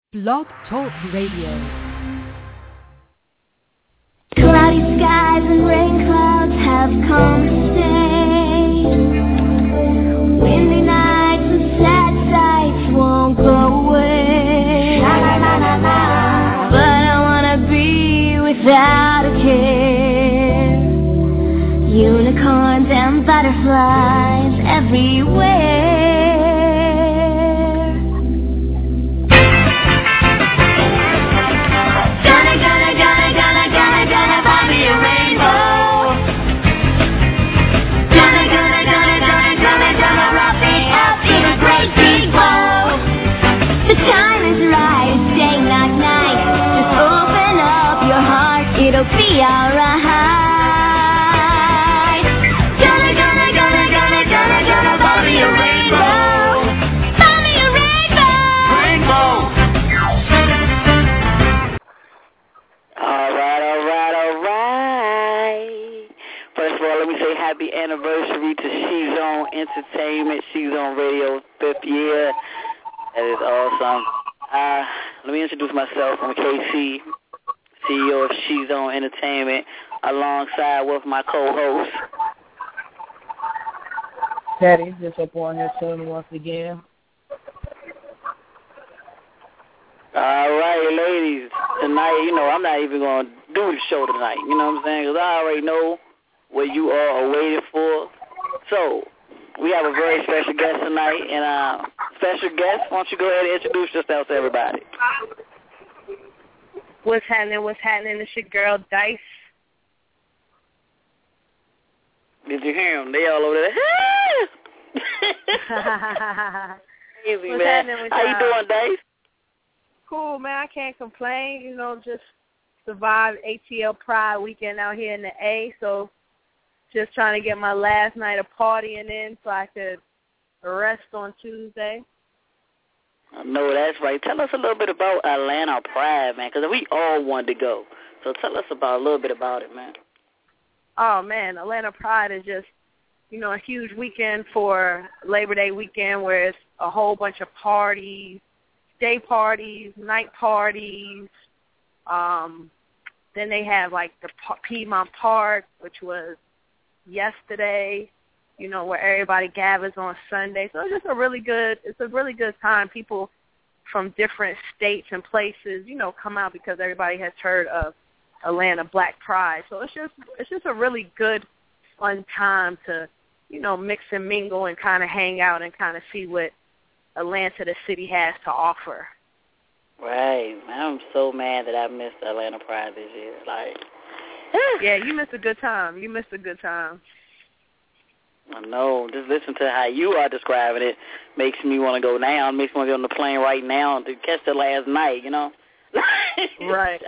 Blog Talk Radio. Cloudy skies and rain clouds have come to stay. Windy nights and sad sights won't go away. La la la la la. But I wanna be without a care. Unicorns and butterflies everywhere. It'll be alright. Gonna buy me a rainbow. Buy me a rainbow. Alright. First of all, let me say happy anniversary to She's On Entertainment. She's On Radio's 5th year. That is awesome. Let me introduce myself. I'm KC, CEO of She's On Entertainment, alongside with my co-host. Patty, just up on here chilling once again. All right, ladies. Tonight, I'm not even going to do the show tonight. You know what I'm saying? Because I already know what you all are waiting for. So, we have a very special guest tonight. And special guest, why don't you go ahead and introduce yourself to everybody? What's happening? It's your girl, Dice. Did you hear them? They all over there. Easy, man. How you doing, Dice? Cool, man. I can't complain. Just survived ATL Pride weekend out here in the A, so just trying to get my last night of partying in so I could rest on Tuesday. I know that's right. Tell us a little bit about Atlanta Pride, man, because we all wanted to go. So tell us a little bit about it, man. Oh, man, Atlanta Pride is just, a huge weekend for Labor Day weekend where it's a whole bunch of parties, day parties, night parties. Then they have, like, the Piedmont Park, which was yesterday, where everybody gathers on Sunday. So it's just a really good time. People from different states and places, come out because everybody has heard of Atlanta Black Pride. So it's just a really good, fun time to, mix and mingle and kind of hang out and kind of see what Atlanta, the city, has to offer. Right. I'm so mad that I missed Atlanta Pride this year. Yeah, you missed a good time. I know. Just listen to how you are describing it makes me want to go now. Makes me want to get on the plane right now to catch the last night, Right.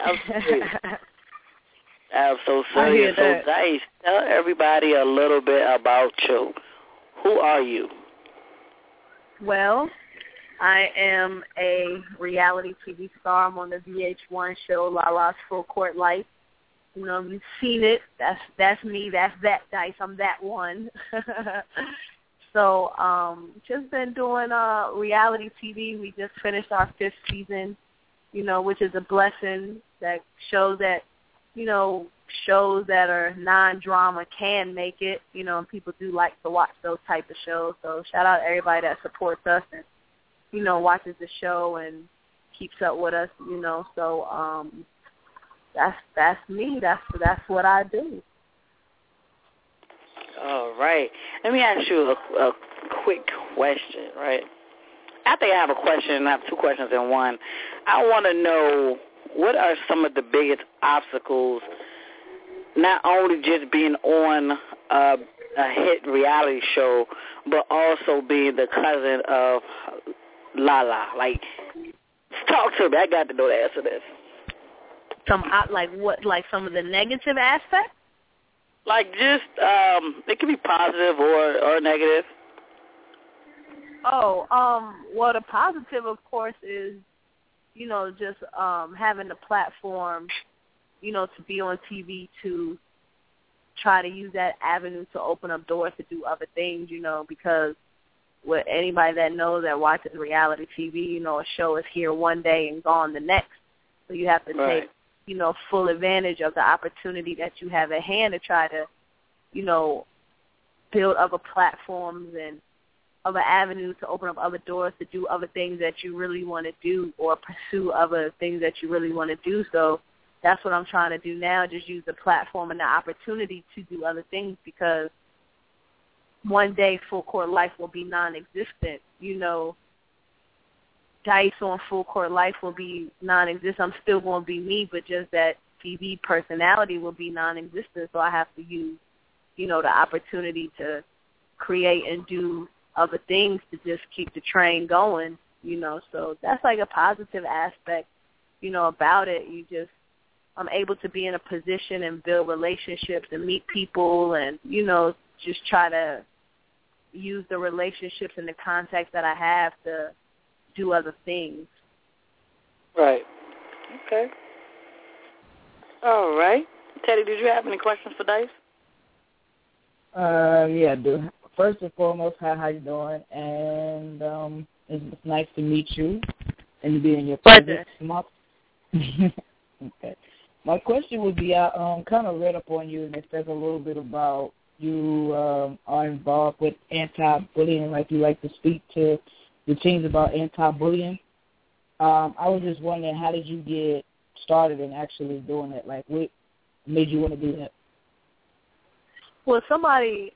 I'm so serious. So, Dice, tell everybody a little bit about you. Who are you? Well, I am a reality TV star. I'm on the VH1 show, Lala's Full Court Life. You've seen it. That's me. That's that Dice. I'm that one. So, just been doing reality TV. We just finished our 5th season, which is a blessing. That shows that, shows that are non-drama can make it, and people do like to watch those type of shows. So shout out to everybody that supports us and, watches the show and keeps up with us, So, That's me. That's what I do. All right. Let me ask you a quick question, right? I think I have a question. I have 2 questions in one. I want to know, what are some of the biggest obstacles, not only just being on a hit reality show, but also being the cousin of Lala? Talk to me. I got to know the answer to this. Some some of the negative aspects? It can be positive or negative. Well, the positive, of course, is, just having the platform, to be on TV, to try to use that avenue to open up doors to do other things, because with anybody that knows that watches reality TV, you know, a show is here one day and gone the next. So you have to take, you know, full advantage of the opportunity that you have at hand to try to, you know, build other platforms and other avenues to open up other doors to do other things that you really want to do or pursue other things that you really want to do. So that's what I'm trying to do now, just use the platform and the opportunity to do other things, because one day Full Court Life will be non-existent. You know, Dice on Full Court Life will be non-existent. I'm still going to be me, but just that TV personality will be non-existent. So I have to use, you know, the opportunity to create and do other things to just keep the train going, you know. So that's like a positive aspect, you know, about it. I'm able to be in a position and build relationships and meet people and, you know, just try to use the relationships and the contacts that I have to do other things. Right. Okay. All right. Teddy, did you have any questions for Dice? Yeah, I do. First and foremost, how you doing? And it's nice to meet you and to be in your presence. Okay. My question would be, I kind of read up on you, and it says a little bit about you are involved with anti-bullying, like you like to speak to the teams about anti-bullying. I was just wondering, how did you get started in actually doing it? Like, what made you want to do that? Well, somebody,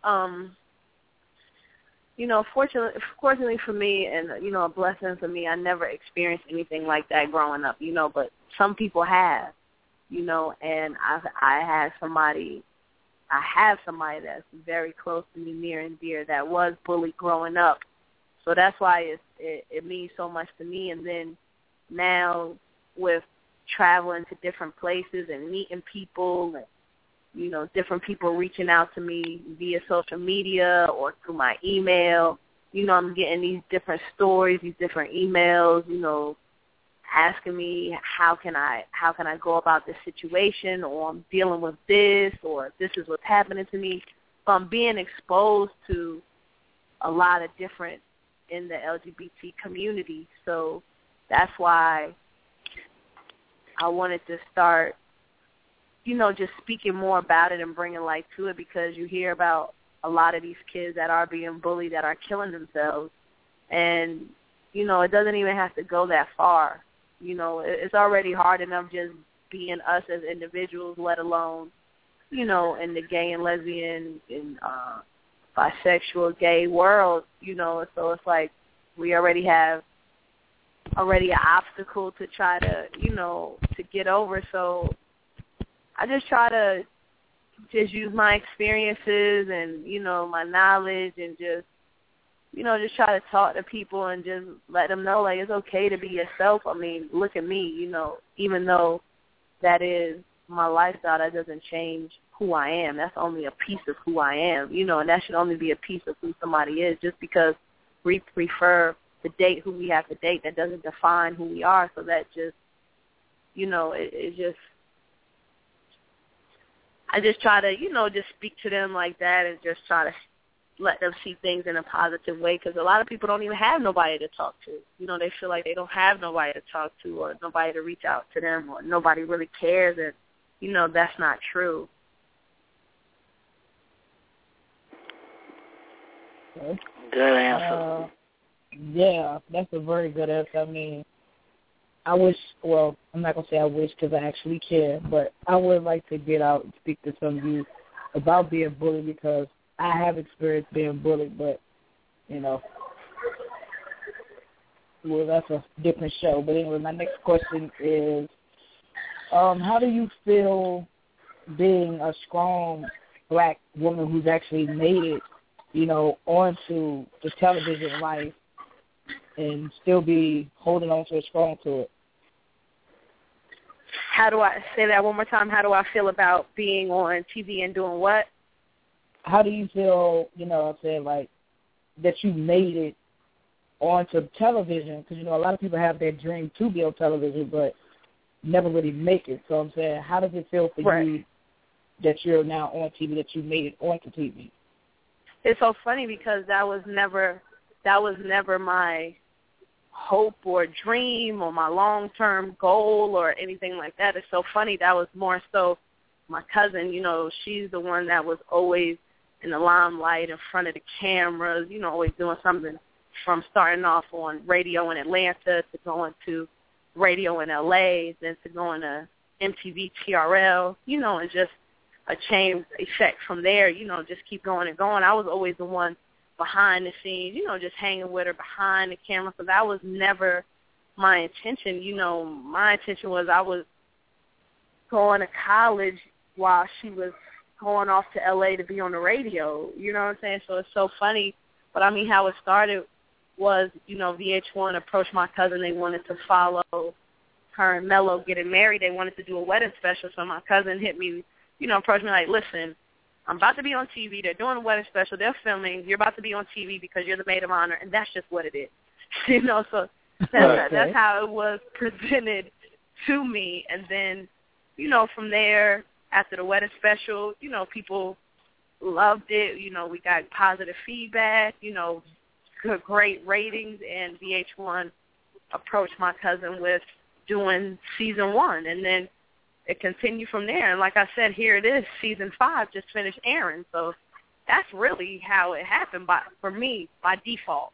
you know, fortunately for me, and, you know, a blessing for me, I never experienced anything like that growing up, you know, but some people have, you know, and I have somebody that's very close to me, near and dear, that was bullied growing up. So that's why it means so much to me. And then now with traveling to different places and meeting people and, you know, different people reaching out to me via social media or through my email, you know, I'm getting these different stories, these different emails, you know, asking me how can I go about this situation, or I'm dealing with this, or this is what's happening to me. So I'm being exposed to a lot of different in the LGBT community. So that's why I wanted to start, you know, just speaking more about it and bringing light to it, because you hear about a lot of these kids that are being bullied that are killing themselves. And, you know, it doesn't even have to go that far. You know, it's already hard enough just being us as individuals, let alone, you know, in the gay and lesbian and bisexual gay world, you know. So it's like we already have an obstacle to try to, you know, to get over. So I just try to just use my experiences and, you know, my knowledge and just, you know, just try to talk to people and just let them know, like, it's okay to be yourself. I mean, look at me, you know, even though that is my lifestyle, that doesn't change who I am. That's only a piece of who I am, you know, and that should only be a piece of who somebody is. Just because we prefer to date who we have to date, that doesn't define who we are. So that just, you know, I just try to, you know, just speak to them like that and just try to let them see things in a positive way, because a lot of people don't even have nobody to talk to. You know, they feel like they don't have nobody to talk to or nobody to reach out to them or nobody really cares, and, you know, that's not true. Okay. Good answer. Yeah, that's a very good answer. I mean, I wish, well, I'm not going to say I wish because I actually care, but I would like to get out and speak to some of you about being bullied, because I have experienced being bullied, but, you know, well, that's a different show. But anyway, my next question is, how do you feel being a strong black woman who's actually made it, you know, onto the television life and still be holding on so strong to it? How do I say that one more time? How do I feel about being on TV and doing what? How do you feel, you know, I'm saying, like, that you made it onto television? Because, you know, a lot of people have their dream to be on television, but never really make it. So I'm saying, how does it feel for you that you're now on TV, that you made it onto TV? It's so funny because that was never that was never my hope or dream or my long-term goal or anything like that. It's so funny. That was more so my cousin, you know, she's the one that was always in the limelight, in front of the cameras, you know, always doing something, from starting off on radio in Atlanta to going to radio in LA, then to going to MTV TRL, you know, and just a chain effect from there, you know, just keep going and going. I was always the one behind the scenes, you know, just hanging with her behind the camera, so that was never my intention. You know, my intention was I was going to college while she was going off to LA to be on the radio, you know what I'm saying? So it's so funny. But, I mean, how it started was, you know, VH1 approached my cousin. They wanted to follow her and Mello getting married. They wanted to do a wedding special. So my cousin hit me, you know, approached me like, listen, I'm about to be on TV. They're doing a wedding special. They're filming. You're about to be on TV because you're the maid of honor, and that's just what it is. You know, so that's how it was presented to me. And then, you know, from there, after the wedding special, you know, people loved it. You know, we got positive feedback, you know, great ratings, and VH1 approached my cousin with doing season 1, and then it continued from there. And like I said, here it is, season 5 just finished airing. So that's really how it happened for me, by default.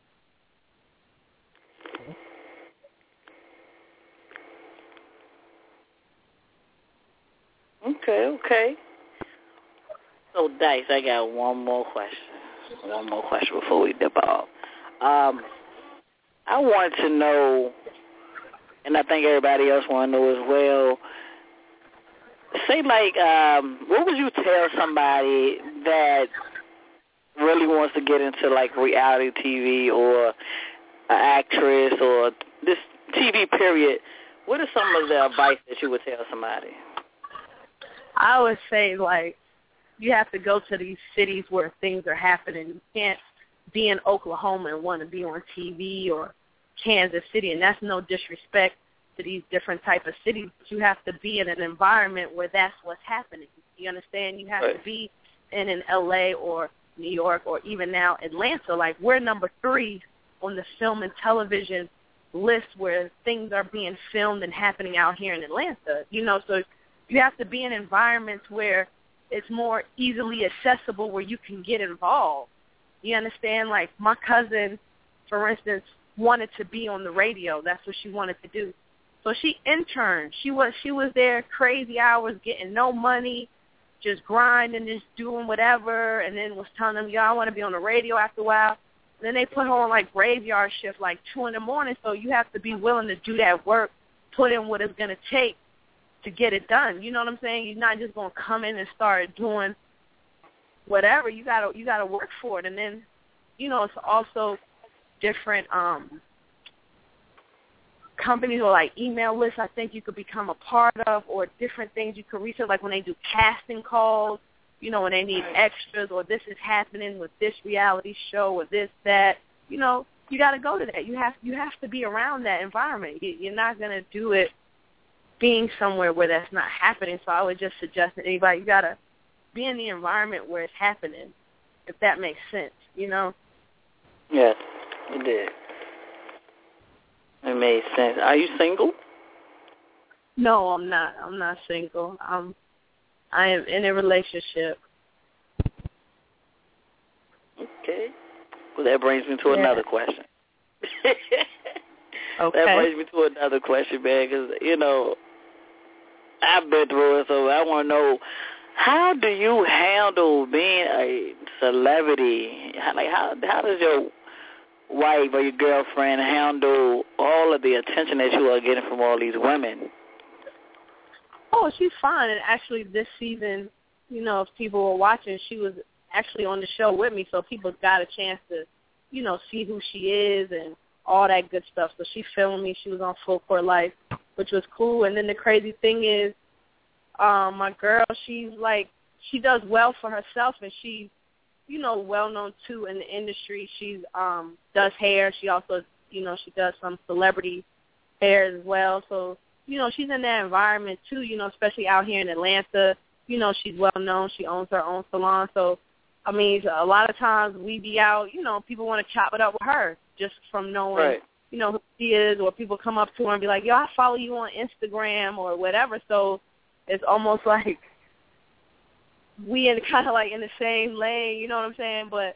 Okay. So, Dice, I got one more question before we dip off. I want to know, and I think everybody else want to know as well, say, like, what would you tell somebody that really wants to get into, like, reality TV or an actress or this TV period? What is some of the advice that you would tell somebody? I would say, like, you have to go to these cities where things are happening. You can't be in Oklahoma and want to be on TV, or Kansas City, and that's no disrespect to these different type of cities, but you have to be in an environment where that's what's happening. You understand? You have to be in an LA or New York or even now Atlanta. Like, we're number 3 on the film and television list where things are being filmed and happening out here in Atlanta. You know, so you have to be in environments where it's more easily accessible, where you can get involved. You understand? Like, my cousin, for instance, wanted to be on the radio. That's what she wanted to do. So she interned. She was there crazy hours, getting no money, just grinding, just doing whatever, and then was telling them, I want to be on the radio after a while. And then they put her on, like, graveyard shift, like 2 in the morning, so you have to be willing to do that work, put in what it's going to take to get it done. You know what I'm saying? You're not just going to come in and start doing whatever. You gotta work for it. And then, you know, it's also different companies or, like, email lists I think you could become a part of, or different things you could research, like when they do casting calls, you know, when they need extras, or this is happening with this reality show or this, that, you know, you got to go to that. You have to be around that environment. You're not going to do it being somewhere where that's not happening. So I would just suggest that anybody, you got to be in the environment where it's happening, if that makes sense, you know? Yes, it did. It made sense. Are you single? No, I'm not. I'm not single. I am in a relationship. Okay. Well, that brings me to another question. Okay. That brings me to another question, man, because, you know, I've been through it, so I want to know, how do you handle being a celebrity? How does your wife or your girlfriend handle all of the attention that you are getting from all these women? Oh, she's fine. And actually, this season, you know, if people were watching, she was actually on the show with me, so people got a chance to, you know, see who she is and all that good stuff. So she filmed me. She was on Full Court Life, which was cool. And then the crazy thing is, my girl, she's like, she does well for herself, and she's, you know, well-known, too, in the industry. She's does hair. She also, you know, she does some celebrity hair as well. So, you know, she's in that environment, too, you know, especially out here in Atlanta. You know, she's well-known. She owns her own salon. So, I mean, a lot of times we be out, you know, people want to chop it up with her just from knowing, you know, who she is, or people come up to her and be like, yo, I follow you on Instagram or whatever. So it's almost like we in kind of like in the same lane, you know what I'm saying? But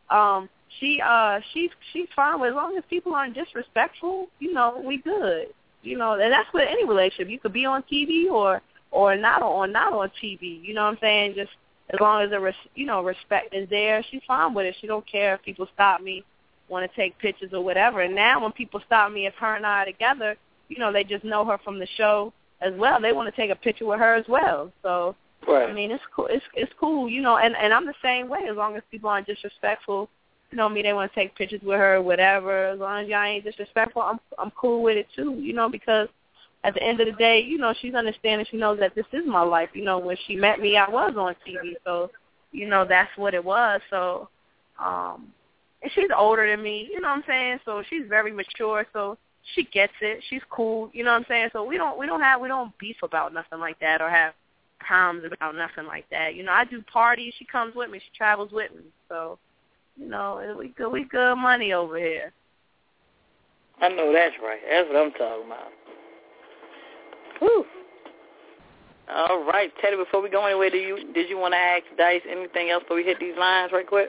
she's fine with, as long as people aren't disrespectful, you know, we good. You know, and that's with any relationship. You could be on TV or not on TV. You know what I'm saying? Just as long as the respect is there, she's fine with it. She don't care if people stop me, want to take pictures or whatever. And now when people stop me, if her and I are together, you know, they just know her from the show as well. They want to take a picture with her as well. So I mean, it's cool. It's cool, you know. And I'm the same way. As long as people aren't disrespectful, you know me, they want to take pictures with her, whatever. As long as y'all ain't disrespectful, I'm cool with it too, you know, because at the end of the day, you know, she's understanding. She knows that this is my life. You know, when she met me, I was on TV, so you know that's what it was. So, and she's older than me, you know what I'm saying? So she's very mature, so she gets it. She's cool, you know what I'm saying? So we don't beef about nothing like that or have problems about nothing like that. You know, I do parties. She comes with me. She travels with me. So, you know, we good money over here. I know that's right. That's what I'm talking about. Whew. All right, Teddy, before we go anywhere, did you want to ask Dice anything else before we hit these lines right quick?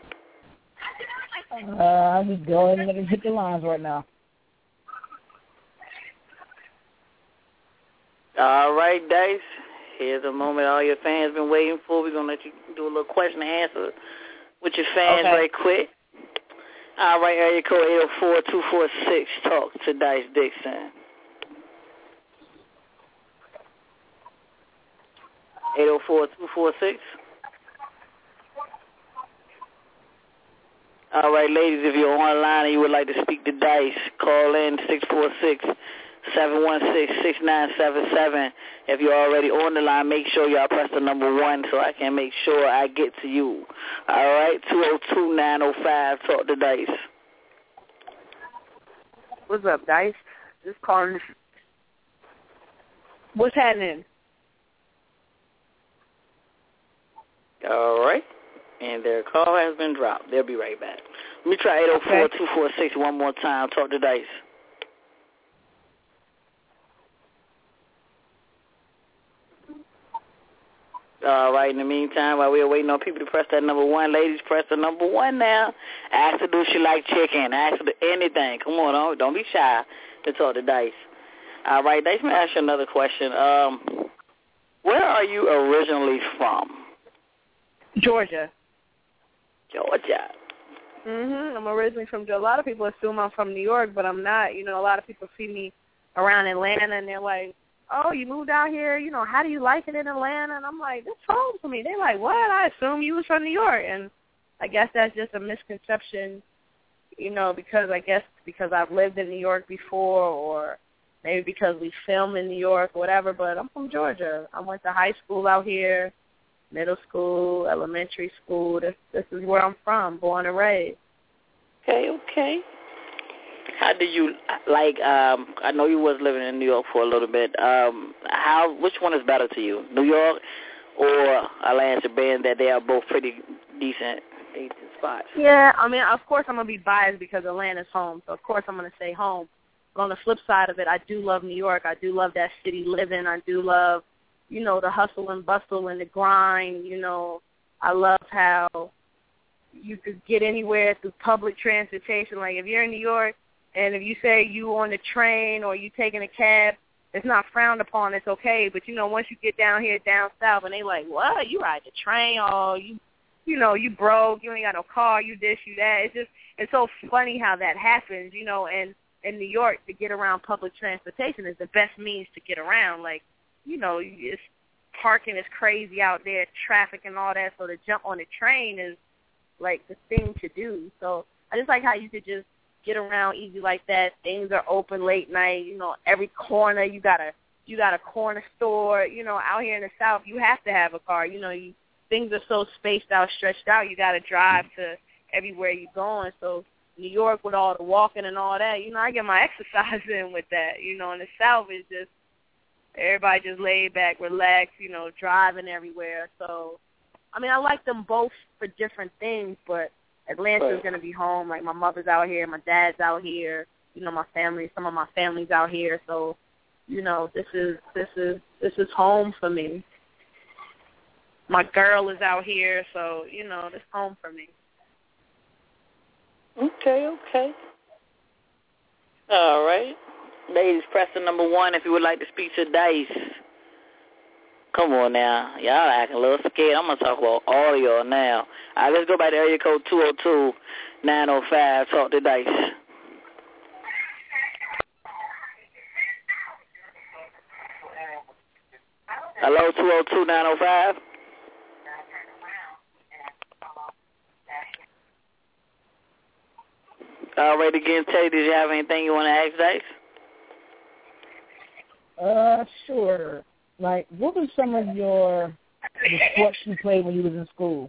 I'll just go ahead and let him hit the lines right now. All right, Dice. Here's a moment all your fans been waiting for. We're going to let you do a little question and answer with your fans right quick. All right, area code 804-246. Talk to Dice Dixon. 804-246. All right, ladies, if you're online and you would like to speak to Dice, call in 646-716-6977. If you're already on the line, make sure y'all press the number 1 so I can make sure I get to you. All right, 202-905. Talk to Dice. What's up, Dice? Just calling. What's happening? All right. And their call has been dropped. They'll be right back. Let me try 804-246 one more time. Talk to Dice. All right, in the meantime, while we're waiting on people to press that number 1, ladies, press the number 1 now. Ask her, do she like chicken? Ask her anything. Come on, don't be shy to talk to Dice. All right, Dice, let me ask you another question. Where are you originally from? Georgia. Georgia. I'm originally from Georgia. A lot of people assume I'm from New York, but I'm not. You know, a lot of people see me around Atlanta, and they're like, oh, you moved out here, you know, how do you like it in Atlanta? And I'm like, that's home for me. They're like, what? I assume you was from New York. And I guess that's just a misconception, you know, because I've lived in New York before, or maybe because we film in New York or whatever, but I'm from Georgia. I went to high school out here, middle school, elementary school. This is where I'm from, born and raised. Okay. How do you like? I know you was living in New York for a little bit. Which one is better to you, New York or Atlanta? Being that they are both pretty decent spots. Yeah, I mean, of course I'm gonna be biased because Atlanta's home, so of course I'm gonna say home. But on the flip side of it, I do love New York. I do love that city living. I do love, you know, the hustle and bustle and the grind. You know, I love how you could get anywhere through public transportation. Like if you're in New York, and if you say you on the train or you taking a cab, it's not frowned upon. It's okay. But, you know, once you get down here, down south, and they like, what? You ride the train? Oh, you know, you broke. You ain't got no car. You this, you that. It's so funny how that happens, you know. And in New York, to get around public transportation is the best means to get around. Like, you know, it's parking is crazy out there, traffic and all that. So to jump on the train is, like, the thing to do. So I just like how you could just get around easy like that. Things are open late night. You know, every corner you got a corner store. You know, out here in the South, you have to have a car. You know, things are so spaced out, stretched out. You got to drive to everywhere you're going. So New York with all the walking and all that, you know, I get my exercise in with that. You know, in the South, it's just everybody just laid back, relaxed. You know, driving everywhere. So I mean, I like them both for different things, but Atlanta's going to be home. Like, my mother's out here, my dad's out here, you know, some of my family's out here. So, you know, this is home for me. My girl is out here, so, you know, it's home for me. Okay. All right. Ladies, press the number 1 if you would like to speak to Dice. Come on now. Y'all acting a little scared. I'm going to talk about all of y'all now. All right, let's go back to area code 202-905. Talk to Dice. Hello, 202-905. All right, again, Teddy, did you have anything you want to ask Dice? Sure. Like, what were some of the sports you played when you was in school?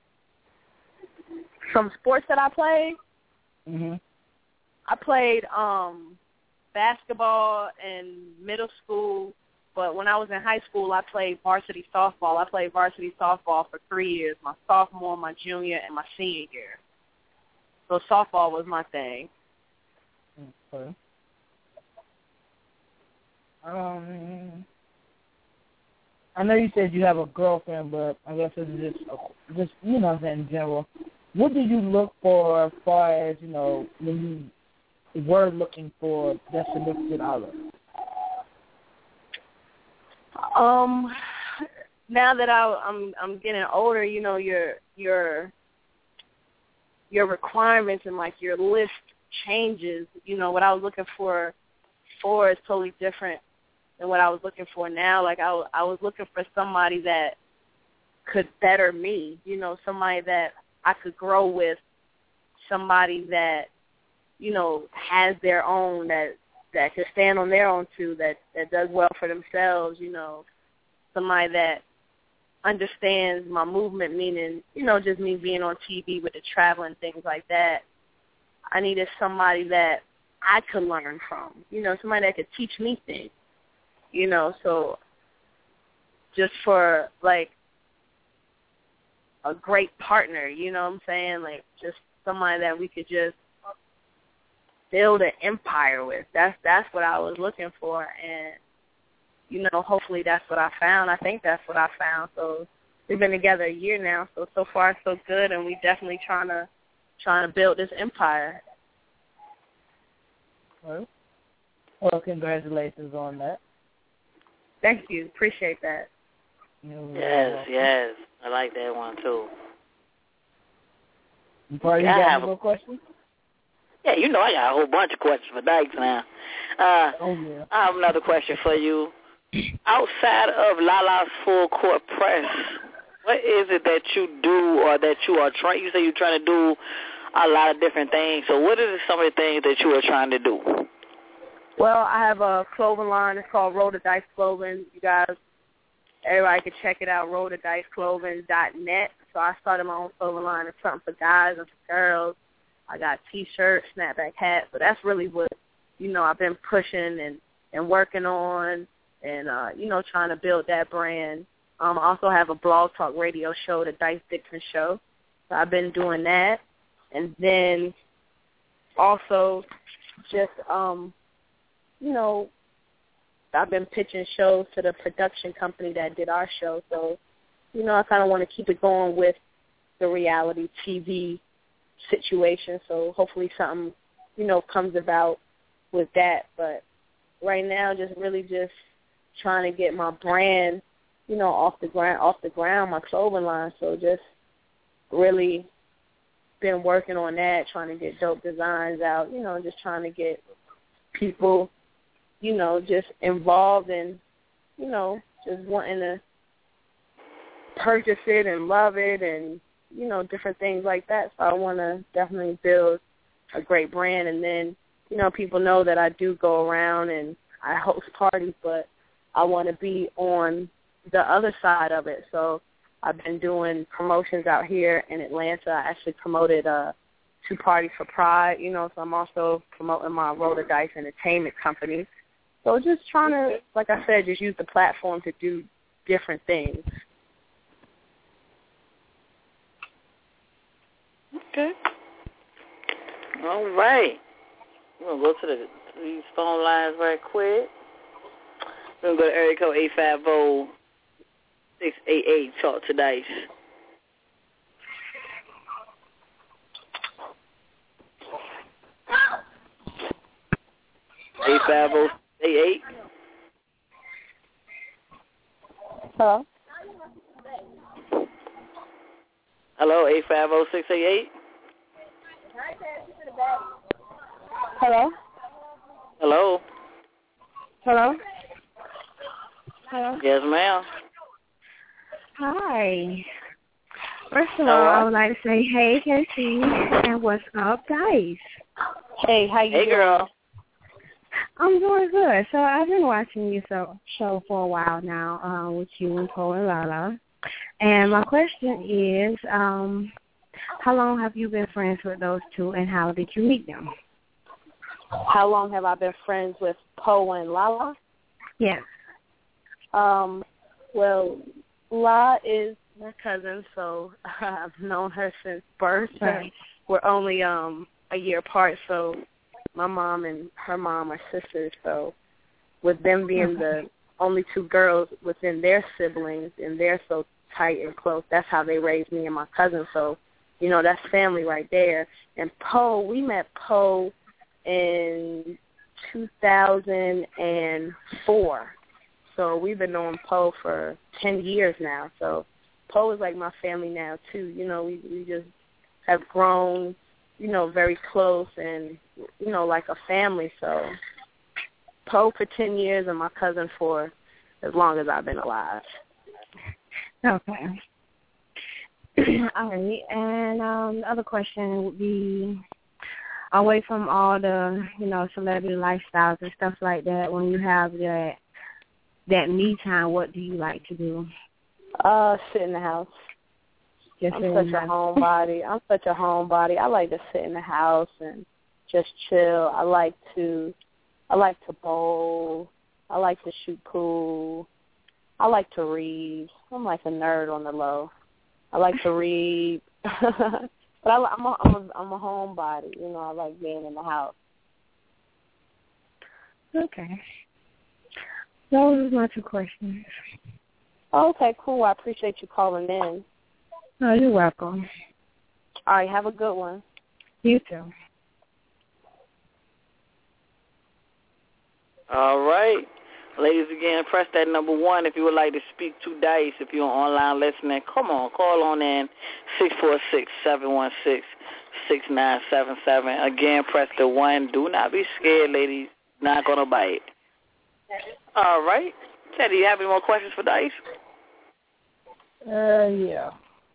Some sports that I played? Mhm. I played basketball in middle school, but when I was in high school, I played varsity softball. I played varsity softball for 3 years, my sophomore, my junior, and my senior year. So softball was my thing. Okay. I know you said you have a girlfriend, but I guess it's just you know, in general. What did you look for as far as, you know, when you were looking for that significant other? Now that I'm getting older, you know, your requirements and, like, your list changes. You know, what I was looking for is totally different than what I was looking for now. Like, I was looking for somebody that could better me, you know, somebody that I could grow with, somebody that, you know, has their own, that can stand on their own too, that does well for themselves, you know, somebody that understands my movement, meaning, you know, just me being on TV with the travel and things like that. I needed somebody that I could learn from, you know, somebody that could teach me things, you know, so just for, like, a great partner, you know what I'm saying, like, just somebody that we could just build an empire with. That's what I was looking for, and, you know, hopefully that's what I found. I think that's what I found. So we've been together a year now, so far so good, and we definitely trying to build this empire. Well, congratulations on that. Thank you. Appreciate that. Yes. I like that one, too. You got any more questions? Yeah, you know I got a whole bunch of questions for Dykes now. I have another question for you. Outside of Lala's Full Court Press, what is it that you do or that you are trying? You say you're trying to do a lot of different things. So what is some of the things that you are trying to do? Well, I have a clothing line. It's called Roll the Dice Clothing. You guys, everybody can check it out, rollthediceclothing.net. So I started my own clothing line. It's something for guys and for girls. I got T-shirts, snapback hats. So that's really what, you know, I've been pushing and working on and, you know, trying to build that brand. I also have a blog talk radio show, The Dice Dixon Show. So I've been doing that. And then also just, you know, I've been pitching shows to the production company that did our show. So, you know, I kind of want to keep it going with the reality TV situation. So hopefully something, you know, comes about with that. But right now, just really just trying to get my brand, you know, off the ground, my clothing line. So just really been working on that, trying to get dope designs out, you know, just trying to get people, you know, just involved in, you know, just wanting to purchase it and love it and, you know, different things like that. So I want to definitely build a great brand. And then, you know, people know that I do go around and I host parties, but I want to be on the other side of it. So I've been doing promotions out here in Atlanta. I actually promoted 2 parties for Pride, you know, so I'm also promoting my Roll the Dice Entertainment company. So just trying to, like I said, just use the platform to do different things. Okay. All right. We're going to go to these phone lines right quick. We're going to go to area code 850-688, talk to Dice. 850-688. Hello? Hello, 850-688. Hello? Hello. Hello? Hello? Yes, ma'am. Hi. First of all, I would like to say, hey, Casey, and what's up, Dice? Hey, how you doing? Hey, girl. I'm doing good. So I've been watching your show for a while now with you and Poe and Lala. And my question is, how long have you been friends with those two, and how did you meet them? How long have I been friends with Poe and Lala? Yeah. Well, La is my cousin, so I've known her since birth. Right. We're only a year apart, so my mom and her mom are sisters. So with them being the only two girls within their siblings, and they're so tight and close, that's how they raised me and my cousin. So, you know, that's family right there. And Poe, we met Poe in 2004. So we've been knowing Poe for 10 years now. So Poe is like my family now, too. You know, we just have grown, you know, very close and, you know, like a family. So Poe for 10 years and my cousin for as long as I've been alive. Okay. All right. And the other question would be, away from all the, you know, celebrity lifestyles and stuff like that, when you have that me time, what do you like to do? Sit in the house. Just I'm such a homebody. I like to sit in the house and just chill. I like to bowl. I like to shoot pool. I like to read. I'm like a nerd on the low. I like to read. But I'm a homebody. You know, I like being in the house. Okay. Those are my two questions. Okay, cool. I appreciate you calling in. Oh, you're welcome. All right, have a good one. You too. All right. Ladies, again, press that number 1 if you would like to speak to Dice. If you're online listening, come on, call on in, 646-716-6977. Again, press the 1. Do not be scared, ladies. Not going to bite. All right. Teddy, do you have any more questions for Dice? Yeah.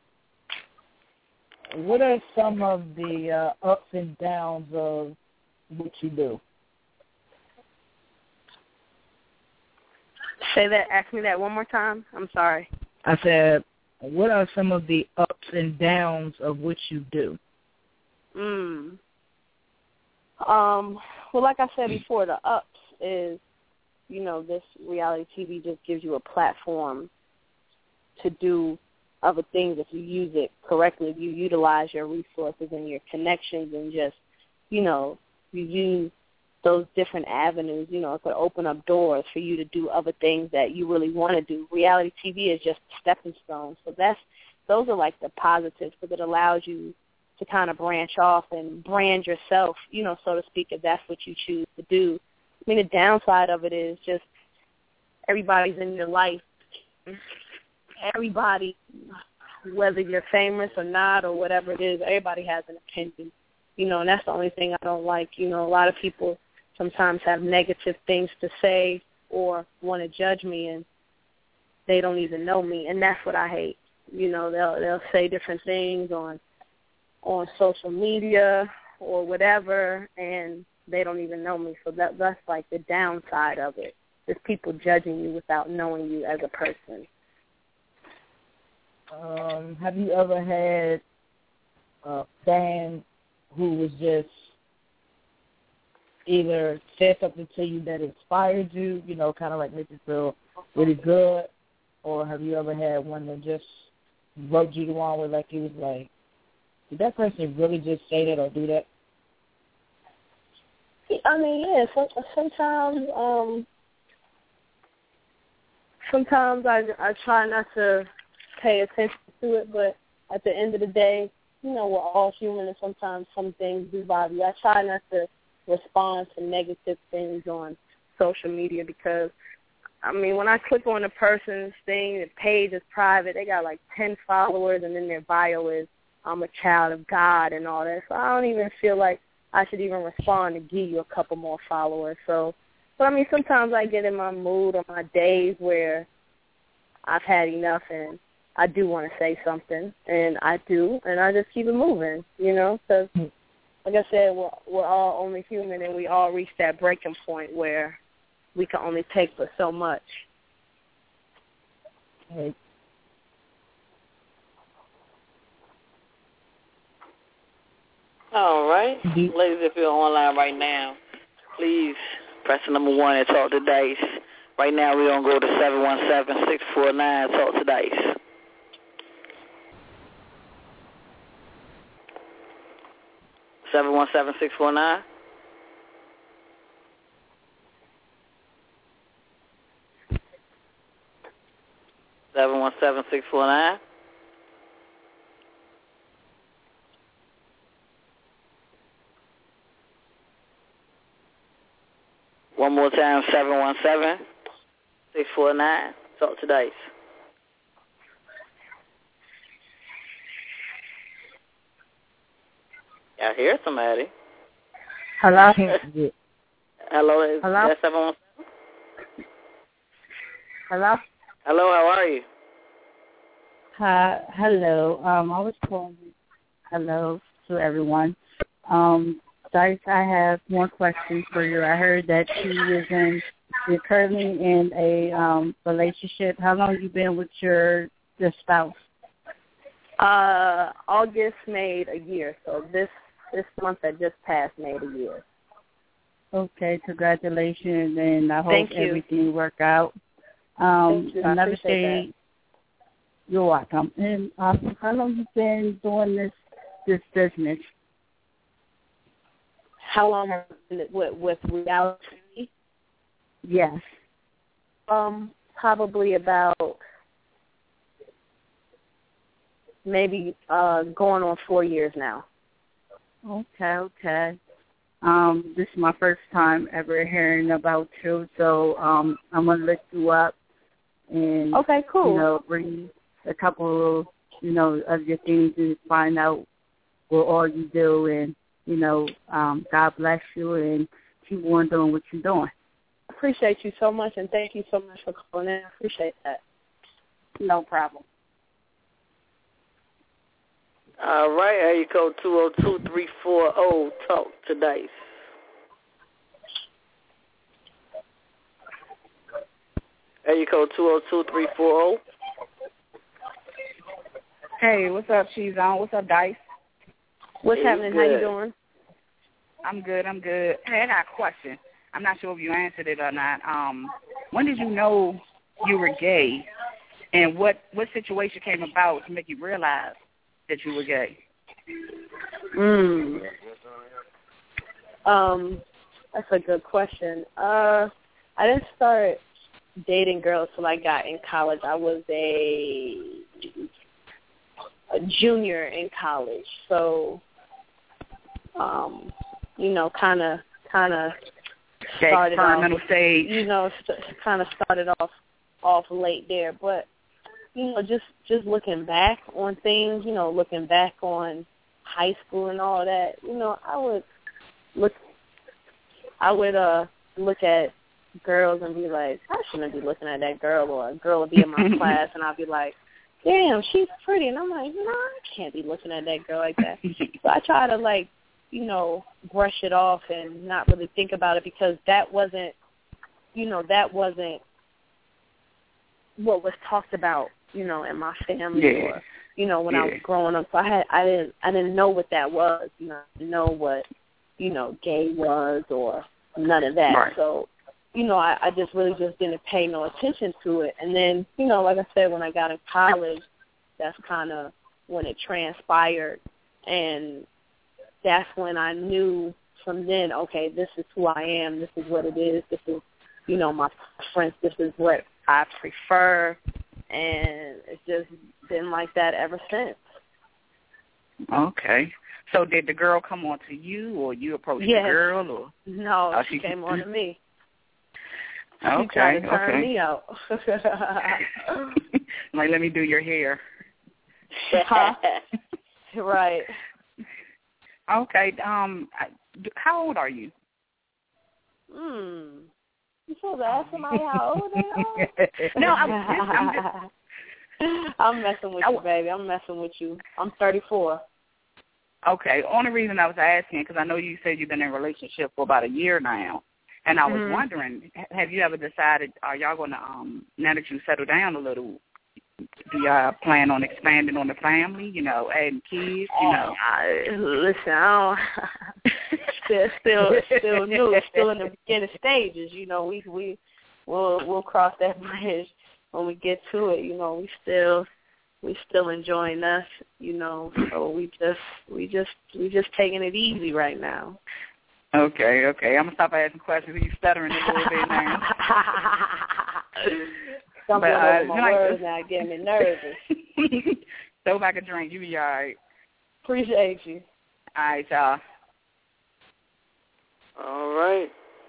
What are some of the ups and downs of what you do? Say that. Ask me that one more time. I'm sorry. I said, what are some of the ups and downs of what you do? Well, like I said before, the ups is, you know, this reality TV just gives you a platform to do other things if you use it correctly. If you utilize your resources and your connections and just, you know, you use those different avenues, you know, it could open up doors for you to do other things that you really want to do. Reality TV is just a stepping stone. So those are like the positives, because it allows you to kind of branch off and brand yourself, you know, so to speak, if that's what you choose to do. I mean, the downside of it is just everybody's in your life. Everybody, whether you're famous or not or whatever it is, everybody has an opinion, you know, and that's the only thing I don't like. You know, a lot of people sometimes have negative things to say or want to judge me, and they don't even know me, and that's what I hate. You know, they'll say different things on social media or whatever, and they don't even know me. So that's like the downside of it, is people judging you without knowing you as a person. Have you ever had a fan who was just either said something to you that inspired you, you know, kind of like made you feel really good, or have you ever had one that just rubbed you the wrong way, like you was like, did that person really just say that or do that? I mean, yeah. Sometimes I try not to pay attention to it, but at the end of the day, you know, we're all human, and sometimes some things do bother you. I try not to respond to negative things on social media because, I mean, when I click on a person's thing, the page is private. They got like 10 followers, and then their bio is, I'm a child of God and all that. So I don't even feel like I should even respond to give you a couple more followers. So, but I mean, sometimes I get in my mood or my days where I've had enough and I do want to say something, and I do, and I just keep it moving, you know, because, like I said, we're all only human, and we all reach that breaking point where we can only take for so much. Right. All right. Ladies, if you're online right now, please press the number 1 and talk to Dice. Right now, we're going to go to 717-649, talk to Dice. Seven 717-649. (717-649). One more time, 717-649. Talk to Dice. I hear somebody. Hello? Hello? Hello? That's 717? Hello? Hello, how are you? Hi, hello. I was calling. Hello to everyone. Dice, I have one question for you. I heard that you're currently in a relationship. How long have you been with your spouse? August made a year, so this month that just passed made a year. Okay, congratulations, and I hope Thank you. everything work out. Thank you. Another thing, you're welcome. And how long have you been doing this business? How long have you been with reality? Yes. Probably about maybe going on 4 years now. Okay. This is my first time ever hearing about you, so I'm gonna look you up and okay, cool. Bring a couple of your things and find out what all you do, and God bless you and keep on doing what you're doing. Appreciate you so much, and thank you so much for calling in. I appreciate that. No problem. All right, area code 202-340, talk to Dice. Area code 202-340. Hey, what's up, She's On? What's up, Dice? What's happening? How you doing? I'm good. Hey, I got a question. I'm not sure if you answered it or not. When did you know you were gay, and what situation came about to make you realize that you were gay? That's a good question. I didn't start dating girls till I got in college. I was a junior in college, so kind of started experimental stage. Kind of started off late there, but just looking back on things, looking back on high school and all that, I would look at girls and be like, I shouldn't be looking at that girl, or a girl would be in my class and I'd be like, damn, she's pretty, and I'm like, no, I can't be looking at that girl like that. So I try to brush it off and not really think about it, because that wasn't what was talked about, in my family or, when I was growing up. So I didn't know what that was, I didn't know what, gay was or none of that. Right. So, I just really didn't pay no attention to it. And then, like I said, when I got in college, that's kind of when it transpired, And that's when I knew from then, okay, this is who I am. This is what it is. This is, you know, my preference. This is what I prefer. And it's just been like that ever since. Okay. So did the girl come on to you, or you approached the girl? Or? No, she came on to me. Okay, she tried to turn me out. Like, let me do your hair. Huh? Right. Okay. How old are you? You supposed to ask somebody how old they are? No, I'm messing with you, baby. I'm messing with you. I'm 34. Okay. Only reason I was asking, because I know you said you've been in a relationship for about a year now, and I was wondering, have you ever decided, are y'all going to, now that you settle down a little, do y'all plan on expanding on the family, you know, adding kids, you know? Listen, I don't, still new, still in the beginning stages, you know. We'll cross that bridge when we get to it, you know. We still enjoying us, you know. So we just taking it easy right now. Okay. I'm gonna stop asking questions. You stuttering a little bit now. Something over my words now, getting me nervous. Throw back a drink. You be all right. Appreciate you. All right, y'all. All right.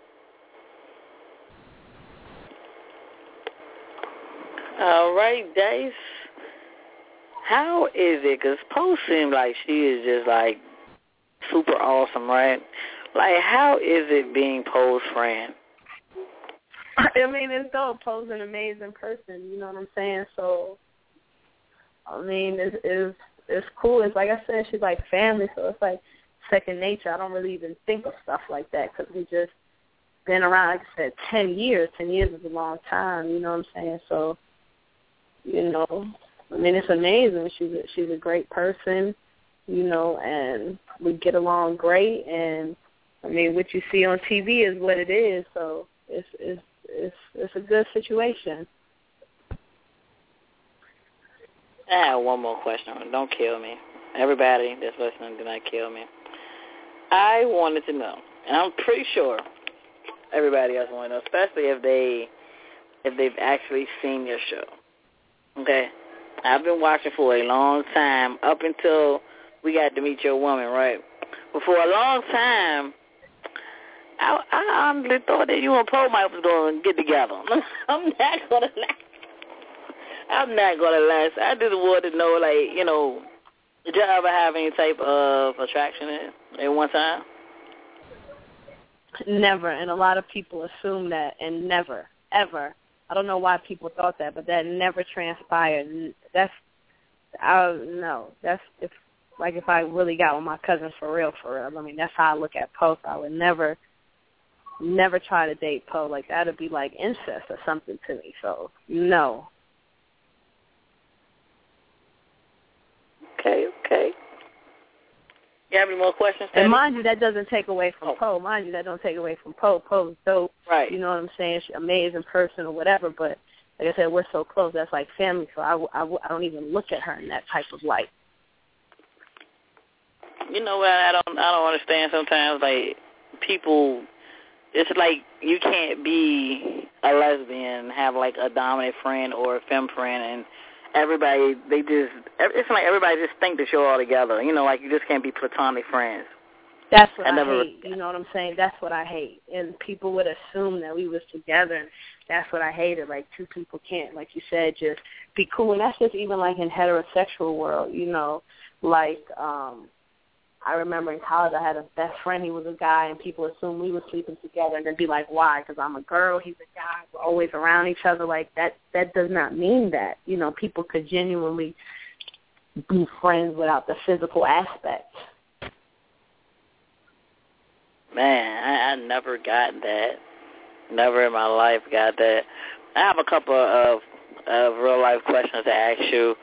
All right, Dice. How is it? Because Poe seems like she is just, like, super awesome, right? Like, how is it being Poe's friend? I mean, it's dope. Poe's an amazing person, you know what I'm saying? So, I mean, it's cool. It's like I said, she's like family, so it's like second nature. I don't really even think of stuff like that because we just been around, like I said, 10 years. 10 years is a long time, you know what I'm saying? So, you know, I mean, it's amazing. She's a great person, you know, and we get along great. And, I mean, what you see on TV is what it is, so it's a good situation. I have one more question. Don't kill me. Everybody that's listening, do not kill me. I wanted to know, and I'm pretty sure everybody else want to know, especially if they've actually seen your show. Okay? I've been watching for a long time, up until we got to meet your woman, right? But for a long time, I honestly thought that you and Poe might was going to get together. I'm not going to lie. I just wanted to know, like, you know, did you ever have any type of attraction at one time? Never, and a lot of people assume that, and never, ever. I don't know why people thought that, but that never transpired. That's if I really got with my cousins for real. I mean, that's how I look at Poe. I would never try to date Poe. Like, that would be like incest or something to me. So, no. Okay. You have any more questions, Teddy? And mind you, that doesn't take away from Poe. Mind you, that don't take away from Poe. Poe's dope. Right. You know what I'm saying? She's an amazing person or whatever, but like I said, we're so close. That's like family, so I don't even look at her in that type of light. You know what? I don't understand sometimes, like, people, it's like you can't be a lesbian and have, like, a dominant friend or a femme friend, and everybody, it's like everybody just think that you're all together. You know, like, you just can't be platonic friends. That's what I hate. You know what I'm saying? That's what I hate. And people would assume that we was together, and that's what I hated. Like, two people can't, like you said, just be cool. And that's just even, like, in heterosexual world, you know. Like, I remember in college I had a best friend. He was a guy, and people assumed we were sleeping together, and then be like, why? Because I'm a girl, he's a guy, we're always around each other. Like, that does not mean that. You know, people could genuinely be friends without the physical aspect. Man, I never got that. Never in my life got that. I have a couple of real-life questions to ask you.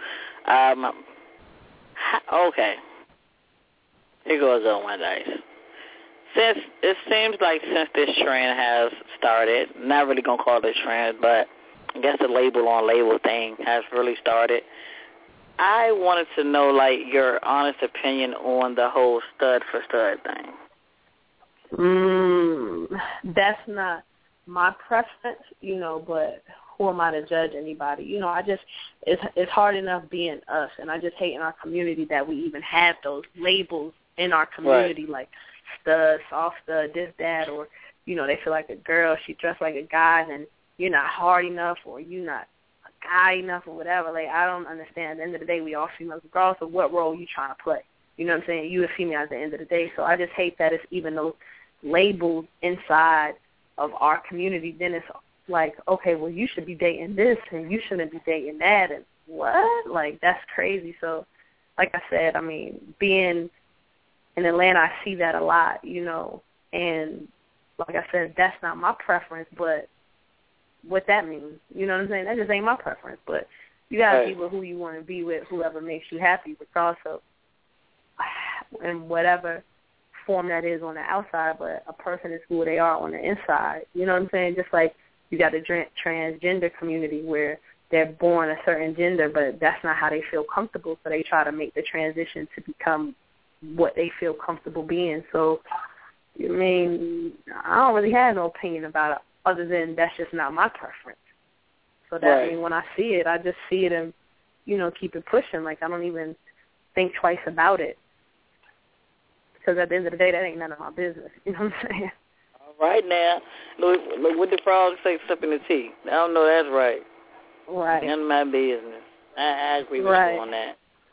Okay. Here goes on one, Dice. Since this trend has started, not really going to call it a trend, but I guess the label on label thing has really started, I wanted to know, like, your honest opinion on the whole stud for stud thing. That's not my preference, but who am I to judge anybody? It's hard enough being us, and I just hate in our community that we even have those labels in our community, right. like stud, soft stud, this, that, or, they feel like a girl, she dressed like a guy, and you're not hard enough, or you're not a guy enough, or whatever. Like, I don't understand. At the end of the day, we all females, regardless of what role you're trying to play. You know what I'm saying? You a female at the end of the day. So I just hate that it's even those labels inside of our community. Then it's like, okay, well, you should be dating this, and you shouldn't be dating that, and what? Like, that's crazy. So, like I said, I mean, being in Atlanta, I see that a lot, and like I said, that's not my preference, but what that means, you know what I'm saying? That just ain't my preference, but you got to be with who you want to be with, whoever makes you happy, regardless of in whatever form that is on the outside, but a person is who they are on the inside, you know what I'm saying? Just like you got the transgender community where they're born a certain gender, but that's not how they feel comfortable, so they try to make the transition to become what they feel comfortable being. So, I mean, I don't really have no opinion about it other than that's just not my preference. So that means when I see it, I just see it and, keep it pushing. Like, I don't even think twice about it. Because at the end of the day, that ain't none of my business. You know what I'm saying? All right now. Look what the frog say, sipping the tea. I don't know that's right. Right. None of my business. I agree with you on that.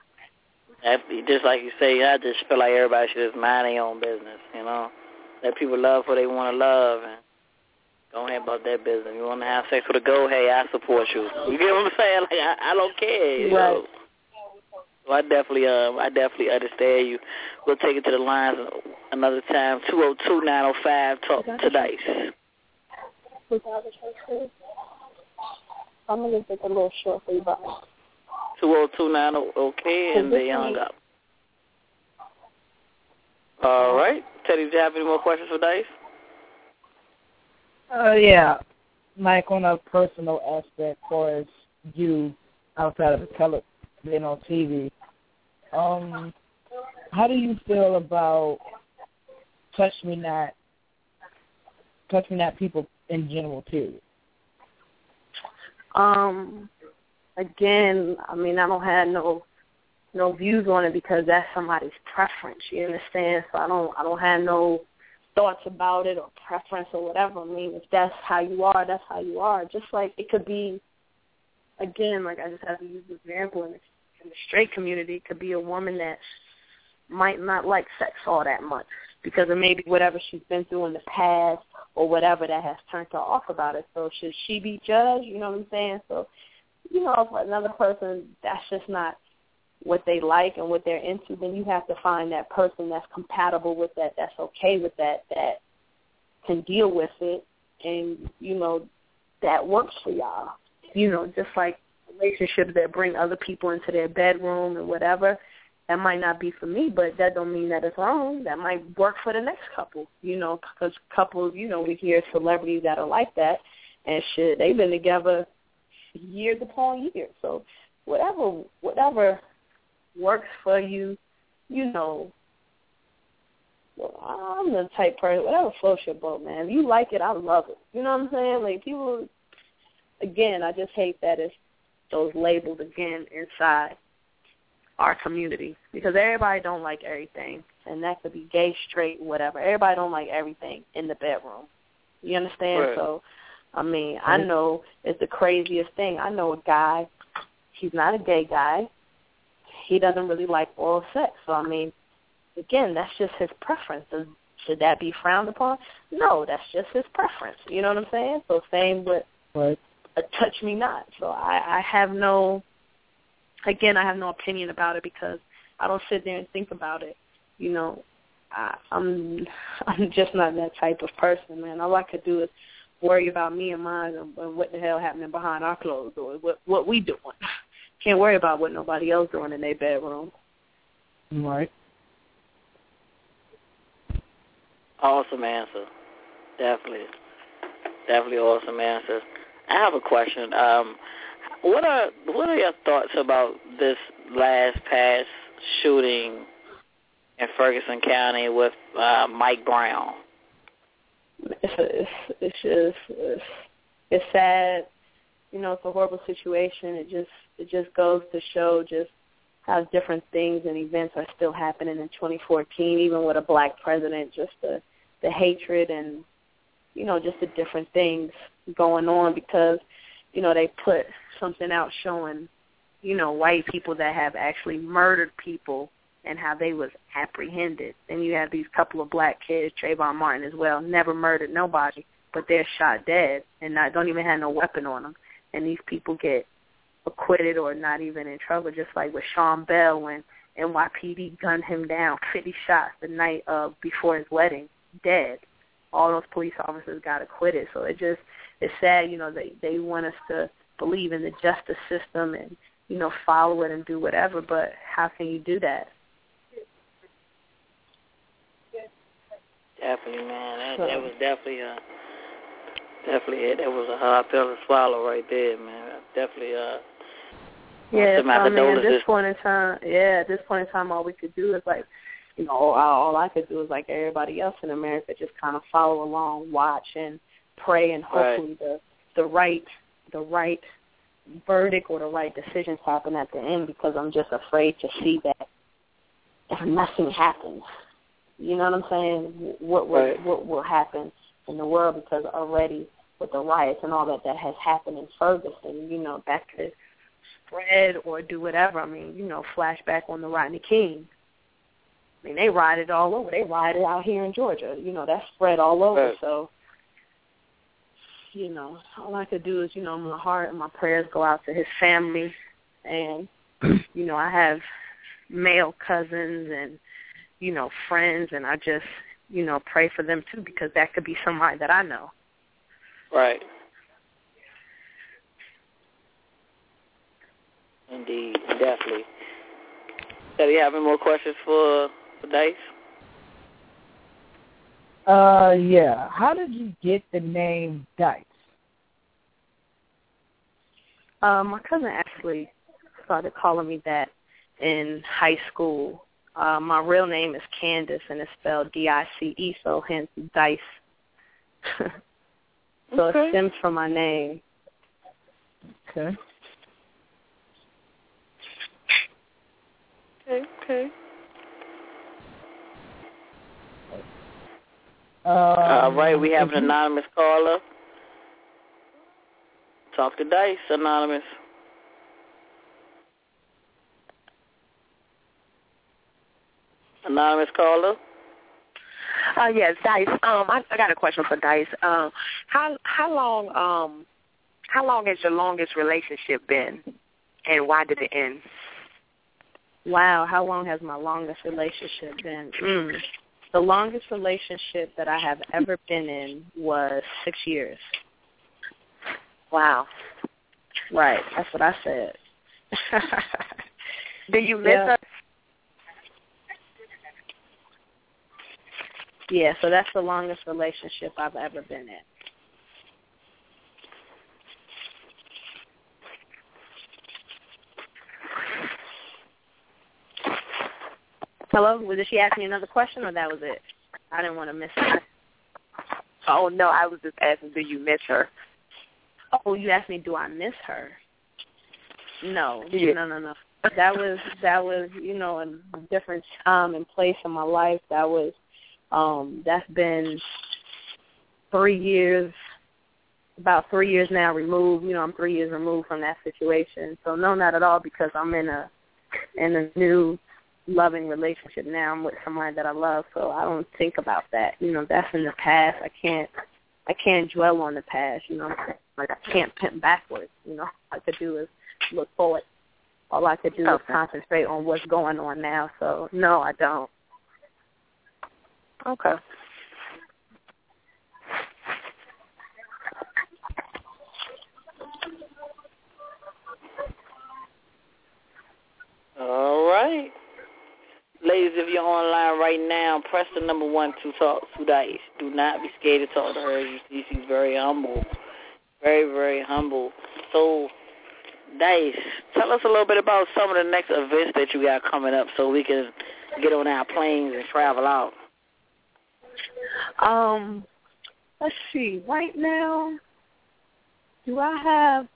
Just like you say, I just feel like everybody should just mind their own business, Let people love who they want to love and don't have about that business. You want to have sex with a girl, hey, I support you. You get what I'm saying? Like, I don't care, you know? So I definitely understand you. We'll take it to the lines another time. 202-905, talk to Dice. I'm going to take a little short for you, bye. 202-9, okay, and they hung up. All right. Teddy, do you have any more questions for Dice? Yeah. Like on a personal aspect, for as you outside of the color being on TV, how do you feel about touch me not people in general, period? Again, I mean, I don't have no views on it because that's somebody's preference. You understand? So I don't have no thoughts about it or preference or whatever. I mean, if that's how you are, that's how you are. Just like it could be, again, like I just have to use this example in the straight community, it could be a woman that might not like sex all that much because of maybe whatever she's been through in the past or whatever that has turned her off about it. So should she be judged? You know what I'm saying? So, for another person, that's just not what they like and what they're into, then you have to find that person that's compatible with that, that's okay with that can deal with it, and, that works for y'all. Just like relationships that bring other people into their bedroom and whatever, that might not be for me, but that don't mean that it's wrong. That might work for the next couple, because couples, we hear celebrities that are like that, and shit, they've been together years upon years. So whatever works for you, well, I'm the type person, whatever floats your boat, man. If you like it, I love it. You know what I'm saying? Like, people, again, I just hate that it's those labels, again, inside our community. Because everybody don't like everything. And that could be gay, straight, whatever. Everybody don't like everything in the bedroom. You understand? Right. So, I mean, I know it's the craziest thing. I know a guy, he's not a gay guy. He doesn't really like oral sex. So, I mean, again, that's just his preference. Should that be frowned upon? No, that's just his preference. You know what I'm saying? So same with a touch me not. So I have no opinion about it because I don't sit there and think about it. I'm just not that type of person, man. All I could do is worry about me and mine and what the hell happening behind our closed doors, what we doing. Can't worry about what nobody else doing in their bedroom. Right. Awesome answer. Definitely awesome answer. I have a question. What are your thoughts about this past shooting in Ferguson County with Mike Brown? It's sad. You know, it's a horrible situation. It just goes to show just how different things and events are still happening in 2014, even with a black president. Just the hatred and, you know, just the different things going on because, you know, they put something out showing, you know, white people that have actually murdered people and how they was apprehended. Then you have these couple of black kids, Trayvon Martin as well, never murdered nobody, but they're shot dead and don't even have no weapon on them. And these people get acquitted or not even in trouble, just like with Sean Bell when NYPD gunned him down, 50 shots the night before his wedding, dead. All those police officers got acquitted. So it's sad, you know, they want us to believe in the justice system and, you know, follow it and do whatever, but how can you do that? Definitely, man. That was definitely that was a hard pill to swallow right there, man. Definitely. Yeah, so, I mean, at this point in time, all we could do is like, you know, all I could do is like everybody else in America, just kind of follow along, watch, and pray, and hopefully the right verdict or the right decisions happen at the end. Because I'm just afraid to see that if nothing happens. You know what I'm saying? What will happen in the world? Because already with the riots and all that has happened in Ferguson, you know, that could spread or do whatever. I mean, you know, flashback on the Rodney King. I mean, they rioted all over. They rioted out here in Georgia. You know, that spread all over. Right. So, you know, all I could do is, you know, my heart and my prayers go out to his family. And, you know, I have male cousins and, you know, friends, and I just, you know, pray for them too, because that could be somebody that I know. Right. Indeed, definitely. So do you have any more questions for Dice? Yeah. How did you get the name Dice? My cousin actually started calling me that in high school. My real name is Candace, and it's spelled D-I-C-E, so hence Dice. So It stems from my name. Okay. Okay. All right, we have an anonymous caller. Talk to Dice, anonymous. Anonymous caller. Yes, Dice. I got a question for Dice. How long has your longest relationship been, and why did it end? Wow, how long has my longest relationship been? The longest relationship that I have ever been in was 6 years. Wow. Right, that's what I said. Do you miss her? Yeah, so that's the longest relationship I've ever been in. Hello? Did she ask me another question, or that was it? I didn't want to miss it. Oh, no, I was just asking, do you miss her? Oh, you asked me, do I miss her? No, yeah. No. That was, you know, a different time and place in my life. That's been 3 years, about 3 years now removed. You know, I'm 3 years removed from that situation. So no, not at all, because I'm in a new loving relationship now. I'm with somebody that I love, so I don't think about that. You know, that's in the past. I can't dwell on the past. You know, like I can't pimp backwards. You know, all I could do is look forward. All I could do is concentrate on what's going on now. So no, I don't. Okay. All right. Ladies, if you're online right now, press the number 1 to talk to Dice. Do not be scared to talk to her. You see, she's very humble. Very, very humble. So Dice, tell us a little bit about some of the next events that you got coming up so we can get on our planes and travel out. Let's see. Right now, I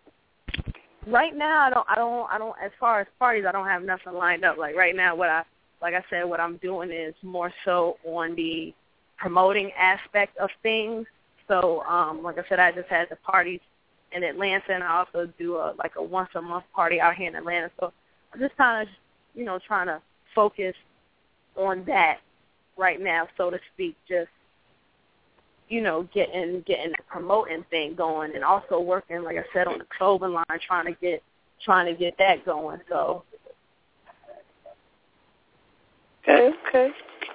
don't. As far as parties, I don't have nothing lined up. Like right now, what I'm doing is more so on the promoting aspect of things. So, like I said, I just had the parties in Atlanta, and I also do a once a month party out here in Atlanta. So I'm just kind of, trying to focus on that right now, so to speak. Just, getting the promoting thing going, and also working, like I said, on the clothing line, trying to get that going. So. Okay.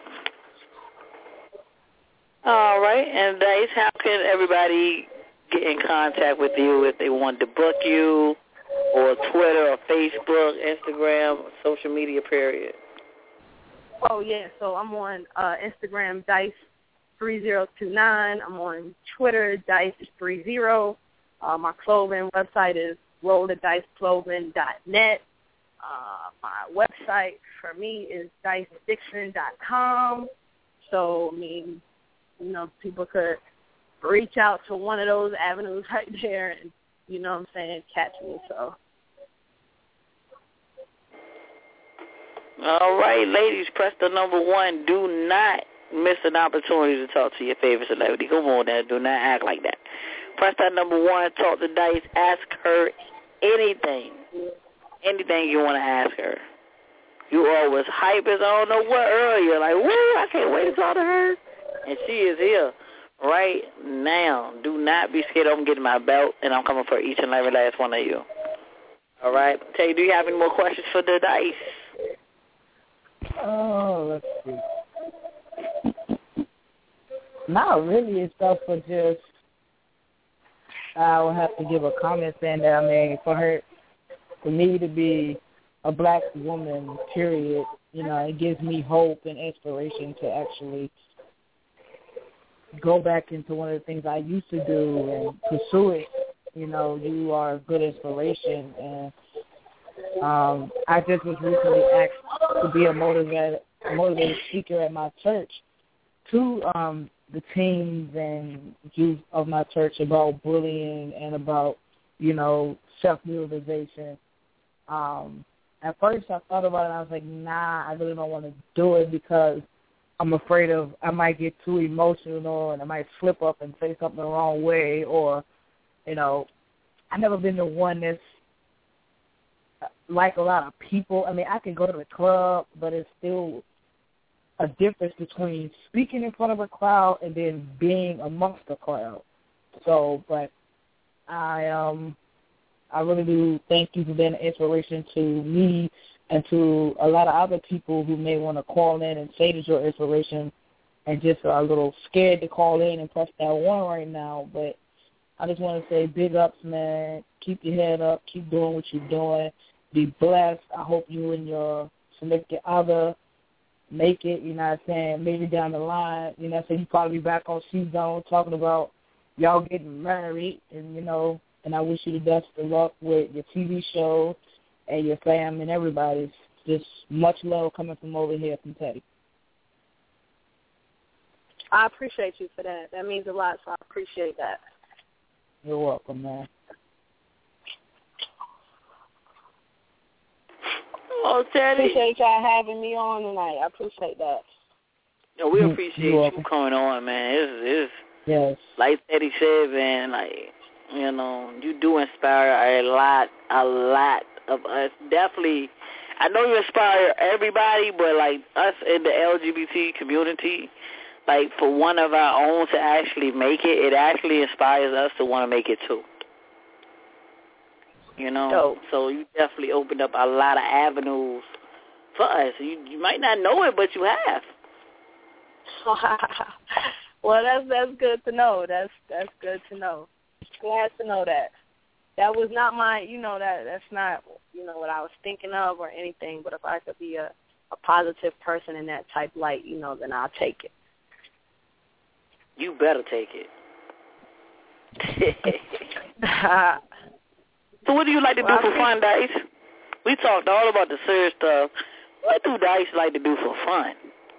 All right. And Dice, how can everybody get in contact with you if they want to book you, or Twitter or Facebook, Instagram, or social media, period? Oh, yeah. So I'm on Instagram, Dice3029. I'm on Twitter, Dice30. My clothing website is rolldadiceclothing.net. My website for me is dicedixon.com. So, people could reach out to one of those avenues right there and, catch me. So. All right, ladies, press the number 1. Do not miss an opportunity to talk to your favorite celebrity. Come on now, do not act like that. Press that number 1, talk to Dice, ask her anything you want to ask her. You always hype as I don't know what earlier. Like, woo, I can't wait to talk to her. And she is here right now. Do not be scared. I'm getting my belt, and I'm coming for each and every last one of you. All right? Tay, do you have any more questions for the Dice? Oh, let's see. Not really. It's stuff for just, I will have to give a comment saying that, for me to be a black woman, period, it gives me hope and inspiration to actually go back into one of the things I used to do and pursue it. You are a good inspiration. And I just was recently asked to be a motivated speaker at my church to the teens and youth of my church about bullying and about, self-realization. At first I thought about it and I was like, nah, I really don't want to do it because I'm afraid I might get too emotional and I might slip up and say something the wrong way, or, I've never been the one that's like a lot of people. I can go to the club, but it's still a difference between speaking in front of a crowd and then being amongst the crowd. So, but I really do thank you for being an inspiration to me and to a lot of other people who may want to call in and say that you're inspiration and just are a little scared to call in and press that 1 right now. But I just want to say big ups, man. Keep your head up. Keep doing what you're doing. Be blessed. I hope you and your significant other make it, maybe down the line, you probably be back on C-Zone talking about y'all getting married, and, and I wish you the best of luck with your TV show and your fam and everybody. Just much love coming from over here from Teddy. I appreciate you for that. That means a lot, so I appreciate that. You're welcome, man. Oh, Teddy. Appreciate y'all having me on tonight. I appreciate that. No, we appreciate you coming on, man. It's yes. Like Teddy said, man, you do inspire a lot of us. Definitely, I know you inspire everybody, but, us in the LGBT community, for one of our own to actually make it, it actually inspires us to want to make it too. Dope. So you definitely opened up a lot of avenues for us. You might not know it, but you have. Well, that's good to know. That's good to know. Glad to know that. That was not my, that's not, what I was thinking of or anything. But if I could be a positive person in that type light, then I'll take it. You better take it. So what do you like to do for fun, Dice? We talked all about the serious stuff. What do Dice like to do for fun?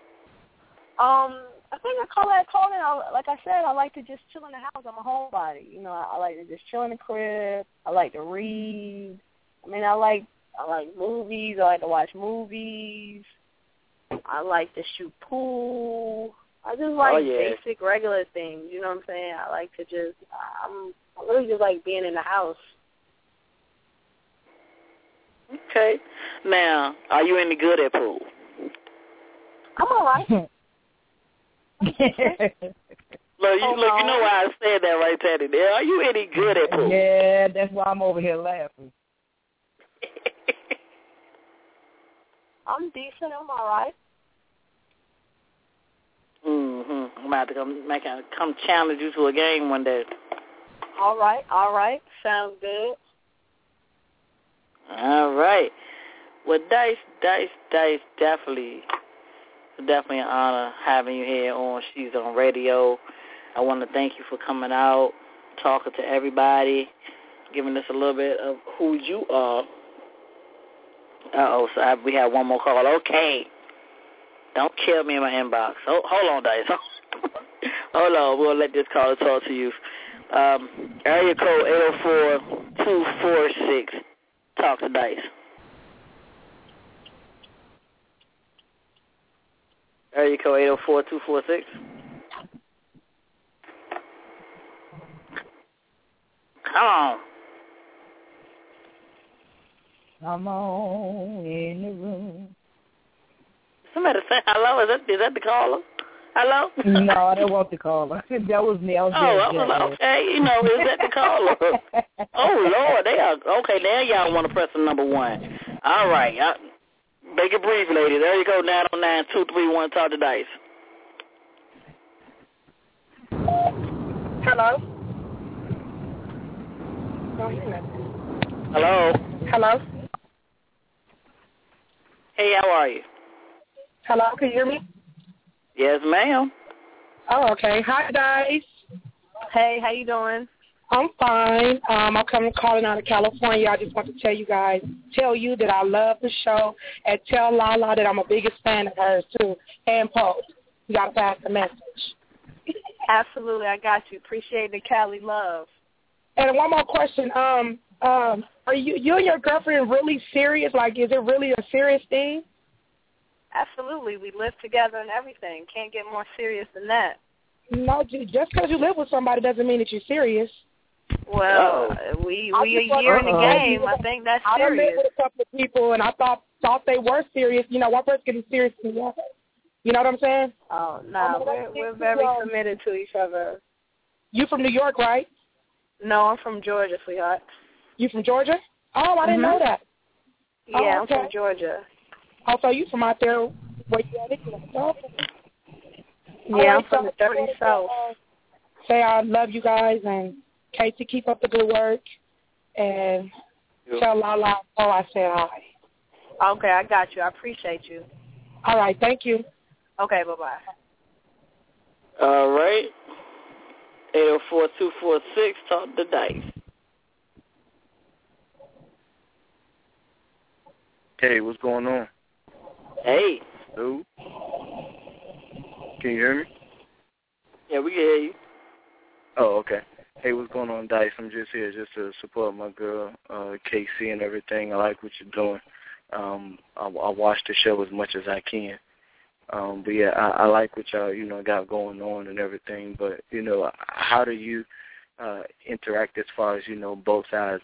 I think I call that calling. Like I said, I like to just chill in the house. I'm a homebody. You know, I like to just chill in the crib. I like to read. I mean, I like movies. I like to watch movies. I like to shoot pool. I just like basic, regular things. You know what I'm saying? I like to just, I really just like being in the house. Okay. Now, are you any good at pool? I'm all right. Look, you know why I said that right, Teddy. Are you any good at pool? Yeah, that's why I'm over here laughing. I'm decent. I'm all right. I'm about to come challenge you to a game one day. All right. Sounds good. All right. Well, Dice, definitely an honor having you here on She's on Radio. I want to thank you for coming out, talking to everybody, giving us a little bit of who you are. So we have one more call. Okay. Don't kill me in my inbox. Oh, hold on, Dice. Hold on. We'll let this caller talk to you. Area code 804-246. Talk to Dice. Area code 804-246. Come on. Come on in the room. Somebody say hello. Is that the caller? Hello? No, that wasn't the caller. That was me. I was okay. You know, is that the caller? Oh, Lord. They are. Okay, now y'all want to press the number 1. All right. Make it brief, ladies. There you go, 909-231. Talk to Dice. Hello? Hello? Hello? Hey, how are you? Hello, can you hear me? Yes, ma'am. Oh, okay. Hi, Dice. Hey, how you doing? I'm fine. I'm calling out of California. I just want to tell you that I love the show, and tell Lala that I'm a biggest fan of hers, too, and Poe. You got to pass the message. Absolutely, I got you. Appreciate the Cali love. And one more question. Are you and your girlfriend really serious? Like, is it really a serious thing? Absolutely. We live together and everything. Can't get more serious than that. No, just because you live with somebody doesn't mean that you're serious. Well, we a year in the game. I think that's serious. I lived with a couple of people, and I thought they were serious. You know, one person can be serious than the other. You know what I'm saying? Oh, no, we're very committed to each other. You from New York, right? No, I'm from Georgia, sweetheart. You from Georgia? Oh, I didn't know that. Yeah, I'm from Georgia. Oh, so you from out there where you at? Yeah, I'm from the dirty South. Say I love you guys, and Casey, keep up the good work, and tell Lala I said hi. Okay, I got you. I appreciate you. All right, thank you. Okay, bye-bye. All right. 804-246, talk to Dice. Hey, what's going on? Hey. Hello? Can you hear me? Yeah, we can hear you. Oh, okay. Hey, what's going on, Dice? I'm just here just to support my girl, KC, and everything. I like what you're doing. I watch the show as much as I can. But, yeah, I like what y'all, got going on and everything. But, how do you interact as far as, both sides?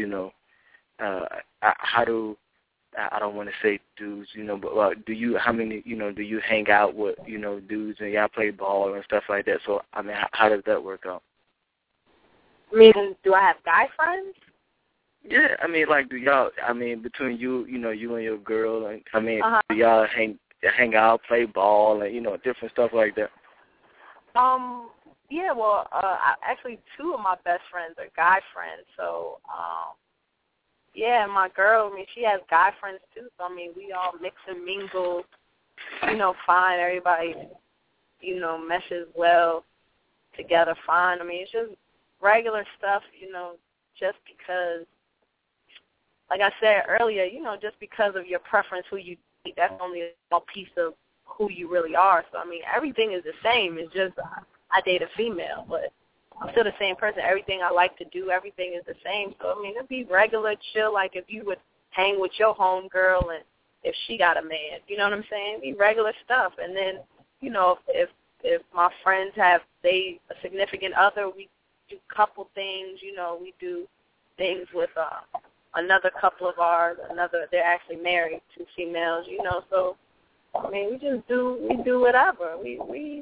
How do... I don't want to say dudes, but do you hang out with, dudes and y'all play ball and stuff like that? So, I mean, how does that work out? Meaning, do I have guy friends? Yeah, I mean, like, between you, you and your girl, and do y'all hang out, play ball, and, different stuff like that? Yeah, well, actually, 2 of my best friends are guy friends, so, yeah, my girl, she has guy friends, too, so, we all mix and mingle, fine, everybody, meshes well together fine. It's just regular stuff, just because like I said earlier, just because of your preference, who you date, that's only a small piece of who you really are. So, I mean, everything is the same. It's just I date a female, but I'm still the same person. Everything I like to do, everything is the same. So, I mean, it'd be regular, chill, like if you would hang with your homegirl and if she got a man, you know what I'm saying? It'd be regular stuff. And then, if my friends have, a significant other, we do couple things, we do things with another couple of ours, they're actually married, 2 females, so, I mean, we do whatever. We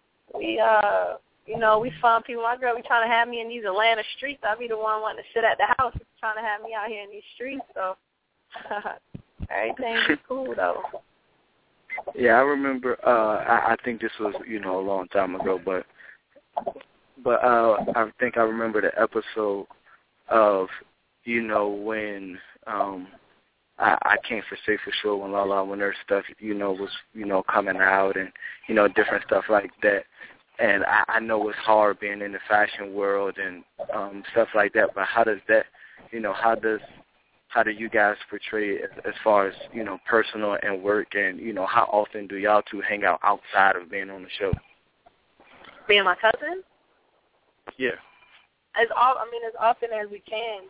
fun people. My girl be trying to have me in these Atlanta streets. I be the one wanting to sit at the house trying to have me out here in these streets, so everything be cool, though. Yeah, I remember, I think this was, a long time ago, but I think I remember the episode of, when, I can't say for sure when Lala, when their stuff, was, coming out and, different stuff like that. And I know it's hard being in the fashion world and stuff like that, but how does that, how do you guys portray it as far as, personal and work, and, how often do y'all two hang out outside of being on the show? Me and my cousin? Yeah. As often as we can,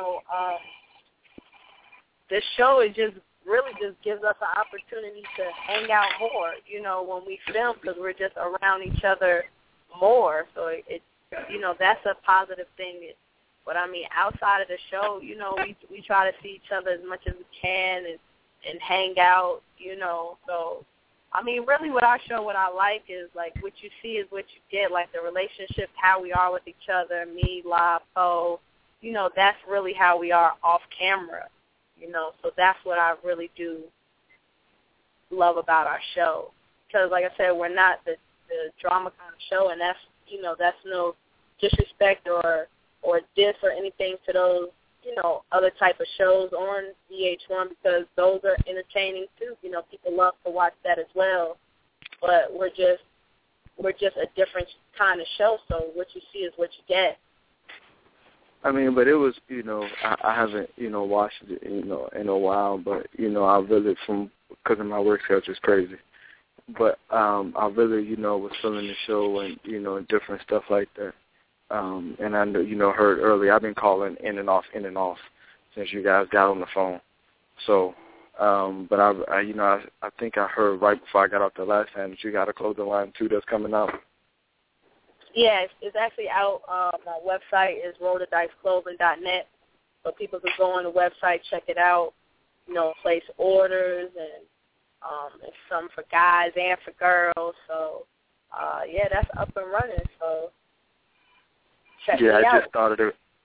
this show is just gives us an opportunity to hang out more, when we film, because we're just around each other more. So it that's a positive thing. But I mean, outside of the show, we try to see each other as much as we can and hang out, So, I mean, really, with our show, what I like is like what you see is what you get. Like the relationship, how we are with each other, me, La, Poe, that's really how we are off camera. So that's what I really do love about our show. Because, like I said, we're not the drama kind of show, and that's, that's no disrespect or diss or anything to those, other type of shows on VH1, because those are entertaining too. People love to watch that as well. But we're just a different kind of show, so what you see is what you get. I mean, but it was, I haven't, watched it, in a while, but, I really, because of my work schedule is crazy. But I really, was feeling the show and, different stuff like that. And I know, heard earlier, I've been calling in and off since you guys got on the phone. So, but I think I heard right before I got off the last time that you got a clothing line too that's coming out. Yeah, it's actually out. My website is rollthediceclothing.net, so people can go on the website, check it out, place orders, and it's some for guys and for girls. So, yeah, that's up and running. So, check it out. I just started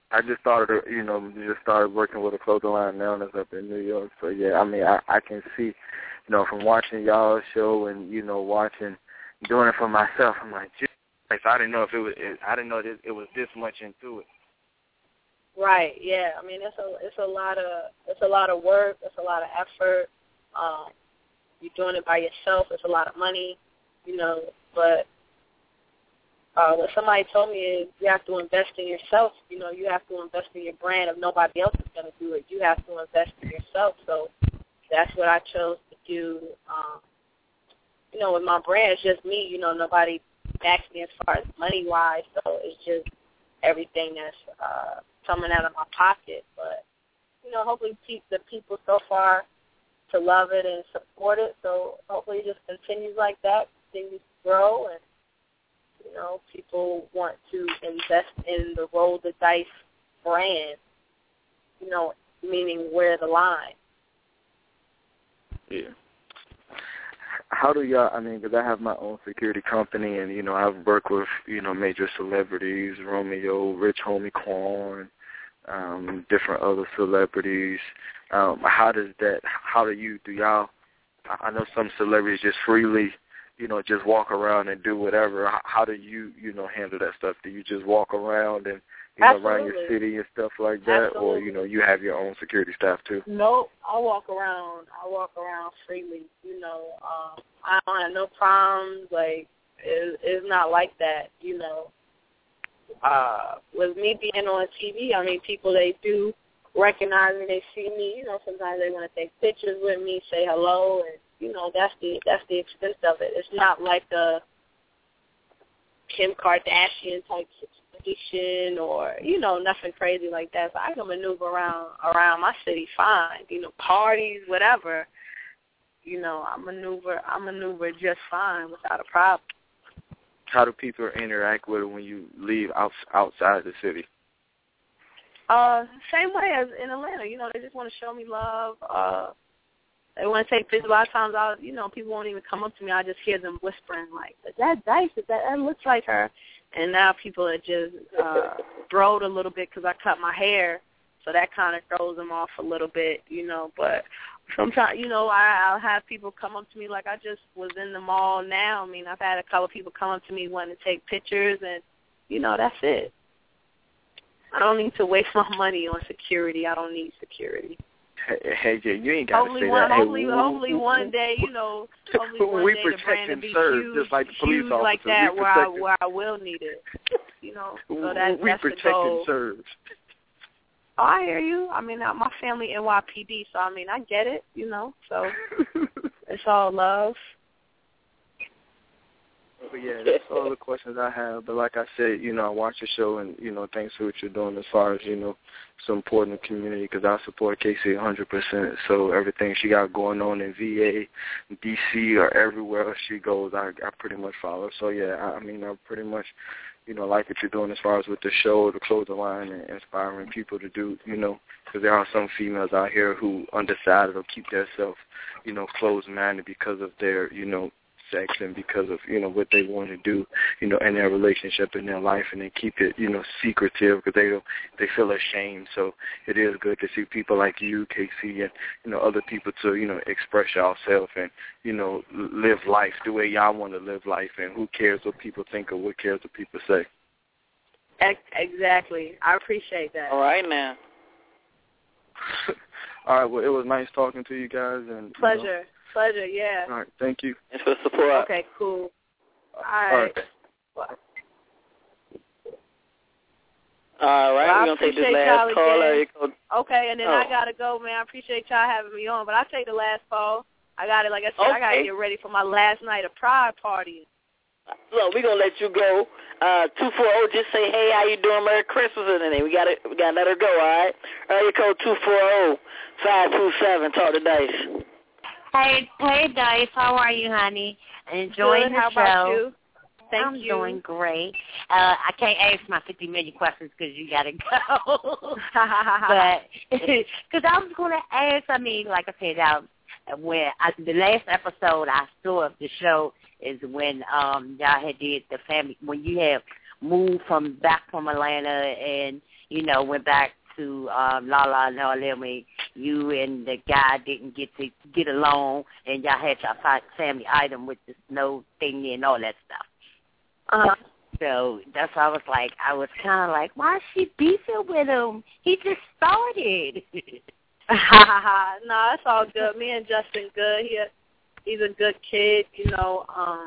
working with a clothing line now that's up in New York. So, yeah, I mean, I can see, from watching y'all's show and, doing it for myself, I'm like, geez. I didn't know I didn't know it was this much into it. Right. Yeah. I mean, it's a lot of work. It's a lot of effort. You're doing it by yourself. It's a lot of money, But what somebody told me is you have to invest in yourself. You have to invest in your brand. If nobody else is going to do it, you have to invest in yourself. So that's what I chose to do. With my brand, it's just me. Nobody backs me as far as money-wise, so it's just everything that's coming out of my pocket. But, hopefully the people so far to love it and support it, so hopefully it just continues like that, continues to grow, and, people want to invest in the Roll the Dice brand, meaning wear the line. Yeah. How do y'all, because I have my own security company and, I've worked with, major celebrities, Romeo, Rich Homie Quan, different other celebrities. How do y'all, I know some celebrities just freely, just walk around and do whatever. How do you, handle that stuff? Do you just walk around and, around your city and stuff like that? Absolutely. Or, you have your own security staff too? Nope. I walk around freely, I don't have no problems. Like, it's not like that, With me being on TV, people, they do recognize me, they see me. You know, sometimes they want to take pictures with me, say hello, and you know, that's the extent of it. It's not like a Kim Kardashian type situation or, you know, nothing crazy like that. So I can maneuver around my city fine. You know, parties, whatever. You know, I maneuver just fine without a problem. How do people interact with it when you leave outside the city? Same way as in Atlanta. You know, they just want to show me love. They want to take pictures. A lot of times, people won't even come up to me. I just hear them whispering, like, "Is that Dice? That looks like her?" And now people are just throwed a little bit because I cut my hair, so that kind of throws them off a little bit, you know. But sometimes, you know, I'll have people come up to me like I just was in the mall now. I mean, I've had a couple of people come up to me wanting to take pictures, and, you know, that's it. I don't need to waste my money on security. I don't need security. Hey, you ain't got to say that. Hopefully one day, you know, the brand will be huge, just like the police officers. Like that, where I will need it. You know, so that's protect the goal. and serve. Oh, I hear you. I mean, my family NYPD, so I mean, I get it. You know, so it's all love. But yeah, that's all the questions I have. But like I said, you know, I watch the show, and you know, thanks for what you're doing as far as, you know, supporting the community, because I support Casey 100%. So everything she got going on in VA, DC, or everywhere she goes, I pretty much follow. So yeah, I mean, I pretty much, you know, like what you're doing as far as with the show, the clothing line, and inspiring people to do, you know, because there are some females out here who undecided or keep themselves, you know, closed-minded because of their, you know, sex and because of, you know, what they want to do, you know, in their relationship, in their life, and they keep it, you know, secretive because they feel ashamed. So it is good to see people like you, Casey, and, you know, other people to, you know, express yourself and, you know, live life the way y'all want to live life, and who cares what people think or what cares what people say. Exactly. I appreciate that. All right, now. All right, well, it was nice talking to you guys. And Pleasure, yeah. All right, thank you. Thanks for the support. Okay, cool. All right. All right, we're going to take this last caller. Okay, and then I got to go, man. I appreciate y'all having me on, but I'll take the last call. I got it, like I said, I got to get ready for my last night of Pride party. So we're going to let you go. 240, just say, hey, how you doing? Merry Christmas, and then we got to let her go, all right? Area code 240-527. Talk to Dice. Hey, Dice. How are you, honey? Enjoying Good. the How show. About you? I'm doing great. I can't ask my 50 million questions because you got to go. But because I was going to ask, I mean, like I said, the last episode I saw of the show is when y'all had did the family, when you have moved back from Atlanta and, you know, went back to La and all them, and you and the guy didn't get along, and y'all had your family item with the snow thingy and all that stuff. So that's why I was kind of like, why is she beefing with him? He just started. No, it's all good. Me and Justin good. He's a good kid, you know.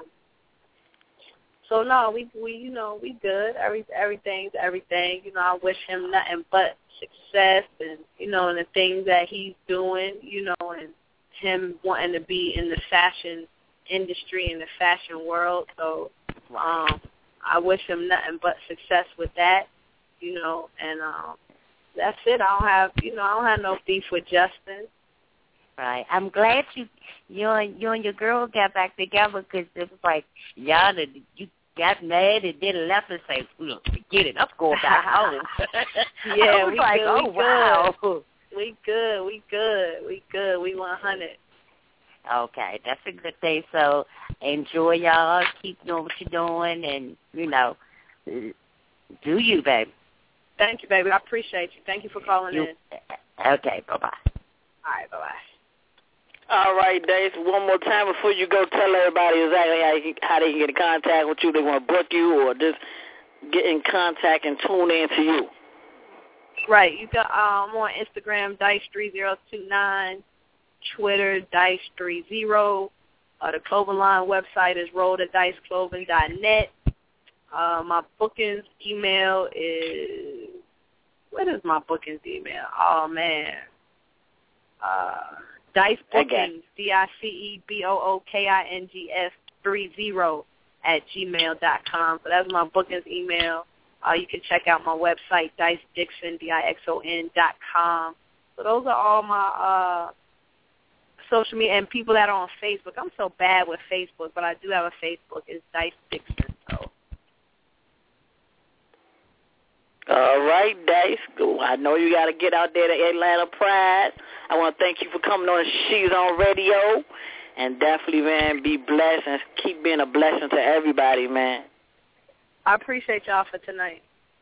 So no, we you know, we good. Everything's everything. You know, I wish him nothing but success, and you know, and the things that he's doing, you know, and him wanting to be in the fashion industry, in the fashion world. So I wish him nothing but success with that, you know, and that's it. I don't have no beef with Justin. Right. I'm glad you and your girl got back together, because it was like you got mad and then left and say, look, forget it, I'm going back home. Yeah, we like, good, wow. We good. We 100. Okay, that's a good thing. So enjoy, y'all. Keep doing what you're doing, and, you know, do you, baby. Thank you, baby. I appreciate you. Thank you for calling in. Okay, bye-bye. All right, bye-bye. All right, Dice, one more time before you go, tell everybody exactly how they can get in contact with you. They want to book you or just get in contact and tune in to you. Right. You got I'm on Instagram, Dice3029, Twitter, Dice30. The clothing line website is rollthediceclothing.net. My bookings email is What is my bookings email? Oh, man. Dice Bookings, DICEBOOKINGS30@gmail.com. So that's my bookings email. You can check out my website, DiceDixon, DIXON.com. So those are all my social media, and people that are on Facebook. I'm so bad with Facebook, but I do have a Facebook. It's Dice Dixon. So. All right, Dice. I know you got to get out there to Atlanta Pride. I want to thank you for coming on She's on Radio. And definitely, man, be blessed and keep being a blessing to everybody, man. I appreciate y'all for tonight.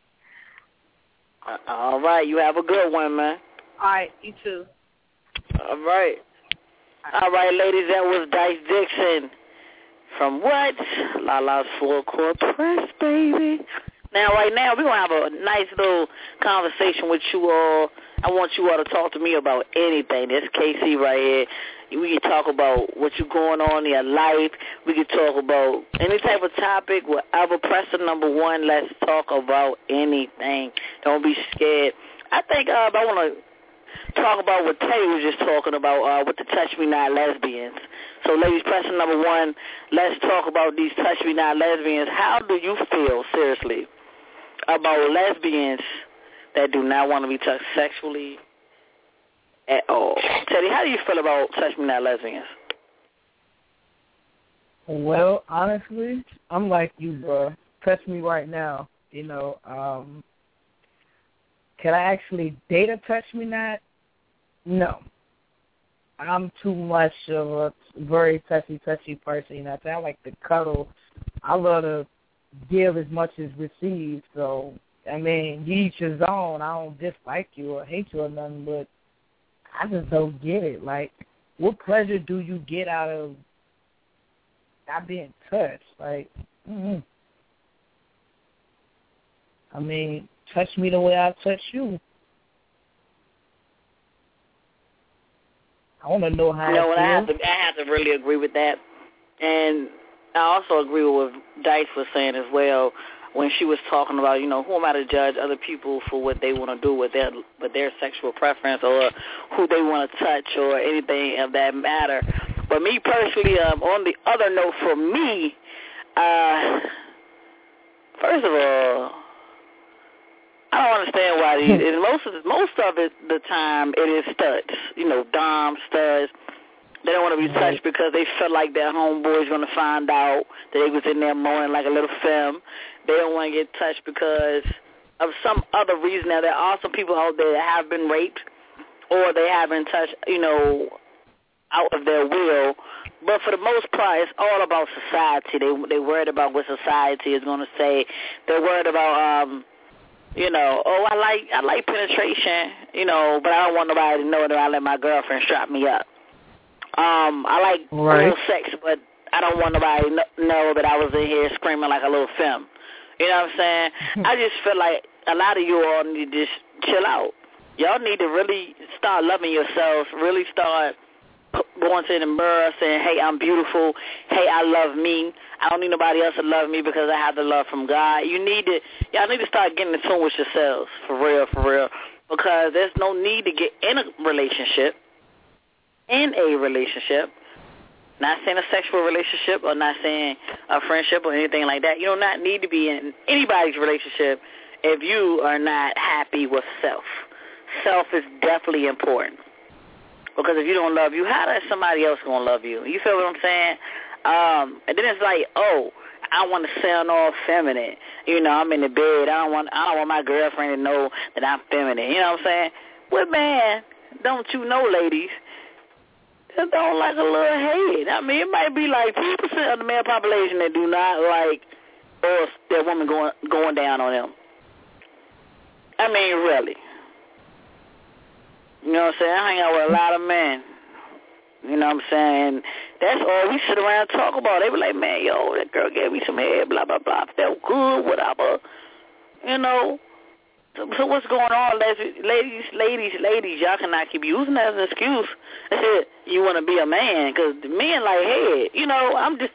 All right. You have a good one, man. All right. You too. All right. All right, ladies, that was Dice Dixon from what? Lala's Full Court Press, baby. Now, right now, we're going to have a nice little conversation with you all. I want you all to talk to me about anything. That's KC right here. We can talk about what you're going on in your life. We can talk about any type of topic, whatever. Press the number 1. Let's talk about anything. Don't be scared. I think I want to talk about what Teddy was just talking about with the Touch Me Not lesbians. So, ladies, press the number 1. Let's talk about these Touch Me Not lesbians. How do you feel, seriously, about lesbians that do not want to be touched sexually at all? Teddy, how do you feel about Touch Me Not lesbians? Well, honestly, I'm like you, bro. Touch me right now. You know, can I actually date a Touch Me Not? No. I'm too much of a very touchy person. You know, I like to cuddle. I love to give as much as receive. So, I mean, you each his own. I don't dislike you or hate you or nothing, but I just don't get it. Like, what pleasure do you get out of not being touched? Like, I mean, touch me the way I touch you. I want to know how. No, I have to really agree with that, and I also agree with what Dice was saying as well when she was talking about, you know, who am I to judge other people for what they want to do with their sexual preference or who they want to touch or anything of that matter. But me personally, on the other note, for me, first of all, I don't understand why most of it, the time, it is studs. You know, dom, studs. They don't want to be touched because they feel like their homeboy's going to find out that they was in there moaning like a little femme. They don't want to get touched because of some other reason. Now, there are some people out there that have been raped or they have been touched, you know, out of their will. But for the most part, it's all about society. They worried about what society is going to say. They're worried about you know, oh, I like penetration, you know, but I don't want nobody to know that I let my girlfriend strap me up. I like oral sex, but I don't want nobody to know that I was in here screaming like a little femme. You know what I'm saying? I just feel like a lot of you all need to just chill out. Y'all need to really start loving yourselves, really start going to the mirror saying, hey, I'm beautiful. Hey, I love me. I don't need nobody else to love me because I have the love from God. Y'all need to start getting in tune with yourselves, for real, because there's no need to get in a relationship, not saying a sexual relationship or not saying a friendship or anything like that. You do not need to be in anybody's relationship if you are not happy with self. Self is definitely important. Because if you don't love you, how is somebody else going to love you? You feel what I'm saying? And then it's like, oh, I want to sound all feminine. You know, I'm in the bed. I don't want my girlfriend to know that I'm feminine. You know what I'm saying? Well, man, don't you know, ladies, they don't like a little head. I mean, it might be like 2% of the male population that do not like or their woman going down on them. I mean, really. You know what I'm saying? I hang out with a lot of men. You know what I'm saying? That's all we sit around and talk about. They be like, man, yo, that girl gave me some head, blah, blah, blah. Felt good, whatever. You know? So what's going on, ladies? Y'all cannot keep using that as an excuse. You want to be a man, because men like head. You know, I'm just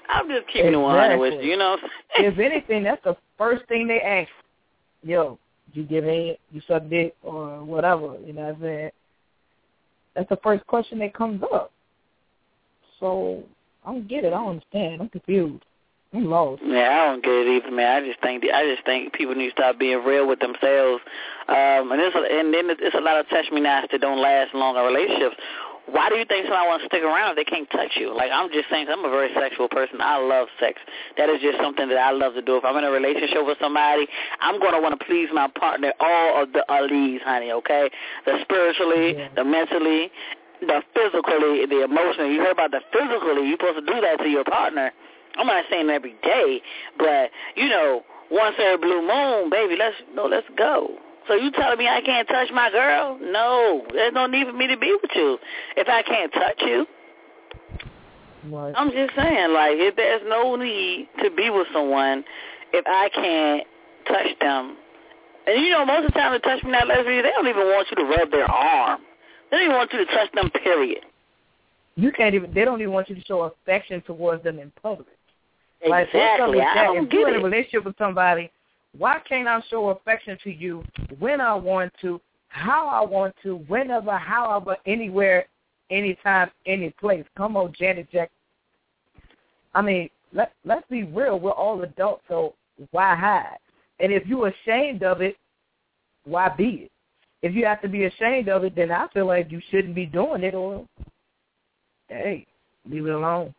keeping it 100 with you, you know? If anything, that's the first thing they ask. Yo, you give head, you suck dick, or whatever, you know what I'm saying? That's the first question that comes up. So I don't get it. I don't understand. I'm confused. I'm lost. Yeah, I don't get it either, man. I just think people need to stop being real with themselves. And then it's a lot of touch me nots that don't last long in relationships. Why do you think somebody wants to stick around if they can't touch you? Like, I'm just saying, I'm a very sexual person. I love sex. That is just something that I love to do. If I'm in a relationship with somebody, I'm going to want to please my partner, all of the alleys, honey, okay? The spiritually, the mentally, the physically, the emotionally. You heard about the physically. You're supposed to do that to your partner. I'm not saying every day, but, you know, once every blue moon, baby, let's go. So you telling me I can't touch my girl? No, there's no need for me to be with you if I can't touch you. Right. I'm just saying, like, if there's no need to be with someone if I can't touch them. And, you know, most of the time the touch me not lesbian, they don't even want you to rub their arm. They don't even want you to touch them, period. They don't even want you to show affection towards them in public. Exactly. Like, I don't if you're get in a it. relationship with somebody, why can't I show affection to you when I want to, how I want to, whenever, however, anywhere, anytime, any place? Come on, Janet Jackson. I mean, let's be real. We're all adults, so why hide? And if you're ashamed of it, why be it? If you have to be ashamed of it, then I feel like you shouldn't be doing it, or, hey, leave it alone.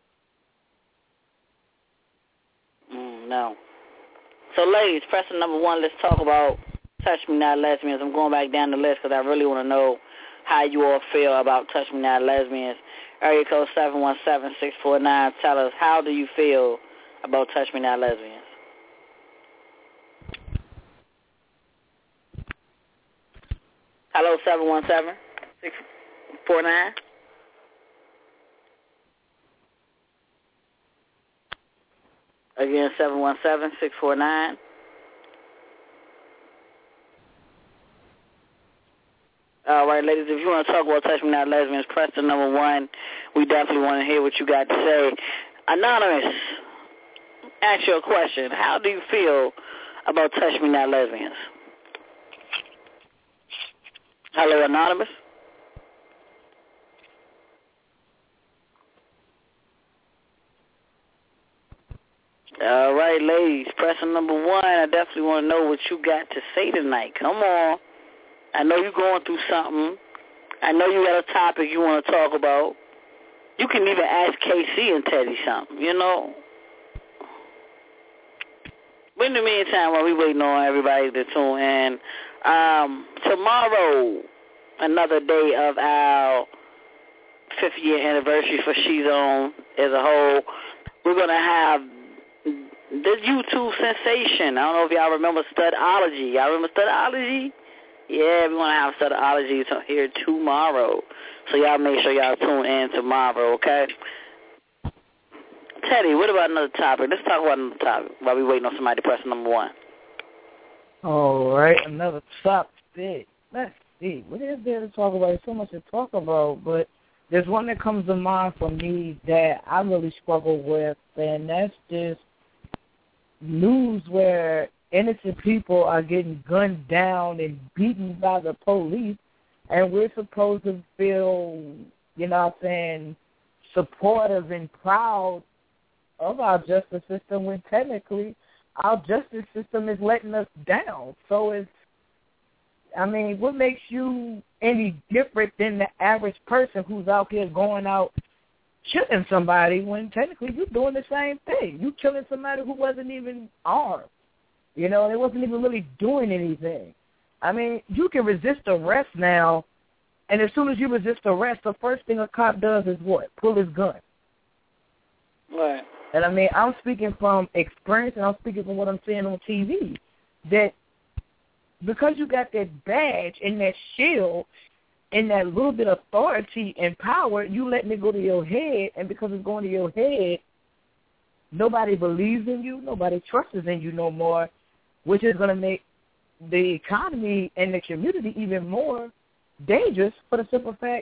No. So, ladies, pressing number 1, let's talk about Touch Me Not Lesbians. I'm going back down the list because I really want to know how you all feel about Touch Me Not Lesbians. Area code 717-649. Tell us, how do you feel about Touch Me Not Lesbians? Hello, 717-649. Again, 717-649. All right, ladies, if you want to talk about Touch Me Not Lesbians, press the number 1. We definitely want to hear what you got to say. Anonymous, ask you a question. How do you feel about Touch Me Not Lesbians? Hello, Anonymous. All right, ladies, pressing number 1. I definitely want to know what you got to say tonight. Come on. I know you're going through something. I know you got a topic you want to talk about. You can even ask KC and Teddy something, you know. But in the meantime, while we waiting on everybody to tune in, tomorrow, another day of our 5th year anniversary for She's On as a whole, we're going to have the YouTube sensation. I don't know if y'all remember Studology. Y'all remember Studology? Yeah, we want to have Studology here tomorrow. So y'all make sure y'all tune in tomorrow, okay? Teddy, what about another topic? Let's talk about another topic while we waiting on somebody to press number 1. All right, another topic. Let's see. What is there to talk about? There's so much to talk about, but there's one that comes to mind for me that I really struggle with, and that's just news where innocent people are getting gunned down and beaten by the police, and we're supposed to feel, you know what I'm saying, supportive and proud of our justice system when technically our justice system is letting us down. So it's, I mean, what makes you any different than the average person who's out here going out killing somebody when technically you're doing the same thing? You killing somebody who wasn't even armed. You know, they wasn't even really doing anything. I mean, you can resist arrest now, and as soon as you resist arrest, the first thing a cop does is what? Pull his gun. Right. And I mean, I'm speaking from experience, and I'm speaking from what I'm seeing on TV, that because you got that badge and that shield and that little bit of authority and power, you letting it go to your head, and because it's going to your head, nobody believes in you, nobody trusts in you no more, which is going to make the economy and the community even more dangerous for the simple fact,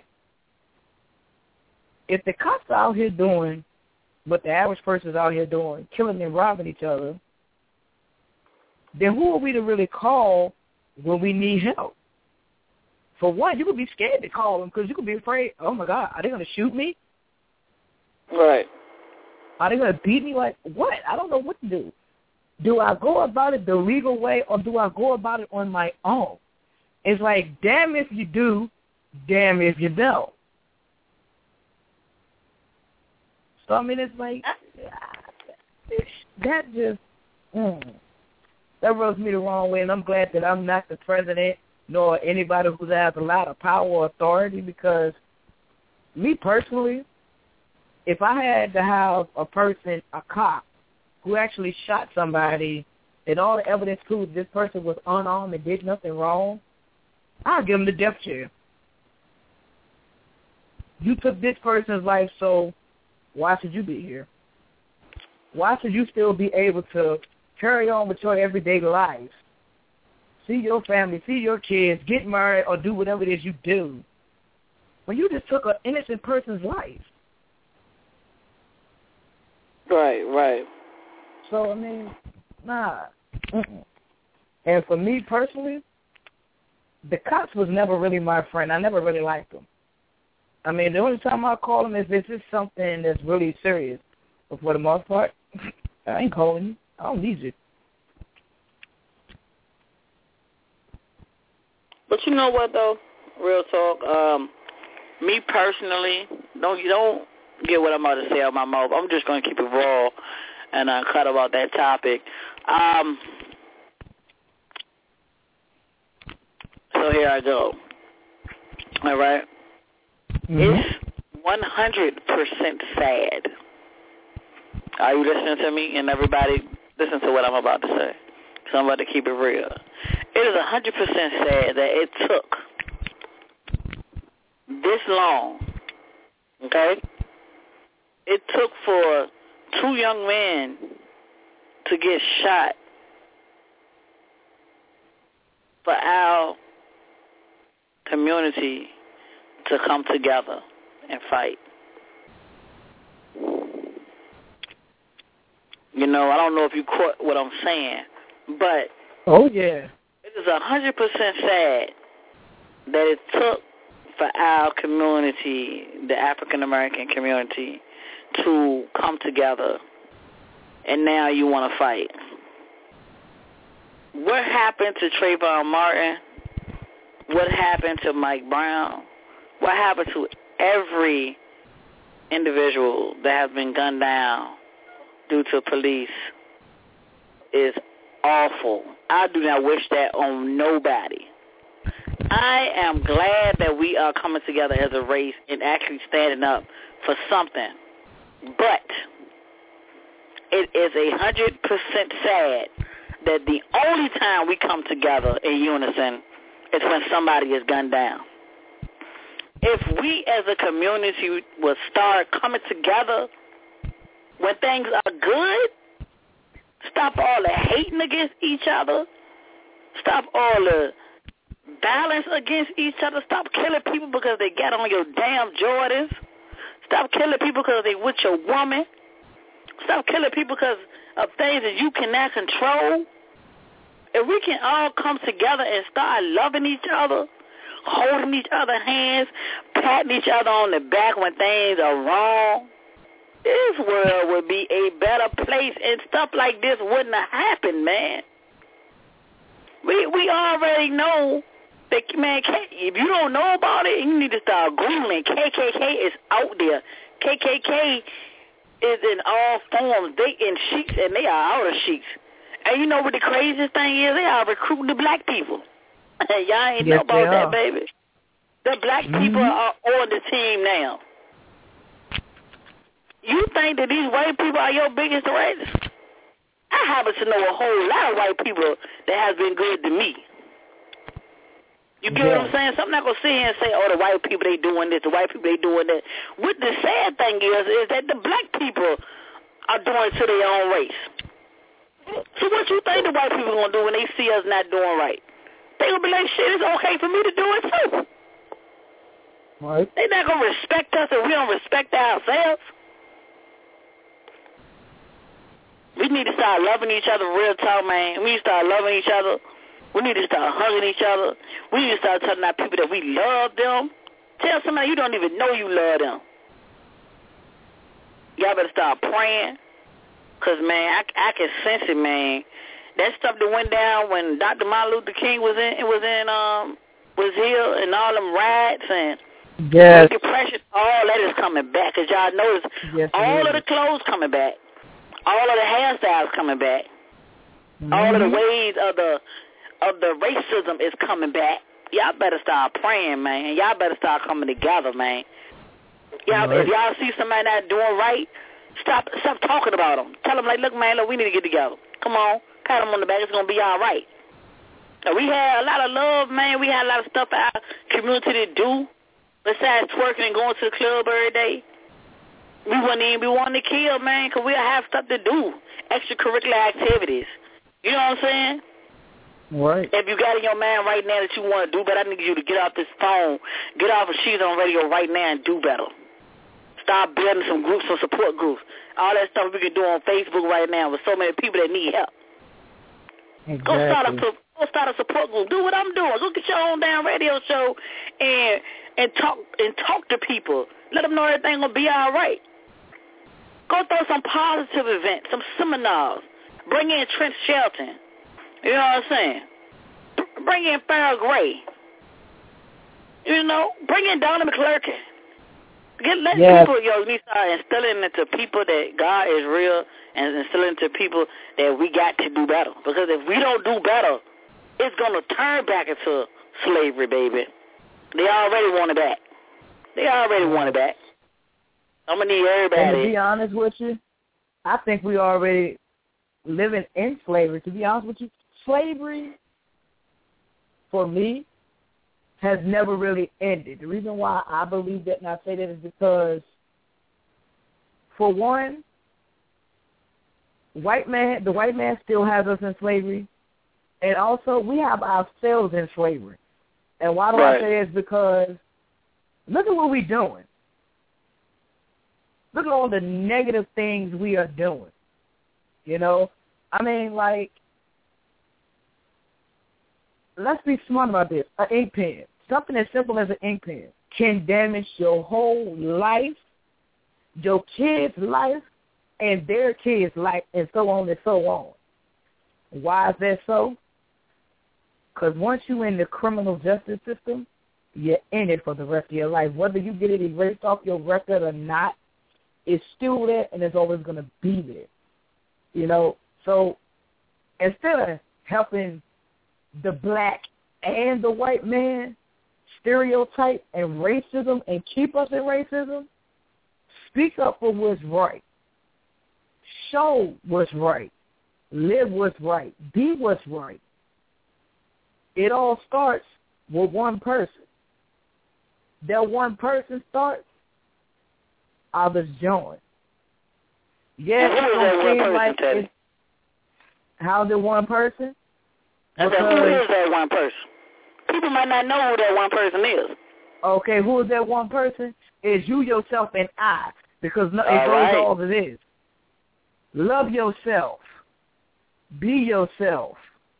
if the cops are out here doing what the average person is out here doing, killing and robbing each other, then who are we to really call when we need help. For one, you could be scared to call them because you could be afraid, oh, my God, are they going to shoot me? Right. Are they going to beat me? Like, what? I don't know what to do. Do I go about it the legal way or do I go about it on my own? It's like, damn if you do, damn if you don't. So, I mean, it's like, that just, that rubs me the wrong way, and I'm glad that I'm not the president nor anybody who has a lot of power or authority, because me personally, if I had to have a person, a cop, who actually shot somebody and all the evidence proved this person was unarmed and did nothing wrong, I'll give him the death chair. You took this person's life, so why should you be here? Why should you still be able to carry on with your everyday life, see your family, see your kids, get married, or do whatever it is you do, when you just took an innocent person's life? Right. So, I mean, nah. And for me personally, the cops was never really my friend. I never really liked them. I mean, the only time I call them is if it's something that's really serious. But for the most part, I ain't calling you. I don't need you. But you know what, though? Real talk. Me personally, you don't get what I'm about to say out my mouth. I'm just going to keep it raw and cut about that topic. So here I go. All right? Mm-hmm. It's 100% sad. Are you listening to me? And everybody, listen to what I'm about to say. Because I'm about to keep it real. It is 100% sad that it took this long, okay? It took for 2 young men to get shot for our community to come together and fight. You know, I don't know if you caught what I'm saying, but oh yeah, it is 100% sad that it took for our community, the African American community, to come together, and now you want to fight. What happened to Trayvon Martin? What happened to Mike Brown? What happened to every individual that has been gunned down due to police is awful. I do not wish that on nobody. I am glad that we are coming together as a race and actually standing up for something. But it is 100% sad that the only time we come together in unison is when somebody is gunned down. If we as a community would start coming together when things are good, stop all the hating against each other, stop all the violence against each other, stop killing people because they get on your damn Jordans, stop killing people because they with your woman, stop killing people because of things that you cannot control. If we can all come together and start loving each other, holding each other's hands, patting each other on the back when things are wrong, this world would be a better place, and stuff like this wouldn't have happened, man. We already know that, man, if you don't know about it, you need to start Googling. KKK is out there. KKK is in all forms. They in sheiks, and they are out of sheiks. And you know what the craziest thing is? They are recruiting the black people. Y'all ain't know about that, baby. The black people are on the team now. You think that these white people are your biggest threats? I happen to know a whole lot of white people that has been good to me. You get what I'm saying? So I'm not going to sit here and say, oh, the white people, they doing this, the white people, they doing that. What the sad thing is that the black people are doing to their own race. So what you think the white people going to do when they see us not doing right? They going to be like, shit, it's okay for me to do it too. Right. They not going to respect us if we don't respect ourselves. We need to start loving each other real talk, man. We need to start loving each other. We need to start hugging each other. We need to start telling our people that we love them. Tell somebody you don't even know you love them. Y'all better start praying. Because, man, I can sense it, man. That stuff that went down when Dr. Martin Luther King was here and all them riots and depression, all that is coming back. Because y'all notice all of the clothes coming back. All of the hairstyles coming back. All of the ways of the racism is coming back. Y'all better start praying, man. Y'all better start coming together, man. Y'all, if y'all see somebody not doing right, stop talking about them. Tell them, like, look, man, we need to get together. Come on, pat them on the back. It's going to be all right. We had a lot of love, man. We had a lot of stuff in our community to do besides twerking and going to the club every day. We wouldn't even be wanting to kill, man, because we have stuff to do, extracurricular activities. You know what I'm saying? Right. If you got in your mind right now that you want to do better, I need you to get off this phone, get off of She's on Radio right now and do better. Start building some groups, some support groups. All that stuff we can do on Facebook right now with so many people that need help. Exactly. Go start a support group. Do what I'm doing. Go get your own damn radio show and talk to people. Let them know everything gonna be all right. Go throw some positive events, some seminars. Bring in Trent Shelton. You know what I'm saying? Bring in Farrah Gray. You know, bring in Donna McClurkin. Let people, we start instilling into people that God is real and instilling into people that we got to do better. Because if we don't do better, it's going to turn back into slavery, baby. They already want it back. I'm going to need everybody. And to be honest with you, I think we already living in slavery. To be honest with you, slavery, for me, has never really ended. The reason why I believe that and I say that is because, for one, the white man still has us in slavery, and also we have ourselves in slavery. And why do I say that is because look at what we're doing. Look at all the negative things we are doing. You know? I mean, like, let's be smart about this. An ink pen, something as simple as an ink pen, can damage your whole life, your kid's life, and their kids' life, and so on and so on. Why is that so? Because once you're in the criminal justice system, you're in it for the rest of your life. Whether you get it erased off your record or not, it's still there, and it's always going to be there. You know? So instead of helping the black and the white man stereotype and racism and keep us in racism, speak up for what's right. Show what's right. Live what's right. Be what's right. It all starts with one person. That one person starts, others join. Yes, it's going to seem like it's, how's it one person? I said, who is that one person? People might not know who that one person is. Okay, who is that one person? Is you, yourself, and I, because it goes all it is. Love yourself. Be yourself.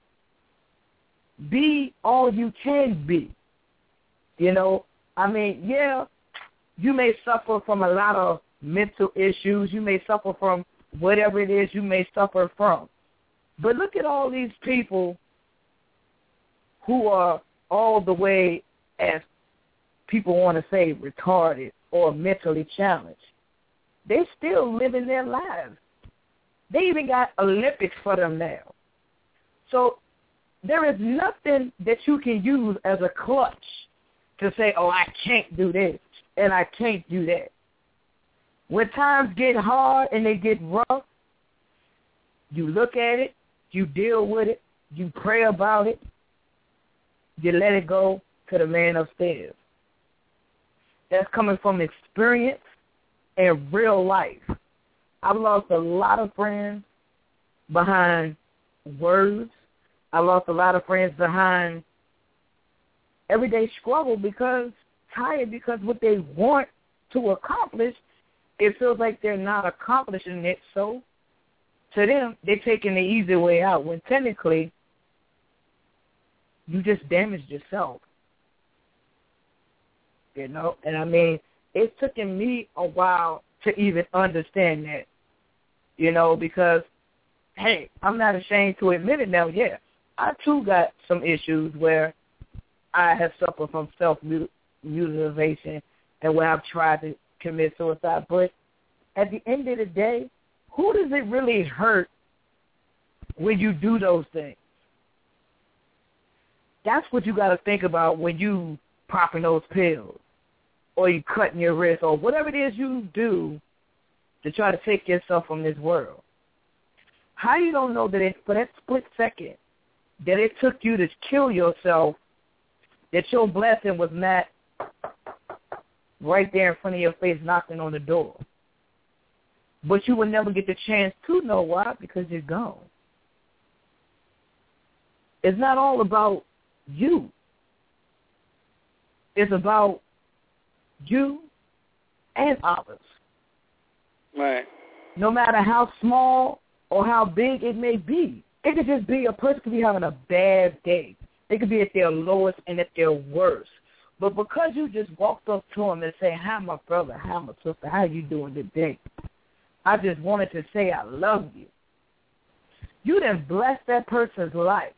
Be all you can be. You know, I mean, yeah, you may suffer from a lot of mental issues. You may suffer from whatever it is you may suffer from. But look at all these people who are all the way, as people want to say, retarded or mentally challenged. They still living their lives. They even got Olympics for them now. So there is nothing that you can use as a clutch to say, oh, I can't do this and I can't do that. When times get hard and they get rough, you look at it, you deal with it, you pray about it, you let it go to the man upstairs. That's coming from experience and real life. I've lost a lot of friends behind words. I lost a lot of friends behind everyday struggle because what they want to accomplish, it feels like they're not accomplishing it. So to them, they're taking the easy way out when technically you just damaged yourself. You know, and I mean, it's taken me a while to even understand that, you know, because, hey, I'm not ashamed to admit it now, yeah. I, too, got some issues where I have suffered from self-mutilation and where I've tried to commit suicide. But at the end of the day, who does it really hurt when you do those things? That's what you got to think about when you popping those pills or you cutting your wrist or whatever it is you do to try to take yourself from this world. How you don't know that for that split second that it took you to kill yourself, that your blessing was not right there in front of your face knocking on the door. But you will never get the chance to know why, because you're gone. It's not all about you. It's about you and others. Right. No matter how small or how big it may be. It could just be a person could be having a bad day. They could be at their lowest and at their worst. But because you just walked up to them and say, hi, my brother, hi, my sister, how you doing today? I just wanted to say I love you. You done blessed that person's life.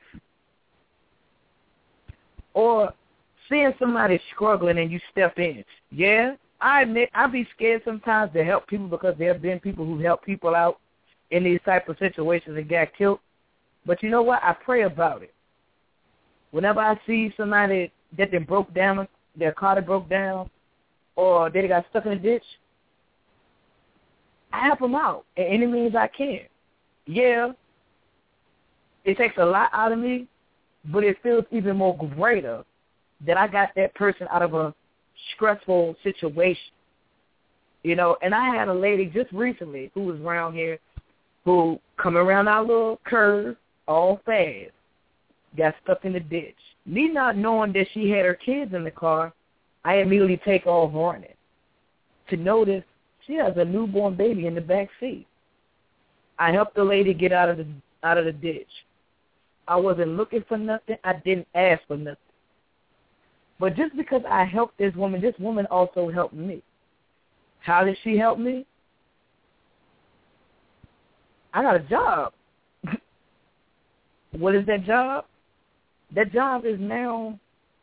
Or seeing somebody struggling and you step in. Yeah, I admit I be scared sometimes to help people because there have been people who help people out in these type of situations and got killed. But you know what? I pray about it. Whenever I see somebody that they broke down, their car that broke down, or they got stuck in a ditch, I help them out in any means I can. Yeah, it takes a lot out of me, but it feels even more greater that I got that person out of a stressful situation. You know, and I had a lady just recently who was around here who come around our little curve all fast, got stuck in the ditch. Me not knowing that she had her kids in the car, I immediately take off running to notice she has a newborn baby in the back seat. I helped the lady get out of the ditch. I wasn't looking for nothing. I didn't ask for nothing. But just because I helped this woman also helped me. How did she help me? I got a job. What is that job? That job is now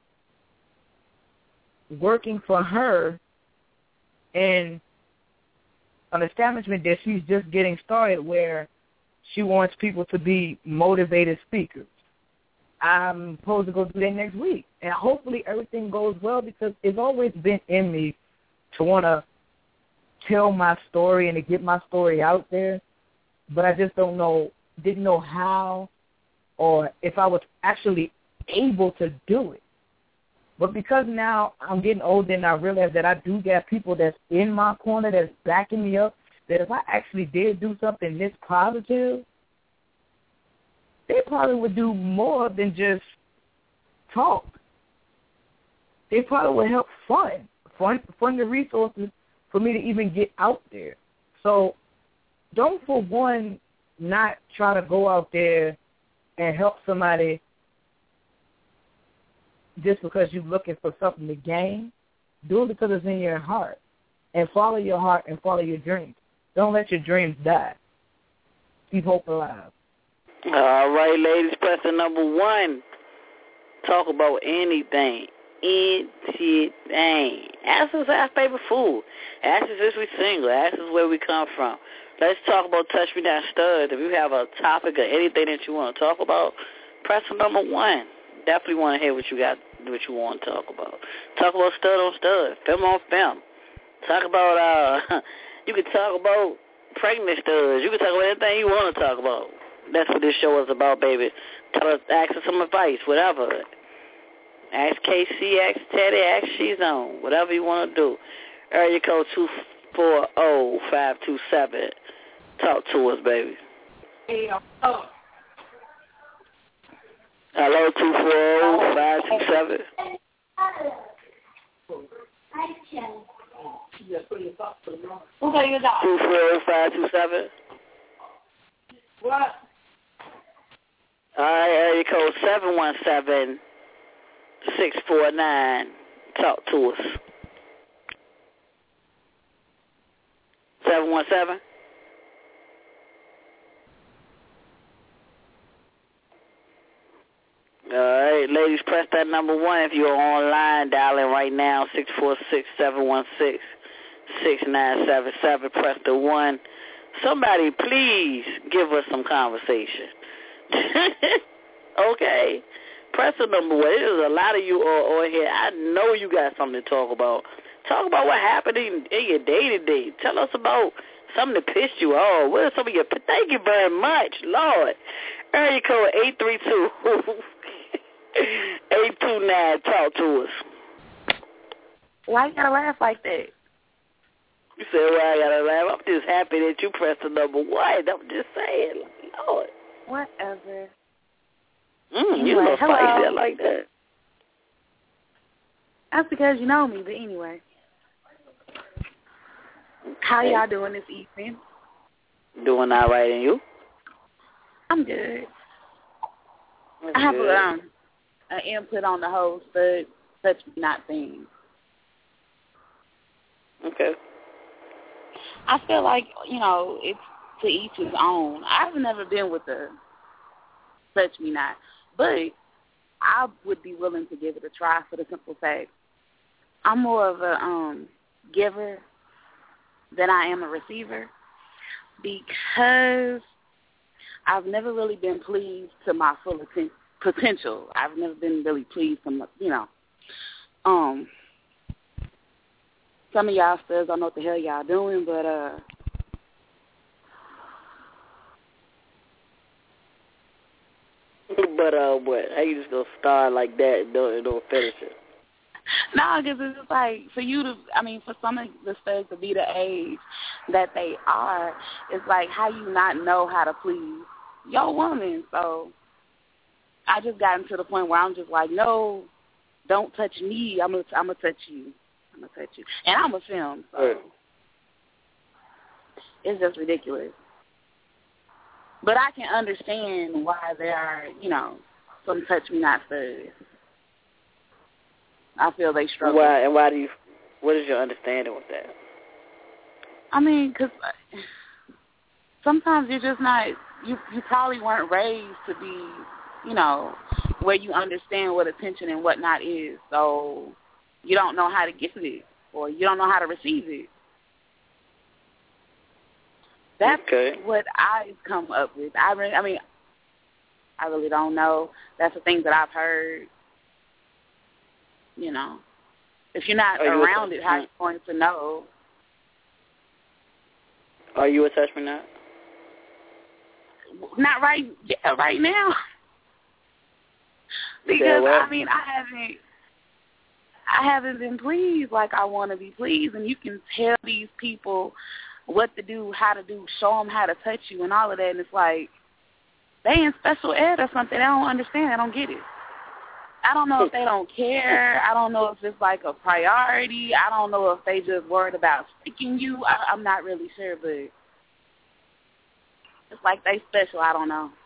working for her in an establishment that she's just getting started where she wants people to be motivated speakers. I'm supposed to go do that next week. And hopefully everything goes well because it's always been in me to want to tell my story and to get my story out there. But I just didn't know how or if I was actually able to do it. But because now I'm getting older and I realize that I do got people that's in my corner that's backing me up, that if I actually did do something this positive, they probably would do more than just talk. They probably would help fund the resources for me to even get out there. So don't, for one, not try to go out there and help somebody just because you're looking for something to gain. Do it because it's in your heart. And follow your heart and follow your dreams. Don't let your dreams die. Keep hope alive. All right, ladies, question number 1. Talk about anything. Anything. Ask us our favorite food. Ask us if we're single. Ask us where we come from. Let's talk about Touch Me Not Stud. If you have a topic or anything that you want to talk about, press number 1. Definitely want to hear what you want to talk about. Talk about stud on stud, film on film. Talk about, you can talk about pregnant studs. You can talk about anything you want to talk about. That's what this show is about, baby. Ask us some advice, whatever. Ask KC, ask Teddy, ask She's-On, whatever you want to do. Area code 240-527. Talk to us, baby. Hello, 240-527. 240-527. What? All right, area code 717-369-3333. 649. Talk to us. 717. All right, ladies, press that number 1 if you're online. Dial in right now, 646-716-6977. Press the 1. Somebody, please give us some conversation. Okay? Press the number 1. There's a lot of you on here. I know you got something to talk about. Talk about what happened in your day-to-day. Tell us about something that pissed you off. What are some of your... Thank you very much, Lord. Area code 832. 829, talk to us. Why you gotta laugh like that? You said, why I gotta laugh? I'm just happy that you pressed the number 1. I'm just saying, Lord. Whatever. You look spicy like that. That's because you know me, but anyway. How y'all doing this evening? Doing all right, and you? I'm good. That's I have good. an input on the whole touch me not thing. Okay. I feel like, it's to each his own. I've never been with the touch me not, but I would be willing to give it a try for the simple fact I'm more of a giver than I am a receiver, because I've never really been pleased to my full potential. I've never been really pleased to my, some of y'all still don't know what the hell y'all doing, but what? How you just gonna start like that and don't finish it? No, because it's just like for you to, for some of the studs to be the age that they are, it's like how you not know how to please your woman. So I just gotten to the point where I'm just like, no, don't touch me. I'm gonna touch you. I'm gonna touch you, and I'm a film, so right. It's just ridiculous. But I can understand why there are, some touch me not studs. I feel they struggle. Why? And why do you? What is your understanding with that? Because sometimes you're just not. You probably weren't raised to be, where you understand what attention and whatnot is. So you don't know how to give it, or you don't know how to receive it. That's what I've come up with. I really don't know. That's the things that I've heard. If you're not around it, how are you going to know? Are you a touch me not? Not right now. Because I haven't been pleased like I want to be pleased, and you can tell these people what to do, how to do, show them how to touch you, and all of that, and it's like they in special ed or something. They don't understand. They don't get it. I don't know if they don't care. I don't know if it's like a priority. I don't know if they just worried about sticking you. I'm not really sure, but it's like they special. I don't know.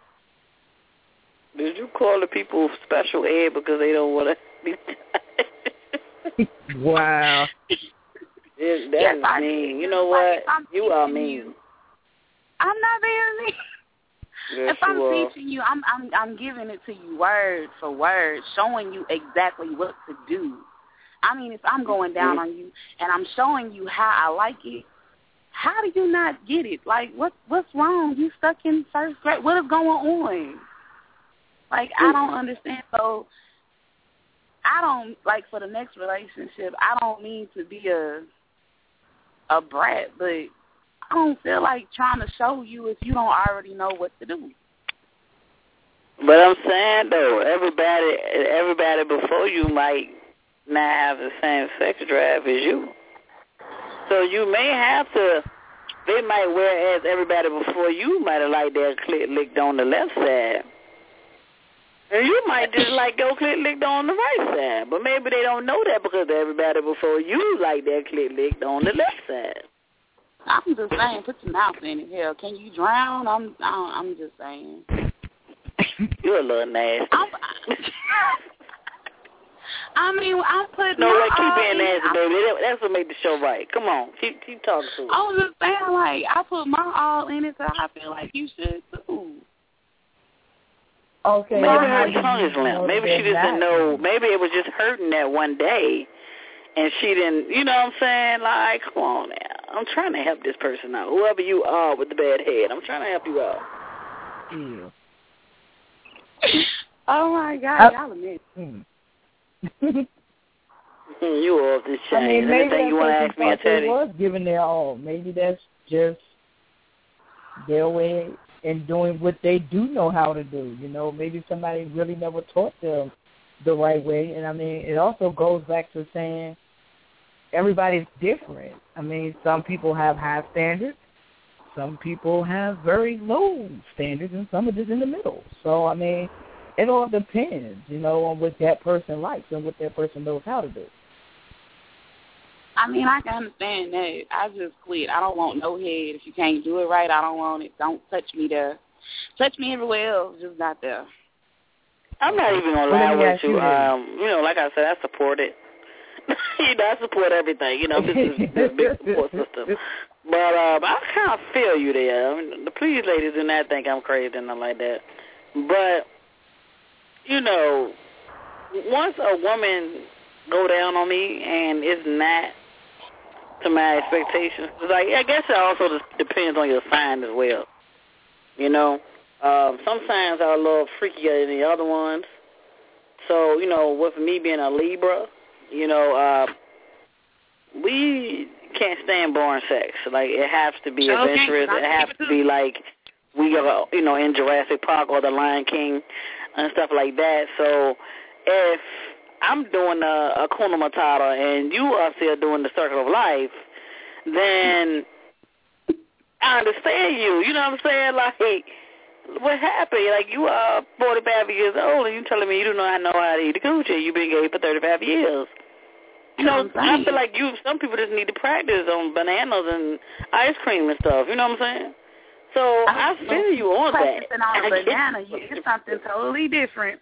Did you call the people special ed because they don't want to be Wow. That is mean. You know what? You are mean. I'm not being mean. Yes, if I'm teaching you, I'm giving it to you word for word, showing you exactly what to do. If I'm going down on you and I'm showing you how I like it, how do you not get it? Like, what's wrong? You stuck in first grade. What is going on? Like, I don't understand. So I don't, like, for the next relationship, I don't mean to be a brat, but I don't feel like trying to show you if you don't already know what to do. But I'm saying, though, everybody before you might not have the same sex drive as you. So you may have to, they might, whereas everybody before you might have liked their clit licked on the left side. And you might just like your clit licked on the right side. But maybe they don't know that because everybody before you like their clit licked on the left side. I'm just saying, put your mouth in it. Hell, can you drown? I'm just saying. You're a little nasty. I mean, I put no, my like, keep all being in. nasty, baby. That's what made the show right. Come on, keep talking to us. I was just saying, like, I put my all in it, so I feel like you should too. Okay. Maybe her tongue is limp. Maybe she just didn't know. Maybe it was just hurting that one day, and she didn't. You know what I'm saying? Like, come on now. I'm trying to help this person out. Whoever you are with the bad head, I'm trying to help you out. Yeah. Oh my God, y'all admit. You off this chain. I mean, maybe anything you want to ask me, I tell they you. was giving their all. Maybe that's just their way in doing what they do know how to do. You know, maybe somebody really never taught them the right way. And I mean, it also goes back to saying everybody's different. I mean, some people have high standards. Some people have very low standards, and some are just in the middle. So, I mean, it all depends, you know, on what that person likes and what that person knows how to do. I mean, I can understand that. I just quit. I don't want no head. If you can't do it right, I don't want it. Don't touch me there. Touch me everywhere else, just not there. I'm not even going to lie with you. You know, like I said, I support it. You know, I support everything. You know, this is a big support system. But I kind of feel you there. I mean, please, ladies, do not think I'm crazy and nothing like that. But, you know, once a woman go down on me and it's not to my expectations, like, I guess it also just depends on your sign as well. You know, some signs are a little freakier than the other ones. So, you know, with me being a Libra, you know, we can't stand boring sex. Like, it has to be adventurous. It has to be like we are, you know, in Jurassic Park or The Lion King and stuff like that. So if I'm doing a Hakuna Matata and you are still doing the Circle of Life, then I understand you. You know what I'm saying? Like, what happened? Like, you are 45 years old and you telling me you do not know how to eat a coochie. You've been gay for 35 years. You know, I feel like some people just need to practice on bananas and ice cream and stuff. You know what I'm saying? So I feel you on that. Practicing on a banana, it's something totally different.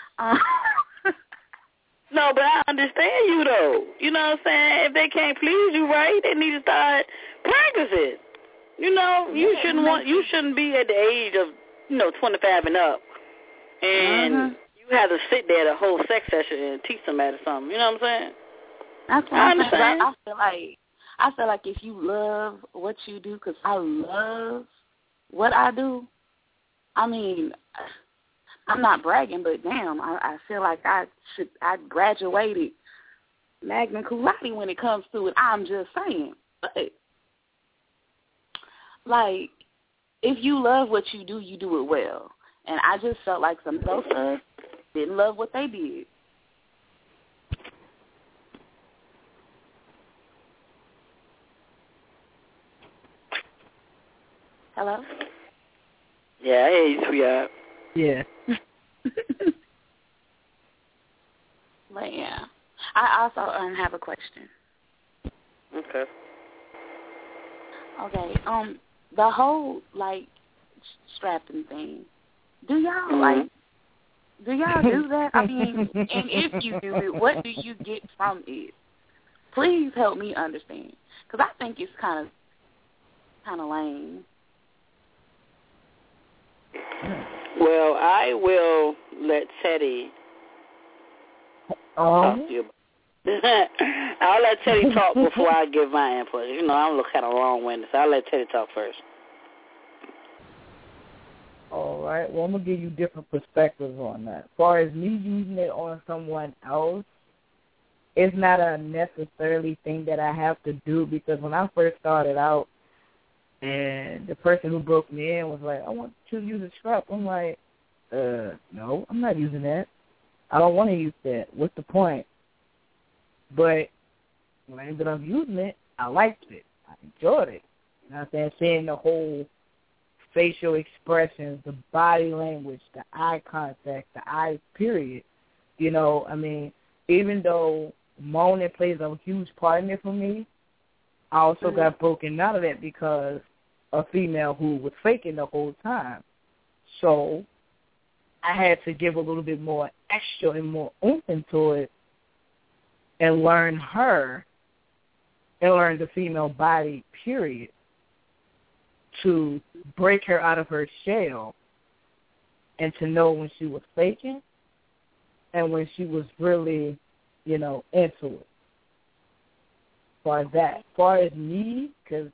No, but I understand you, though. You know what I'm saying? If they can't please you right, they need to start practicing. You know, you shouldn't be at the age of, you know, 25 and up, and you have to sit there the whole sex session and teach somebody something. You know what I'm saying? That's what I'm saying. I feel like if you love what you do, because I love what I do. I mean, I'm not bragging, but damn, I feel like I graduated magna cum laude when it comes to it. I'm just saying, but like, if you love what you do it well. And I just felt like some of those thugs didn't love what they did. Hello? Yeah, I hear you, sweetheart. Yeah. But yeah. I also have a question. Okay. Okay. The whole, like, strapping thing. Do y'all do that? I mean, and if you do it, what do you get from it? Please help me understand, because I think it's kind of lame. Well, I will let Teddy talk to you. I'll let Teddy talk before I give my input. You know, I'm kind of long-winded, so I'll let Teddy talk first. All right. Well, I'm going to give you different perspectives on that. As far as me using it on someone else, it's not a necessarily thing that I have to do, because when I first started out and the person who broke me in was like, I want you to use a strap. I'm like, no, I'm not using that. I don't want to use that. What's the point? But when I ended up using it, I liked it. I enjoyed it. You know what I'm saying? Seeing the whole facial expressions, the body language, the eye contact, the eyes, period. You know, I mean, even though moaning plays a huge part in it for me, I also got broken out of that because a female who was faking the whole time. So I had to give a little bit more extra and more oomph into it and learn her and learn the female body, period, to break her out of her shell and to know when she was faking and when she was really, into it. As far as me, because,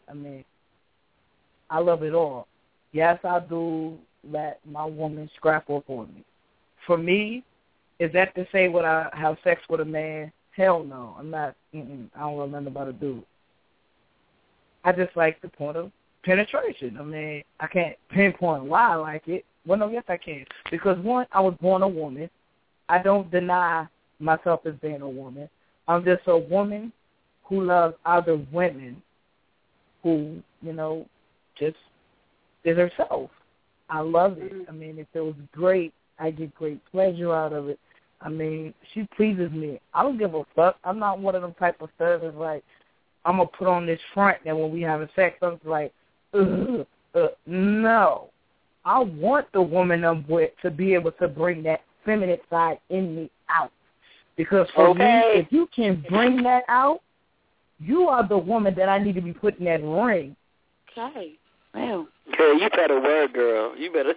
I love it all. Yes, I do let my woman scrap up on me. For me, is that to say would I have sex with a man? Hell no. I'm not, I don't know nothing about a dude. I just like the point of penetration. I can't pinpoint why I like it. Well, no, yes, I can. Because, one, I was born a woman. I don't deny myself as being a woman. I'm just a woman who loves other women who, just is herself. I love it. It feels great. I get great pleasure out of it. She pleases me. I don't give a fuck. I'm not one of them type of thugs that's like, I'm going to put on this front and when we having sex, I'm like, no. I want the woman I'm with to be able to bring that feminine side in me out. Because for me, if you can bring that out, you are the woman that I need to be putting that ring. Okay. Well. Girl, you better work, girl. You better.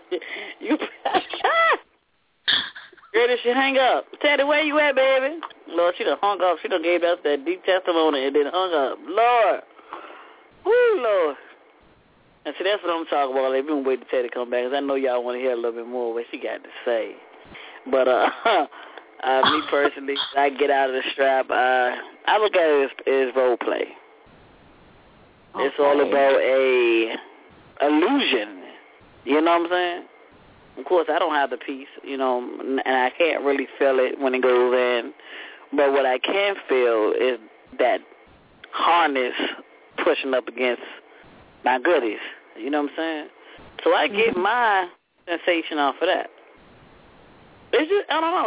Girl, did she hang up? Teddy, where you at, baby? Lord, she done hung up. She done gave us that deep testimony and then hung up. Lord. Woo, Lord. And see, that's what I'm talking about. They've been waiting for Teddy to come back because I know y'all want to hear a little bit more what she got to say. But me personally, I get out of the strap. I look at it as role play. Okay. It's all about a illusion. You know what I'm saying? Of course, I don't have the piece, and I can't really feel it when it goes in. But what I can feel is that harness pushing up against my goodies. You know what I'm saying? So I get my sensation off of that. It's just, I don't know.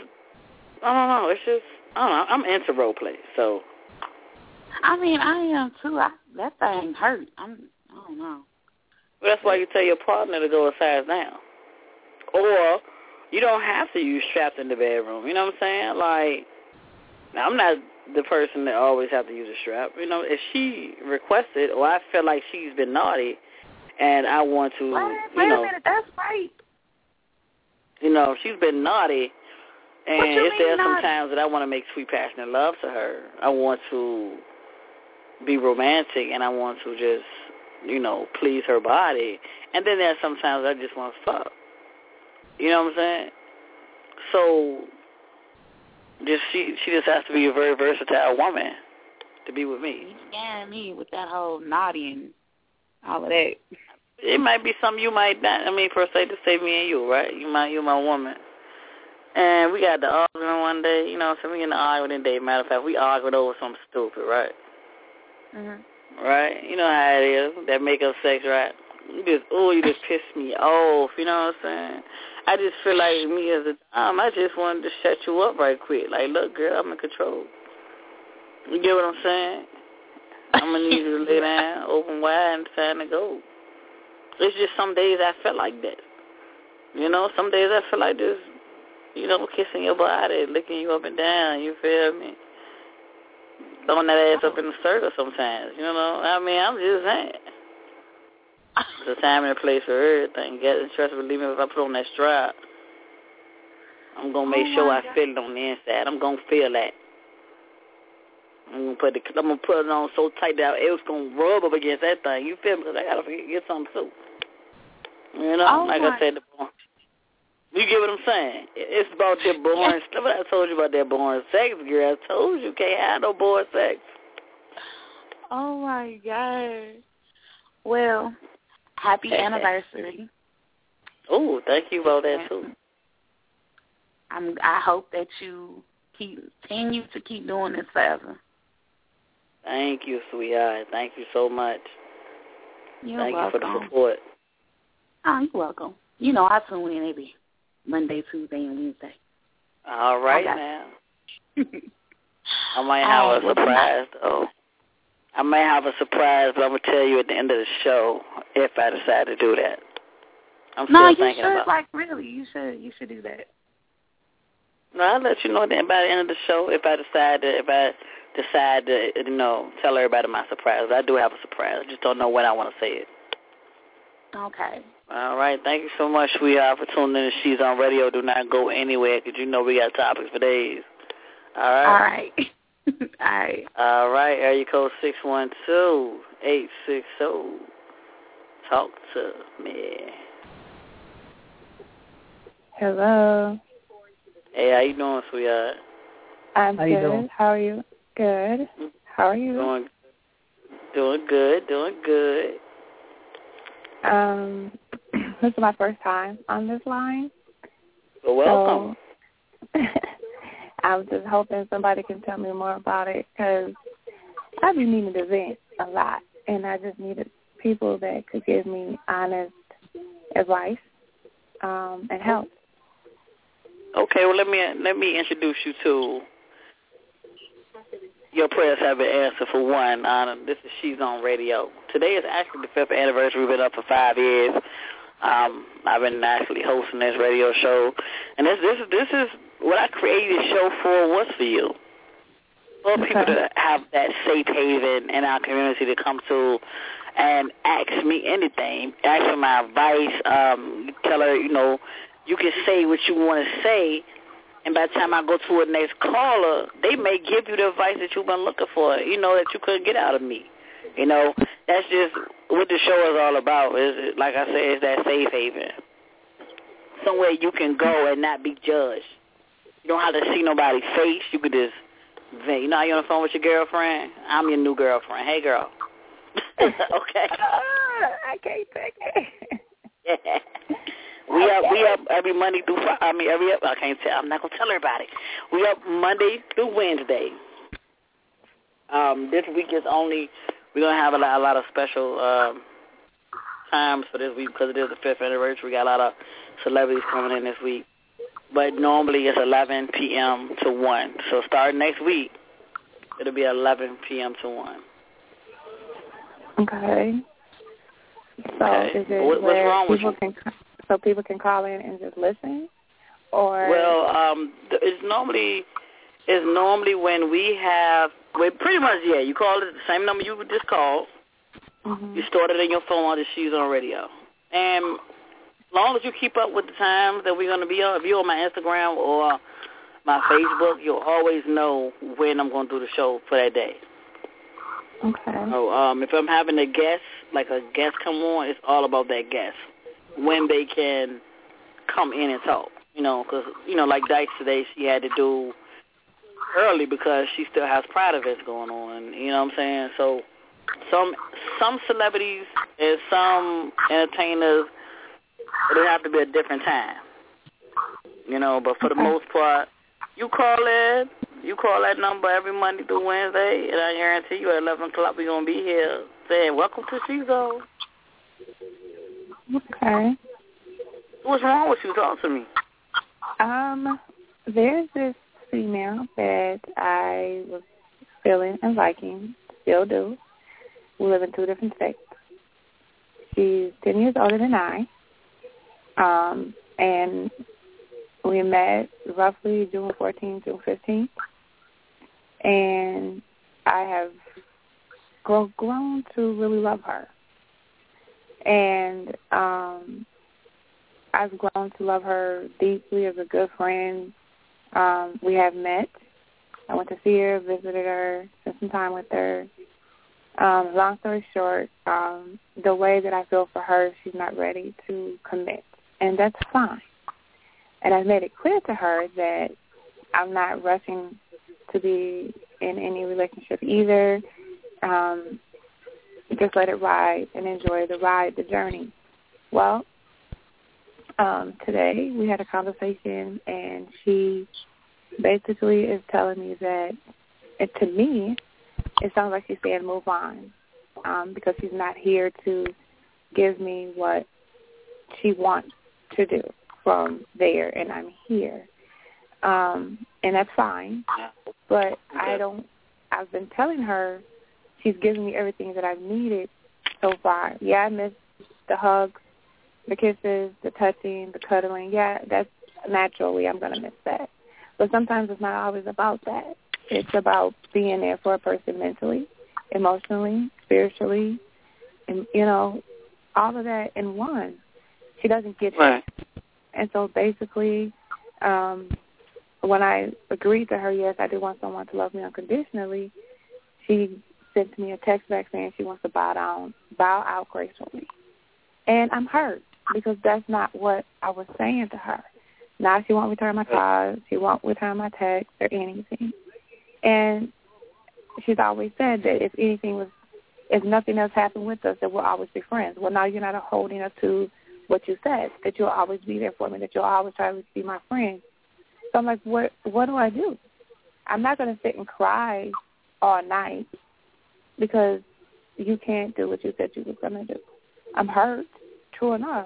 I'm into role play, so. I am too. That thing hurt. I don't know. Well, that's why you tell your partner to go a size down. Or you don't have to use straps in the bedroom. You know what I'm saying? Like, now I'm not the person that always have to use a strap. If she requested or I feel like she's been naughty and I want to, wait a minute, that's right. If she's been naughty and if there's some times that I want to make sweet, passionate love to her, I want to be romantic and I want to just, please her body. And then there's sometimes I just want to fuck. You know what I'm saying? So she just has to be a very versatile woman to be with me. You scaring me with that whole naughty and all of that. It might be something you might not. Per se, to say me and you, right? You my woman. And we got the argument one day, so we in the argument day. Matter of fact, we argued over something stupid, right? Mm-hmm. Right? You know how it is, that makeup sex, right? You just pissed me off, you know what I'm saying? I just feel like me as a I just wanted to shut you up right quick. Like, look, girl, I'm in control. You get what I'm saying? I'm going to need you to lay down, open wide, and time to go. It's just some days I feel like that. Some days I feel like this, kissing your body, licking you up and down, you feel me? Throwing that ass up in the circle sometimes, I'm just saying. There's a time and a place for everything. Get trust, believe me, if I put on that strap, I'm going to make sure I feel it on the inside. I'm going to feel that. I'm going to put it on so tight that it's going to rub up against that thing. You feel me? Because I got to get something too. I said, you get what I'm saying? It's about that boring stuff. I told you about that boring sex, girl. I told you can't have no boring sex. Oh, my God. Well, happy anniversary. Oh, thank you about that, too. I hope that you continue to keep doing this forever. Thank you, sweetheart. Thank you so much. Thank you for the support. Oh, you're welcome. I tune in every Monday, Tuesday, and Wednesday. All right, now. I might have a surprise, though. I may have a surprise, but I'm going to tell you at the end of the show if I decide to do that. I'm still thinking about it. Really, you should do that. No, I'll let you know then by the end of the show if I decide to, you know, tell everybody my surprise. I do have a surprise. I just don't know when I want to say it. Okay. All right. Thank you so much, sweetheart, for tuning in to She's on Radio. Do not go anywhere because you know we got topics for days. All right? All right. All right. All right. Area code 612-860. Talk to me. Hello. Hey, how you doing, sweetheart? I'm How good. you doing? How are you? Good. How are you? Doing good. This is my first time on this line. Well, welcome. So, I'm just hoping somebody can tell me more about it because I've been needing to vent a lot, and I just needed people that could give me honest advice and help. Okay, well, let me introduce you to your prayers have been answered for one. This is She's on Radio. Today is actually the 5th anniversary. We've been up for 5 years. I've been actually hosting this radio show, and this is what I created the show for. Was for you, for people to have that safe haven in our community to come to and ask me anything, ask for my advice. Tell her, you know, you can say what you want to say, and by the time I go to a next caller, they may give you the advice that you've been looking for, you know, that you couldn't get out of me. You know, that's just what the show is all about. Is like I said, it's that safe haven, somewhere you can go and not be judged. You don't have to see nobody's face. You could just, you know, how you on the phone with your girlfriend. I'm your new girlfriend. Hey, girl. Okay. I can't take it. Yeah. We up every Monday through Friday. I can't tell. I'm not gonna tell everybody. We up Monday through Wednesday. This week is only we're gonna have a lot of special times for this week because it is the 5th anniversary. We got a lot of celebrities coming in this week, but normally it's 11 p.m. to 1. So starting next week, it'll be 11 p.m. to 1. Okay. So is it what's where wrong with people you? So people can call in and just listen, or it's normally when we have pretty much you call it the same number you just called. Mm-hmm. You store it in your phone while She's on Radio, and as long as you keep up with the times that we're going to be on, if you're on my Instagram or my Facebook, you'll always know when I'm going to do the show for that day. Okay. So if I'm having a guest come on, it's all about that guest. When they can come in and talk, you know, because, you know, like Dice today, she had to do early because she still has Pride events going on, you know what I'm saying? So some celebrities and some entertainers, it'll have to be a different time, you know, but for the most part, you call that number every Monday through Wednesday, and I guarantee you at 11 o'clock we're going to be here saying, welcome to She's On. Okay. What's wrong with you? Talk to me. There's this female that I was feeling and liking, still do. We live in 2 different states. She's 10 years older than I. And we met roughly June 14th, June 15th. And I have grown to really love her. And I've grown to love her deeply as a good friend. We have met. I went to see her, visited her, spent some time with her. Long story short, the way that I feel for her, she's not ready to commit, and that's fine. And I've made it clear to her that I'm not rushing to be in any relationship either. Just let it ride and enjoy the ride, the journey. Well, today we had a conversation, and she basically is telling me that, to me, it sounds like she's saying move on, because she's not here to give me what she wants to do from there, and I'm here. And that's fine, but I've been telling her she's giving me everything that I've needed so far. Yeah, I miss the hugs, the kisses, the touching, the cuddling. Yeah, that's naturally I'm going to miss that. But sometimes it's not always about that. It's about being there for a person mentally, emotionally, spiritually, and, you know, all of that in one. She doesn't get right. it. And so basically, when I agreed to her, yes, I do want someone to love me unconditionally, she sent me a text back saying she wants to bow out gracefully. And I'm hurt because that's not what I was saying to her. Now she won't return my calls, she won't return my texts or anything. And she's always said that if nothing else happened with us, that we'll always be friends. Well, now you're not holding up to what you said, that you'll always be there for me, that you'll always try to be my friend. So I'm like, what do I do? I'm not going to sit and cry all night because you can't do what you said you were going to do. I'm hurt, true enough.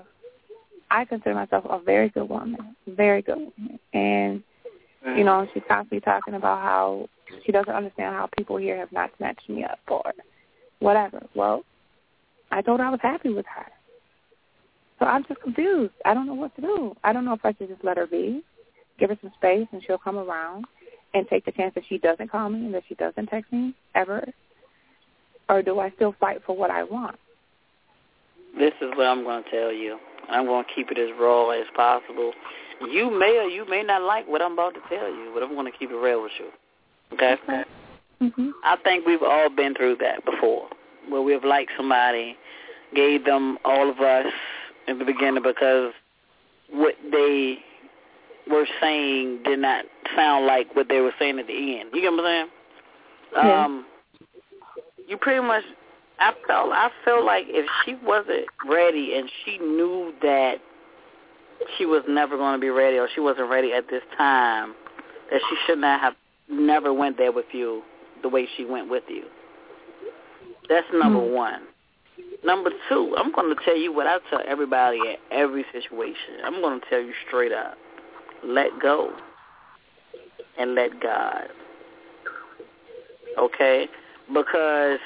I consider myself a very good woman, very good woman. And, you know, she's constantly talking about how she doesn't understand how people here have not snatched me up or whatever. Well, I told her I was happy with her. So I'm just confused. I don't know what to do. I don't know if I should just let her be, give her some space, and she'll come around and take the chance that she doesn't call me and that she doesn't text me ever, or do I still fight for what I want? This is what I'm going to tell you. I'm going to keep it as raw as possible. You may or you may not like what I'm about to tell you, but I'm going to keep it real with you. Okay? Mm-hmm. I think we've all been through that before, where we've liked somebody, gave them all of us in the beginning because what they were saying did not sound like what they were saying at the end. You get what I'm saying? Yeah. You pretty much, I felt like if she wasn't ready and she knew that she was never going to be ready or she wasn't ready at this time, that she should not have never went there with you the way she went with you. That's number one. Number two, I'm going to tell you what I tell everybody in every situation. I'm going to tell you straight up. Let go and let God. Okay? Because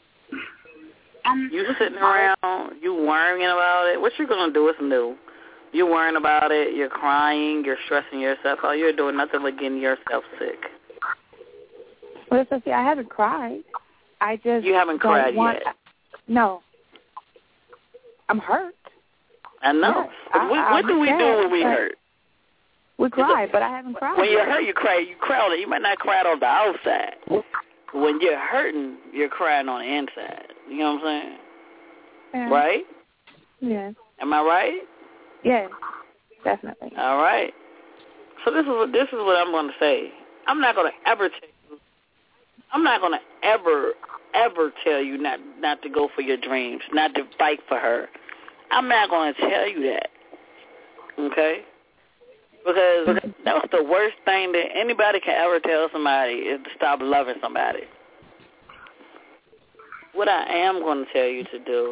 you sitting around, you worrying about it. What you're going to do is new. You're worrying about it. You're crying. You're stressing yourself out. You're doing nothing but getting yourself sick. Well, so see, I haven't cried. I just You haven't cried yet. No. I'm hurt. I know. Yes, what do we do when we hurt? We cry, but I haven't cried. When you're hurt, you cry. You cry on it. You might not cry on the outside. When you're hurting, you're crying on the inside. You know what I'm saying? Yeah. Right? Yes. Am I right? Yes, definitely. All right. So this is what I'm going to say. I'm not going to ever tell you. I'm not going to ever tell you not to go for your dreams, not to fight for her. I'm not going to tell you that. Okay? Because that was the worst thing that anybody can ever tell somebody is to stop loving somebody. What I am going to tell you to do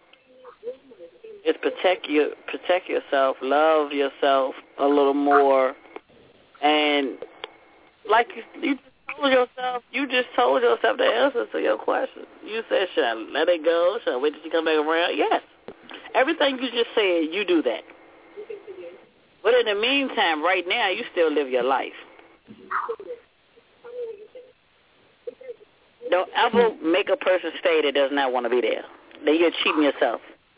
is protect yourself, love yourself a little more, and like you just told yourself the answer to your question. You said, should I let it go? Should I wait till she come back around? Yes. Everything you just said, you do that. But in the meantime, right now, you still live your life. Don't ever make a person stay that does not want to be there. Then you're cheating yourself.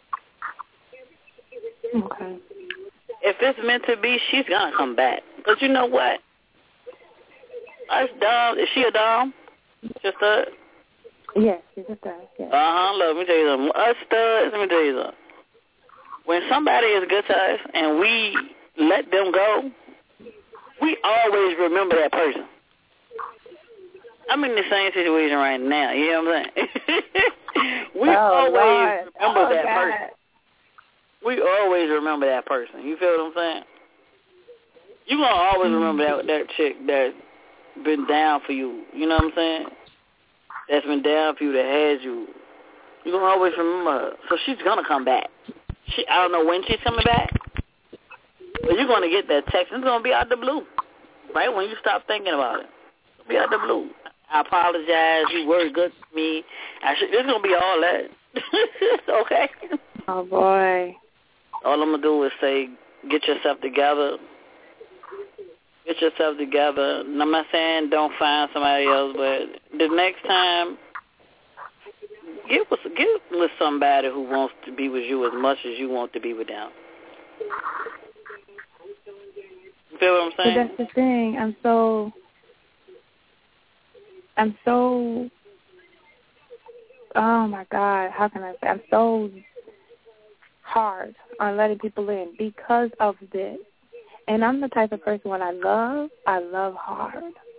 Okay. If it's meant to be, she's going to come back. But you know what? Us dumb. Is she a dumb? Just a... Yes, she's a stud. Yes. Let me tell you something. Us studs, let me tell you something. When somebody is good to us and we let them go, we always remember that person. I'm in the same situation right now. You know what I'm saying? We always remember that person. We always remember that person. You feel what I'm saying? You're going to always remember that chick that been down for you. You know what I'm saying? That's been down for you, that has you. You're going to always remember her. So she's going to come back. I don't know when she's coming back, but you're going to get that text. It's going to be out the blue, right when you stop thinking about it. It'll be out the blue. I apologize. You were good to me. It's going to be all that. Okay? Oh, boy. All I'm going to do is say, get yourself together get yourself together. And I'm not saying don't find somebody else, but the next time, get with somebody who wants to be with you as much as you want to be with them. You feel what I'm saying? But that's the thing. I'm so oh my God, how can I say? I'm so hard on letting people in because of this. And I'm the type of person, when I love hard.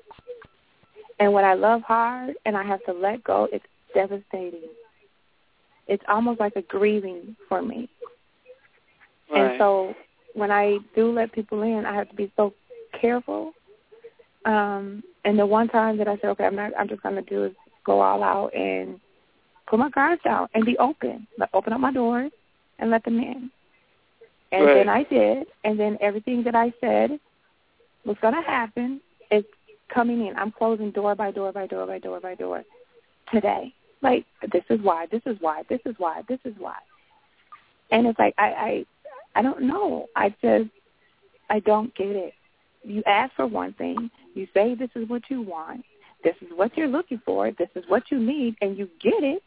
And when I love hard and I have to let go, it's devastating. It's almost like a grieving for me. Right. And so when I do let people in, I have to be so careful. And the one time that I said, okay, I'm just going to do is go all out and put my guards down and be open. Open up my doors and let them in. And right. Then I did. And then everything that I said was going to happen is coming in. I'm closing door by door by door by door by door today. Like, this is why, this is why, this is why, this is why. And it's like, I don't know. I don't get it. You ask for one thing. You say this is what you want. This is what you're looking for. This is what you need. And you get it.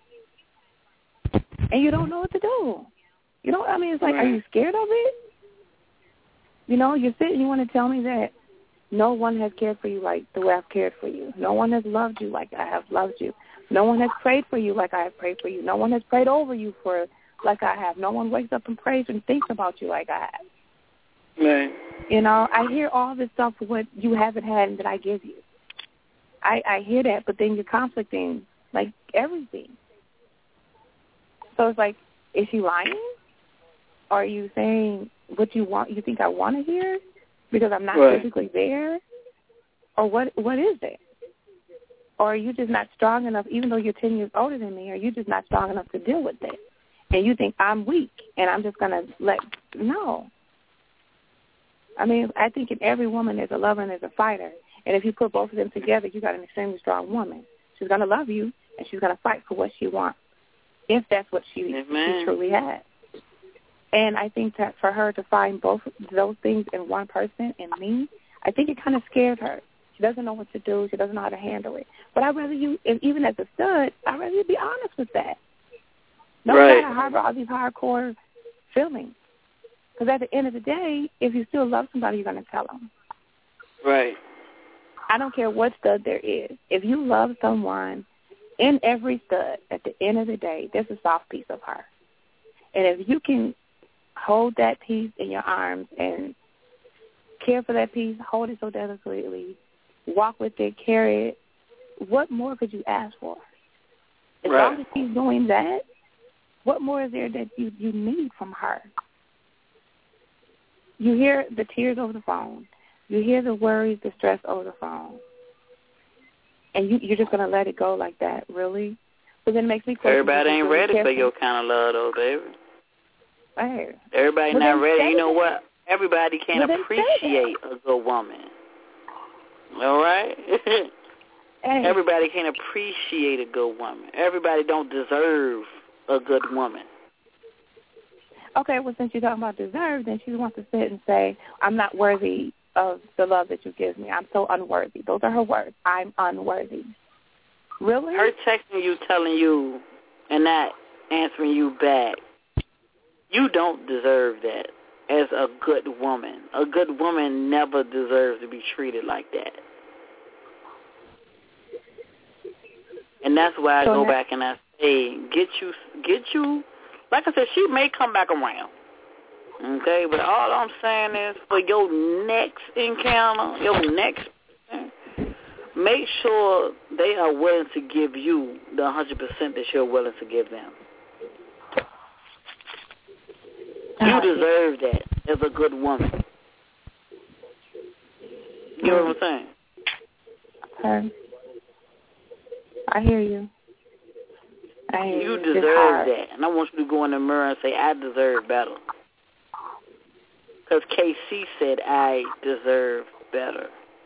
And you don't know what to do. You know what I mean? It's like, right. Are you scared of it? You know, you're sitting, you want to tell me that no one has cared for you like the way I've cared for you. No one has loved you like I have loved you. No one has prayed for you like I have prayed for you. No one has prayed over you for like I have. No one wakes up and prays and thinks about you like I have. Right. You know, I hear all this stuff for what you haven't had and that I give you. I hear that, but then you're conflicting like everything. So it's like, is she lying? Or are you saying what you want? You think I want to hear because I'm not right. Physically there? Or what is it? Or are you just not strong enough, even though you're 10 years older than me, are you just not strong enough to deal with it? And you think I'm weak and I'm just going to no. I mean, I think in every woman there's a lover and there's a fighter. And if you put both of them together, you got an extremely strong woman. She's going to love you and she's going to fight for what she wants, if that's what she truly has. And I think that for her to find both those things in one person, in me, I think it kind of scared her. She doesn't know what to do. She doesn't know how to handle it. But I'd rather you, even as a stud, I'd rather you be honest with that. Don't try to harbor all these hardcore feelings. Because at the end of the day, if you still love somebody, you're going to tell them. Right. I don't care what stud there is. If you love someone, in every stud, at the end of the day, there's a soft piece of her. And if you can hold that piece in your arms and care for that piece, hold it so delicately, walk with it, carry it, what more could you ask for? As long as she's doing that, what more is there that you need from her? You hear the tears over the phone. You hear the worries, the stress over the phone. And you're just going to let it go like that, really? So then it makes me question. Everybody ain't ready for your kind of love, though, baby. Right. Everybody not ready. You know what? Everybody can't appreciate a good woman. All right? Hey. Everybody can't appreciate a good woman. Everybody don't deserve a good woman. Okay, well, since you're talking about deserve, then she wants to sit and say, I'm not worthy of the love that you give me. I'm so unworthy. Those are her words. I'm unworthy. Really? Her texting you, telling you, and not answering you back, you don't deserve that as a good woman. A good woman never deserves to be treated like that. And that's why I go back and I say, get you, like I said, she may come back around. Okay, but all I'm saying is for your next encounter, your next, make sure they are willing to give you the 100% that you're willing to give them. You deserve that as a good woman. You know what I'm saying? I hear you. You deserve that. And I want you to go in the mirror and say, I deserve better. Because KC said, I deserve better.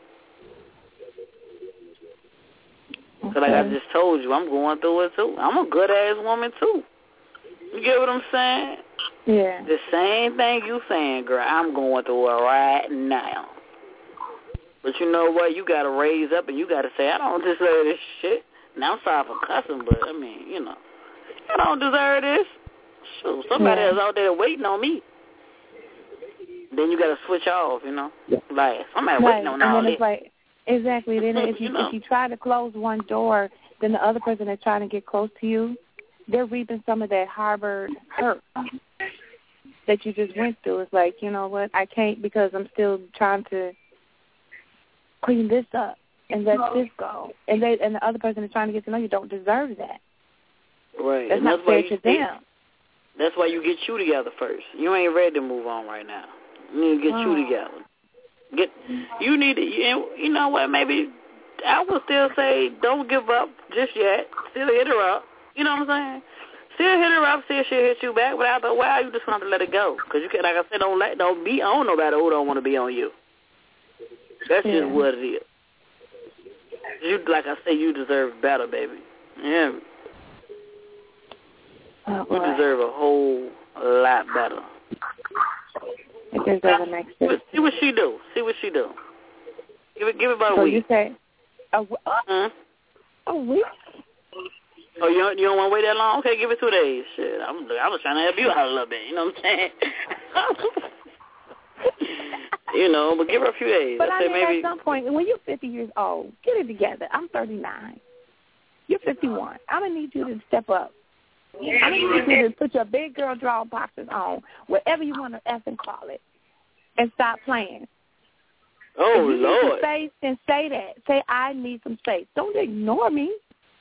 So like I just told you, I'm going through it too. I'm a good-ass woman too. You get what I'm saying? Yeah. The same thing you saying, girl, I'm going through it right now. But you know what? You got to raise up and you got to say, I don't deserve this shit. Now, I'm sorry for cussing, but, I mean, you know, I don't deserve this. Shoot, somebody is out there waiting on me. Then you got to switch off, you know. Like, somebody waiting on all this. Like, exactly. Then if you try to close one door, then the other person that's trying to get close to you, they're reaping some of that harbored hurt that you just went through. It's like, you know what, I can't because I'm still trying to clean this up and let this go. And the other person is trying to get to know you don't deserve that. Right. That's not fair to them. That's why you get you together first. You ain't ready to move on right now. You need to get you together. You need to, you know what, maybe I would still say don't give up just yet. Still hit her up. You know what I'm saying? Still hit her up, see if she'll hit you back, but after a while, you just want to let it go. Because you can, like I said, don't be on nobody who don't want to be on you. That's just what it is. You, like I say, you deserve better, baby. Yeah. You deserve a whole lot better. It deserves a next step. See what she do. See what she do. Give it about a week. So you say a week? Oh, you don't want to wait that long? Okay, give it 2 days. Shit, I was trying to help you out a little bit. You know what I'm saying? You know, but give her a few days. But I mean, maybe at some point, when you're 50 years old, get it together. I'm 39. You're 51. I'm going to need you to step up. I'm going to need you to put your big girl draw boxes on, whatever you want to effing call it, and stop playing. Oh, if you Lord. Need some space, then say that. Say, I need some space. Don't ignore me.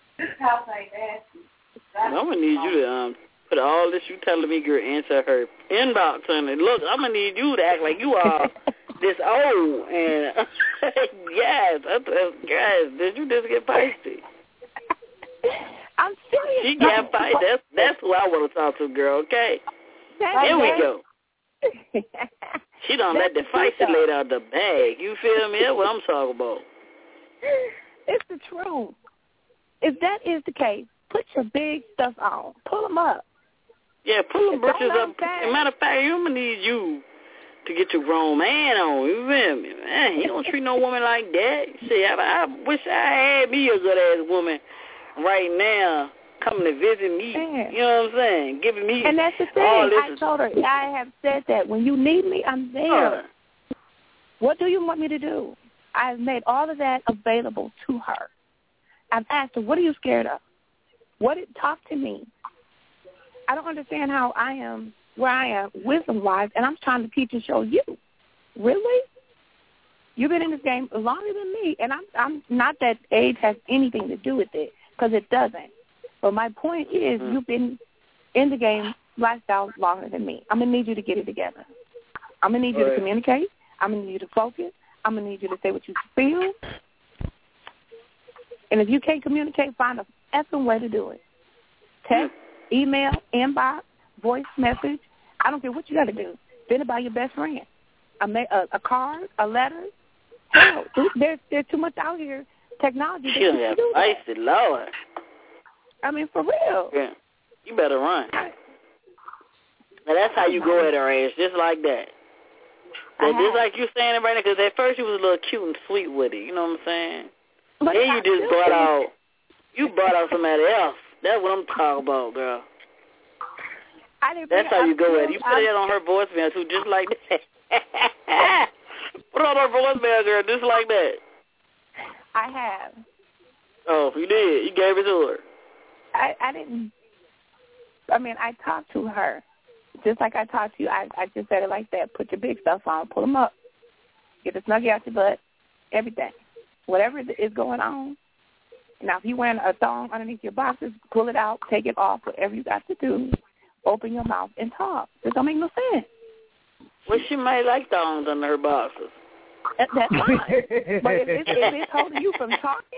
I'm going to need you to put all this you telling me, girl, into her inbox. And look, I'm going to need you to act like you are this old. And, yes, did you just get feisty? I'm serious. She got feisty. That's who I want to talk to, girl, okay? Here we go. She don't let the feisty lady out the bag. You feel me? That's what I'm talking about. It's the truth. If that is the case, put your big stuff on. Pull them up. Yeah, pull them britches up. As a matter of fact, I'm going to need you to get your grown man on. You feel me? Man, he don't treat no woman like that. See, I wish I had me a good-ass woman right now coming to visit me. Man. You know what I'm saying? Giving me and that's the thing. I told her, I have said that. When you need me, I'm there. What do you want me to do? I've made all of that available to her. I've asked her, what are you scared of? Talk to me. I don't understand how I am where I am wisdom-wise, and I'm trying to teach and show you. Really? You've been in this game longer than me, and I'm not that age has anything to do with it, because it doesn't. But my point is, you've been in the game lifestyle longer than me. I'm going to need you to get it together. I'm going to need you to communicate. I'm going to need you to focus. I'm going to need you to say what you feel. And if you can't communicate, find a effing way to do it. Text, email, inbox, voice message. I don't care what you got to do. Send it by your best friend. A card, a letter. Hell, there's too much out here. Technology. She don't have feisty, Lord. I mean, for real. Yeah. You better run. Now, that's how you go at her age, just like that. Just like you saying it right now, because at first you was a little cute and sweet with it. You know what I'm saying? But then you just brought out somebody else. That's what I'm talking about, girl. That's how you go at it. You put it on her voicemail, too, just like that. Put it on her voicemail, girl, just like that. I have. Oh, you did. You gave it to her. I didn't. I mean, I talked to her. Just like I talked to you, I just said it like that. Put your big stuff on. Pull them up. Get the snuggie out your butt. Everything. Whatever is going on. Now, if you're wearing a thong underneath your boxes, pull it out, take it off, whatever you got to do. Open your mouth and talk. This don't make no sense. Well, she might like thongs under her boxes. That's fine. But if it's holding you from talking,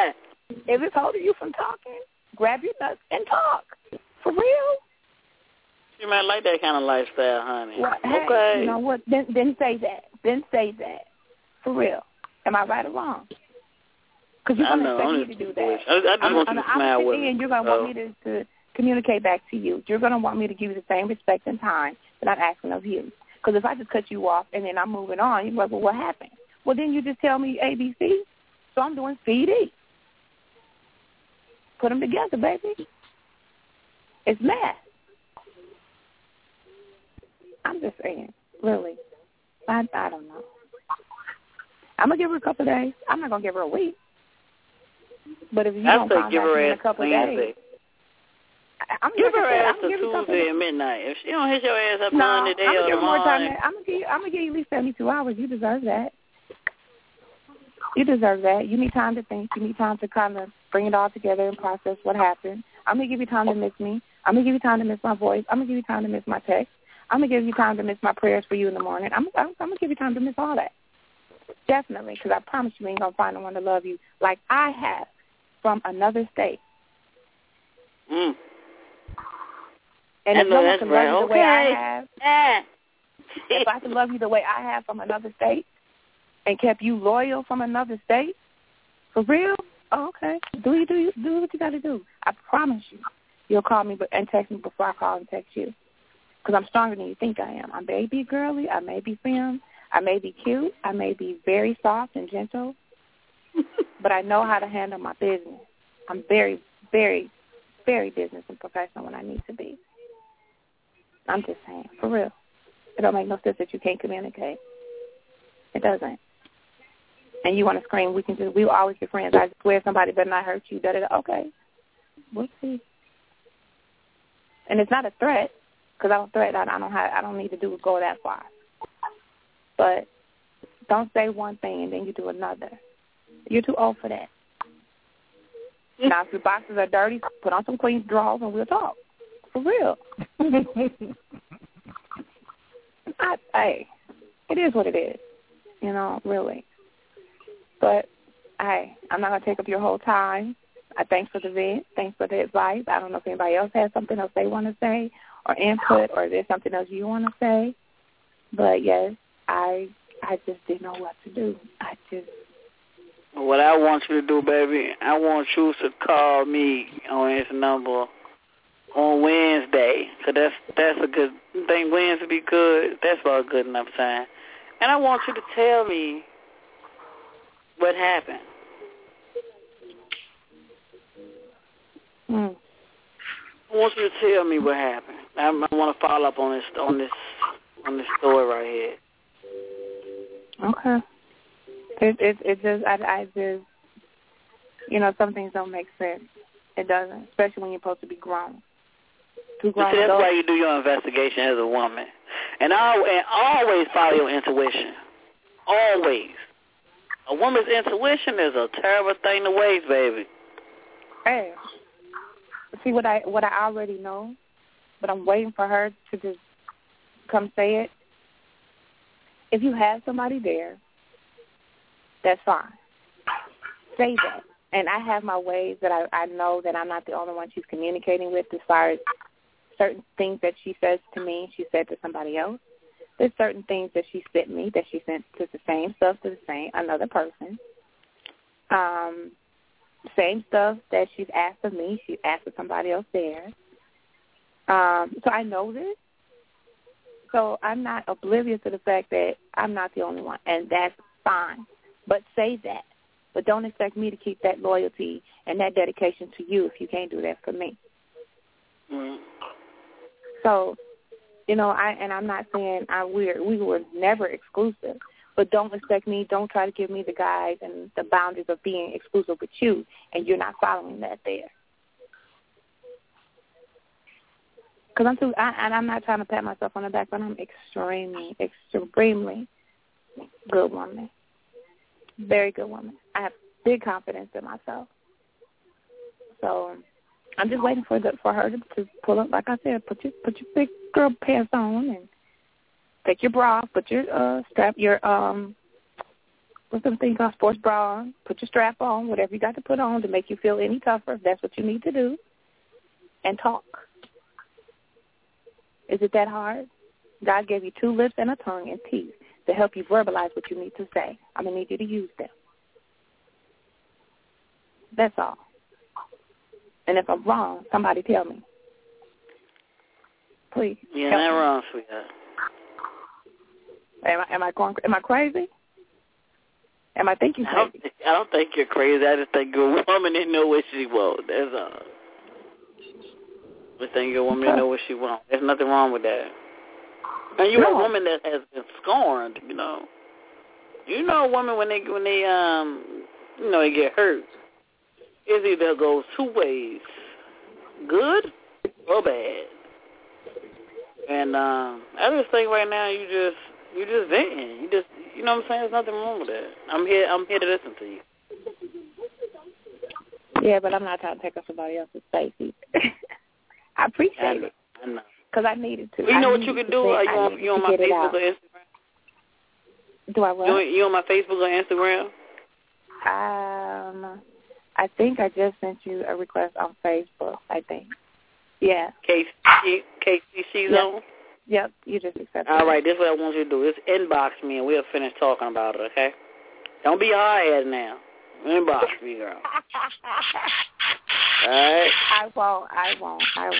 grab your nuts and talk. For real. She might like that kind of lifestyle, honey. Well, hey, okay. You know what? Then say that. For real. Am I right or wrong? Because you're going to expect me to do that. I just want you to smile with me. And you're going to want me to communicate back to you. You're going to want me to give you the same respect and time that I'm asking of you. Because if I just cut you off and then I'm moving on, you're like, well, what happened? Well, then you just tell me ABC. So I'm doing CD. Put them together, baby. It's math. I'm just saying, really. I don't know. I'm going to give her a couple of days. I'm not going to give her a week. But if you don't contact me in a couple of days, give her ass to Tuesday at midnight. If she don't hit your ass up on the day or tomorrow, I'm gonna give you at least 72 hours. You deserve that. You deserve that. You need time to think. You need time to kind of bring it all together and process what happened. I'm gonna give you time to miss me. I'm gonna give you time to miss my voice. I'm gonna give you time to miss my text. I'm gonna give you time to miss my prayers for you in the morning. I'm gonna give you time to miss all that. Definitely, because I promise you ain't gonna find the one to love you like I have from another state. Mm. And if someone can love you the way I have, if I can love you the way I have from another state and kept you loyal from another state, for real? Oh, okay. Do what you got to do. I promise you, you'll call me and text me before I call and text you, because I'm stronger than you think I am. I may be girly. I may be femme. I may be cute. I may be very soft and gentle, but I know how to handle my business. I'm very, very, very business and professional when I need to be. I'm just saying, for real. It don't make no sense that you can't communicate. It doesn't. And you want to scream, we'll always be friends. I swear somebody better not hurt you. Okay, we'll see. And it's not a threat, because I don't threaten. I don't need to go that far. But don't say one thing and then you do another. You're too old for that. Now, if your boxes are dirty, put on some clean drawers and we'll talk. For real. Hey, it is what it is, really. But, hey, I'm not going to take up your whole time. Thanks for the vent. Thanks for the advice. I don't know if anybody else has something else they want to say or input, or there's something else you want to say. But, yes, I just didn't know what to do. What I want you to do, baby, I want you to call me on this number on Wednesday. So that's a good thing. Wednesday be good. That's about a good enough time. And I want you to tell me what happened. Mm. I want you to tell me what happened. I want to follow up on this story right here. Okay. It just, I just, some things don't make sense. It doesn't, especially when you're supposed to be grown. That's why you do your investigation as a woman. And always follow your intuition. Always. A woman's intuition is a terrible thing to waste, baby. Hey, see what I already know, but I'm waiting for her to just come say it. If you have somebody there, that's fine. Say that. And I have my ways that I know that I'm not the only one she's communicating with, as far as certain things that she says to me, she said to somebody else. There's certain things that she sent me that she sent to the same stuff to another person. Same stuff that she's asked of me, she asked of somebody else there. So I know this. So I'm not oblivious to the fact that I'm not the only one, and that's fine. But say that. But don't expect me to keep that loyalty and that dedication to you if you can't do that for me. Mm. So, I'm not saying we were never exclusive, but don't expect me, don't try to give me the guides and the boundaries of being exclusive with you, and you're not following that there. Because I'm not trying to pat myself on the back, but I'm extremely, extremely good woman. Very good woman. I have big confidence in myself. So I'm just waiting for her to pull up, like I said, put your big girl pants on and take your bra, put your strap, your what's the thing called, sports bra on, put your strap on, whatever you got to put on to make you feel any tougher, if that's what you need to do, and talk. Is it that hard? God gave you 2 lips and a tongue and teeth to help you verbalize what you need to say. I'm going to need you to use them. That's all. And if I'm wrong, somebody tell me. Please. You're not wrong, sweetheart. Am I crazy? Am I thinking crazy? I don't think you're crazy. I just think you're a woman that know what she wants. That's all. I think you're a woman that know what she wants. There's nothing wrong with that. And you're a woman that has been scorned, you know. You know a woman when they they get hurt. It either goes two ways, good or bad. And I just think right now you just venting. You know what I'm saying? There's nothing wrong with that. I'm here to listen to you. Yeah, but I'm not trying to take up somebody else's space either. I appreciate it. I know. Because I needed to. You know what you can do? Are you on my Facebook or Instagram? Do I what? You on my Facebook or Instagram? I think I just sent you a request on Facebook, I think. Yeah. KCC Zone? Yep, you just accepted All right, this is what I want you to do. Just inbox me and we'll finish talking about it, okay? Don't be hard-headed now. Inbox me, girl. All right? I won't.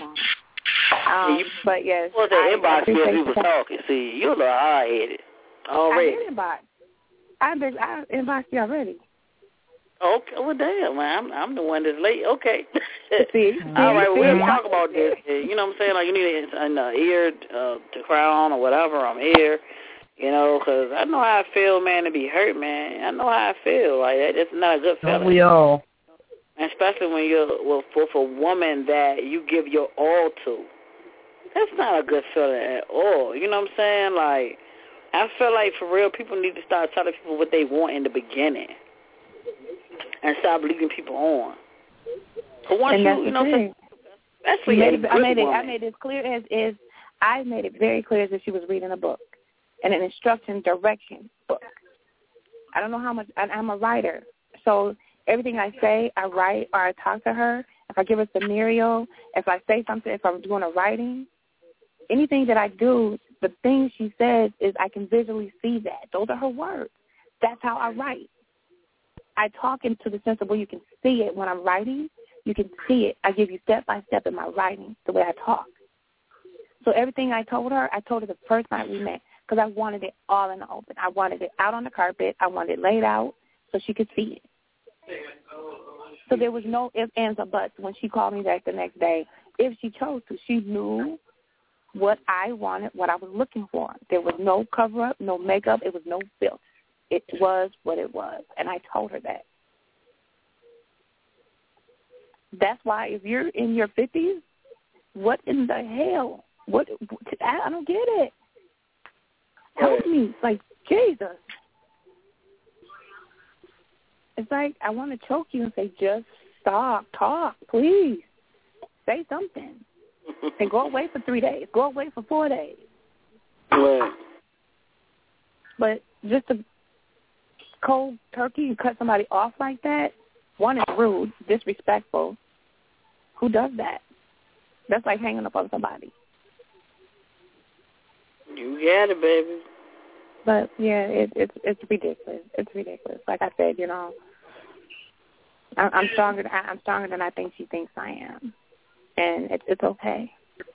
But yes. Well, the inbox me as we was talking. See, you're a little hard-headed already. I did inbox. I inboxed you already. Okay, well, damn, man, I'm the one that's late. Okay. See, all right, we'll talk about this. You know what I'm saying? Like, you need an ear to cry on or whatever. I'm here, you know, because I know how I feel, man, to be hurt, man. I know how I feel. Like, it's not a good feeling. Don't we all? And especially when you're with a woman that you give your all to. That's not a good feeling at all. You know what I'm saying? Like, I feel like, for real, people need to start telling people what they want in the beginning. And stop leading people on. But once and you know, especially I made it as clear as is. I made it very clear as if she was reading a book, and an instruction direction book. I don't know how much. I'm a writer, so everything I say, I write or I talk to her. If I give her scenario, if I say something, if I'm doing a writing, anything that I do, the thing she says is I can visually see that. Those are her words. That's how I write. I talk into the sense of where you can see it when I'm writing. You can see it. I give you step by step in my writing, the way I talk. So everything I told her the first night we met because I wanted it all in the open. I wanted it out on the carpet. I wanted it laid out so she could see it. So there was no ifs, ands, or buts when she called me back the next day. If she chose to, she knew what I wanted, what I was looking for. There was no cover-up, no makeup. It was no filter. It was what it was, and I told her that. That's why if you're in your 50s, what in the hell? I don't get it. Help me. Like, Jesus. It's like I want to choke you and say, just stop, talk, please. Say something. And go away for 3 days. Go away for 4 days. Right. But just to cold turkey and cut somebody off like that, one is rude, disrespectful. Who does that? That's like hanging up on somebody. You got it, baby. But yeah, it's ridiculous. It's ridiculous. Like I said, you know, I'm stronger. I'm stronger than I think she thinks I am, and it's okay.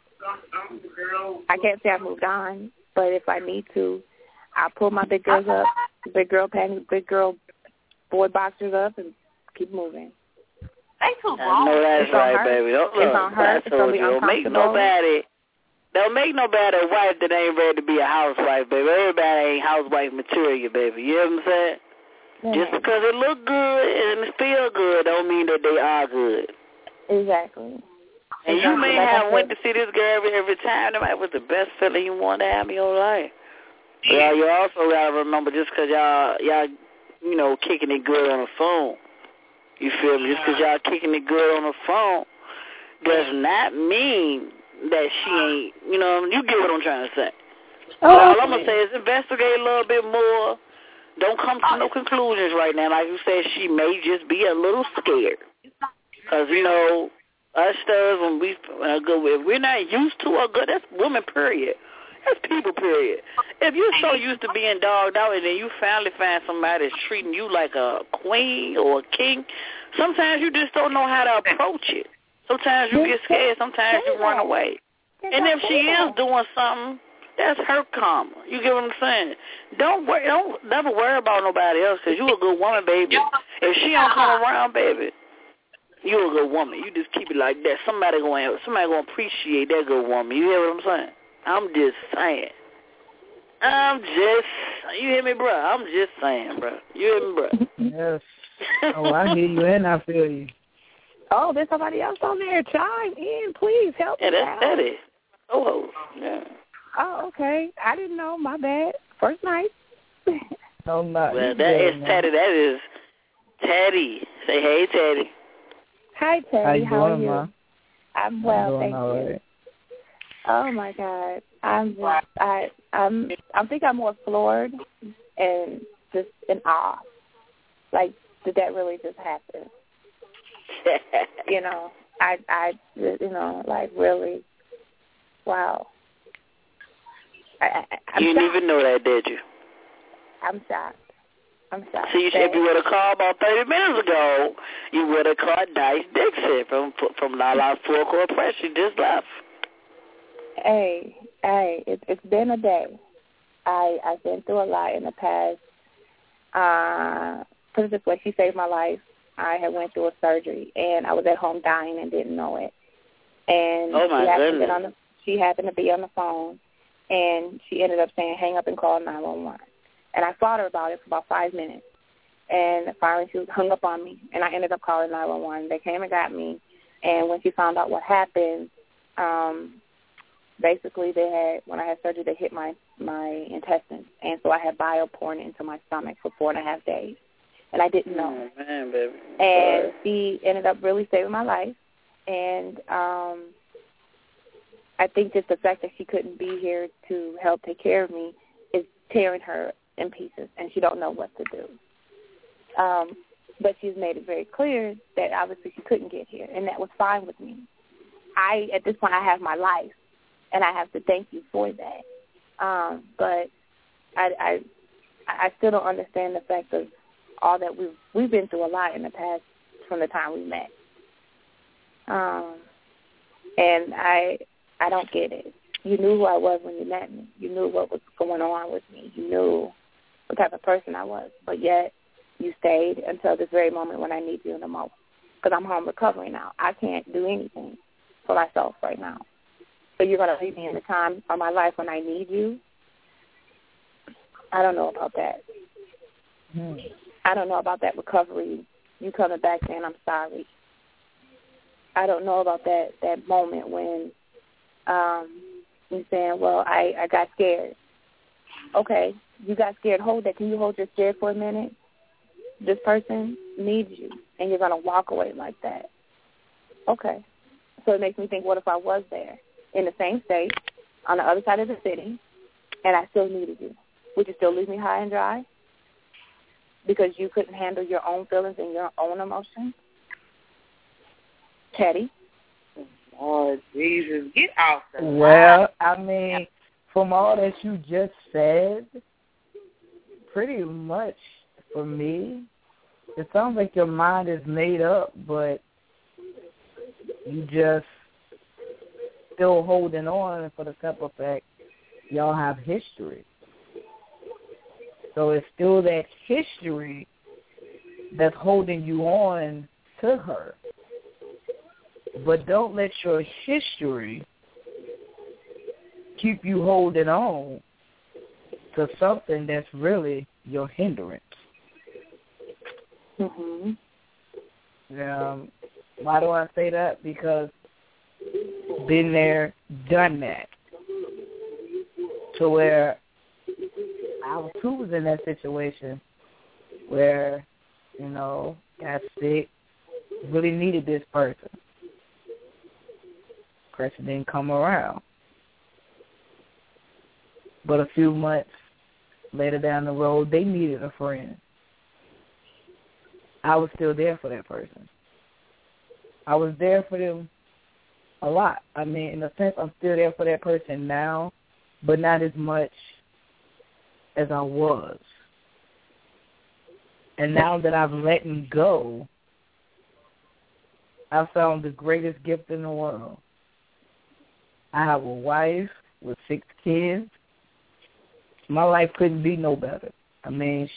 I can't say I moved on, but if I need to, I'll pull my big girls up, big girl panties, big girl boy boxers up, and keep moving. They too wrong. No, that's right, baby. It's on her. I told you, don't make nobody a wife that ain't ready to be a housewife, baby. Everybody ain't housewife material, baby. You know what I'm saying? Yeah. Just because it look good and it feel good don't mean that they are good. Exactly. And you may have went to see this girl every time. That was the best feeling you want to have in your life. Yeah, you also got to remember just because y'all, you know, kicking it good on the phone. You feel me? Just because y'all kicking it good on the phone does not mean that she ain't, you know, you get what I'm trying to say. All I'm going to say is investigate a little bit more. Don't come to no conclusions right now. Like you said, she may just be a little scared. Because, you know, us studs, when if we're not used to a good, that's women, period. That's people, period. If you're so used to being dogged out and then you finally find somebody that's treating you like a queen or a king, sometimes you just don't know how to approach it. Sometimes you get scared. Sometimes you run away. And if she is doing something That's her karma. You get what I'm saying? Don't never worry about nobody else, because you a good woman, baby. If she don't come around, baby, you a good woman. You just keep it like that. Somebody gonna appreciate that good woman. You hear what I'm saying? I'm just saying. You hear me, bro? I'm just saying, bro. You hear me, bro? Yes. Oh, I hear you and I feel you. Oh, there's somebody else on there. Chime in, please. Help me out. That's Teddy. Oh, yeah. Oh, okay. I didn't know. My bad. First night. No, not. Well, that is Teddy. That is Teddy. Say, hey, Teddy. Hi, Teddy. How are you? Ma? I'm well, doing thank all you. right. Oh my God. I think I'm more floored and just in awe. Like, did that really just happen? You know, I like, really, wow. I'm you didn't shocked. even know that, did you? I'm shocked. See, if you would have called about 30 minutes ago, you would have caught Dice Dixon from Lala's Full Court Press. She just left. Hey, it's been a day. I've been through a lot in the past. Put it this way, she saved my life. I had went through a surgery, and I was at home dying and didn't know it. And oh my goodness. She happened to be on the phone, and she ended up saying, hang up and call 911. And I fought her about it for about 5 minutes. And finally she hung up on me, and I ended up calling 911. They came and got me. And when she found out what happened, basically when I had surgery, they hit my intestines. And so I had bile pouring into my stomach for 4.5 days. And I didn't know. Oh, man, baby. And she ended up really saving my life. And I think just the fact that she couldn't be here to help take care of me is tearing her in pieces, and she don't know what to do. But she's made it very clear that obviously she couldn't get here, and that was fine with me. At this point, I have my life, and I have to thank you for that. But I still don't understand the fact of all that we've been through a lot in the past from the time we met. And I don't get it. You knew who I was when you met me. You knew what was going on with me. You knew what type of person I was. But yet you stayed until this very moment when I need you the most. Because I'm home recovering now. I can't do anything for myself right now. So you're going to leave me in the time of my life when I need you? I don't know about that. I don't know about that recovery. You coming back saying I'm sorry. I don't know about that moment when you saying, well, I got scared. Okay, you got scared. Hold that. Can you hold your scared for a minute? This person needs you, and you're going to walk away like that. Okay. So it makes me think, what if I was there in the same state, on the other side of the city, and I still needed you? Would you still leave me high and dry? Because you couldn't handle your own feelings and your own emotions? Teddy? Oh, Jesus, get off the line. Well, I mean, from all that you just said, pretty much for me, it sounds like your mind is made up, but you just still holding on for the simple fact y'all have history. So it's still that history that's holding you on to her. But don't let your history keep you holding on to something that's really your hindrance. Mm-hmm. Why do I say that? Because been there, done that. To where I was in that situation where, got sick, really needed this person. Person didn't come around. But a few months later down the road, they needed a friend. I was still there for that person. I was there for them a lot. I mean, in a sense, I'm still there for that person now, but not as much as I was. And now that I've let him go, I found the greatest gift in the world. I have a wife with 6 kids, my life couldn't be no better. I mean,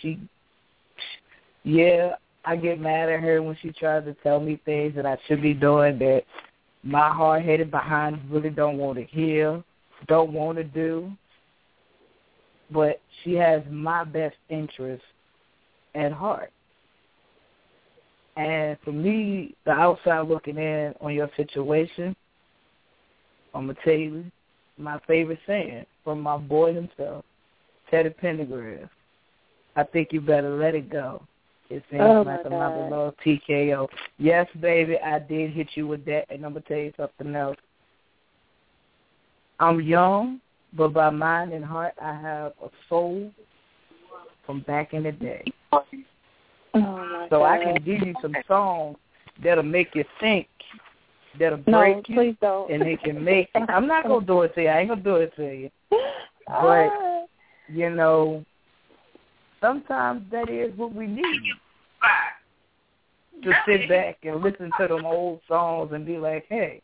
I get mad at her when she tries to tell me things that I should be doing that my hard-headed behind really don't want to hear, don't want to do. But she has my best interest at heart. And for me, the outside looking in on your situation, I'm going to tell you my favorite saying from my boy himself, Teddy Pendergrass. I think you better let it go. It seems like another little TKO. Yes, baby, I did hit you with that, and I'm going to tell you something else. I'm young, but by mind and heart, I have a soul from back in the day. So I can give you some songs that'll make you think, that'll break you, please don't. And they can make you. I'm not going to do it to you. I ain't going to do it to you. But, you know, sometimes that is what we need. To sit back and listen to them old songs and be like, hey,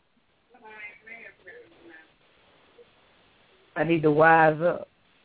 I need to wise up.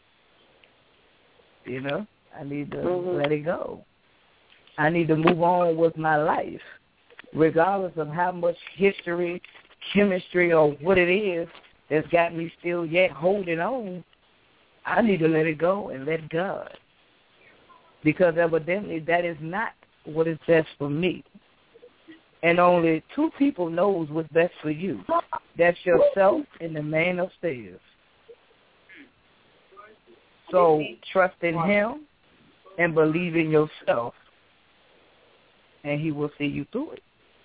You know, I need to let it go. I need to move on with my life, regardless of how much history, chemistry, or what it is that's got me still yet holding on. I need to let it go and let God. Because evidently that is not what is best for me. And only two people knows what's best for you. That's yourself and the man upstairs. So trust in him and believe in yourself, and he will see you through it.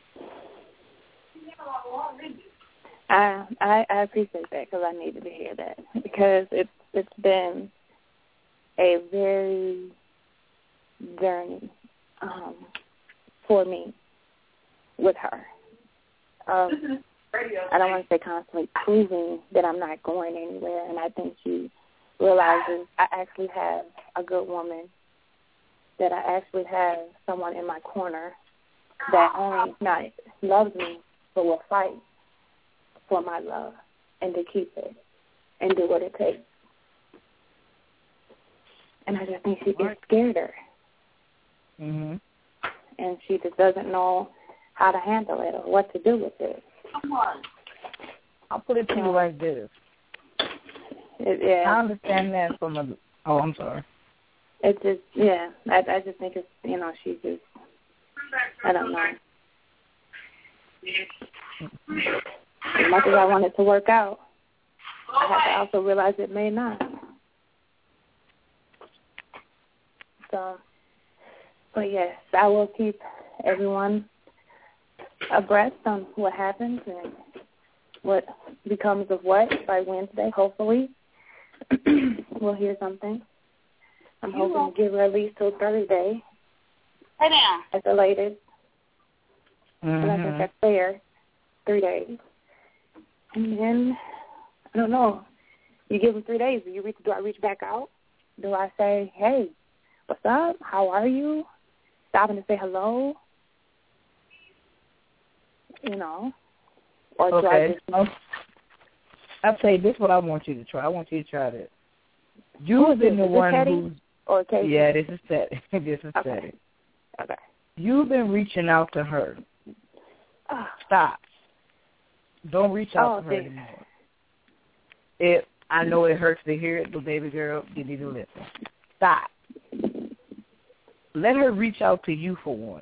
I appreciate that because I needed to hear that because it's been a very journey for me with her. I don't want to say constantly proving that I'm not going anywhere, and I think she realizes I actually have a good woman, that I actually have someone in my corner that only not loves me but will fight for my love and to keep it and do what it takes. And I just think she gets scared her. Mm-hmm. And she just doesn't know how to handle it or what to do with it. I'll put it to you like this. I understand that from a... Oh, I'm sorry. It's just, I just think it's, she just, I don't know. As much as I want it to work out, I have to also realize it may not. So, but yes, I will keep everyone abreast on what happens and what becomes of what by Wednesday, hopefully. We'll hear something. I'm hoping to give her at least till Thursday. Hey now. At the latest. And I think that's fair. 3 days. And then, I don't know. You give them 3 days. Do I reach back out? Do I say, hey, what's up? How are you? Stopping to say hello? Or do I just... I'll tell you, this is what I want you to try. I want you to try this. You've been the one who's... Or Katie? Yeah, this is Teddy. This is Teddy. Okay. You've been reaching out to her. Stop. Don't reach out to her anymore. I know it hurts to hear it, but baby girl, you need to listen. Stop. Let her reach out to you for once.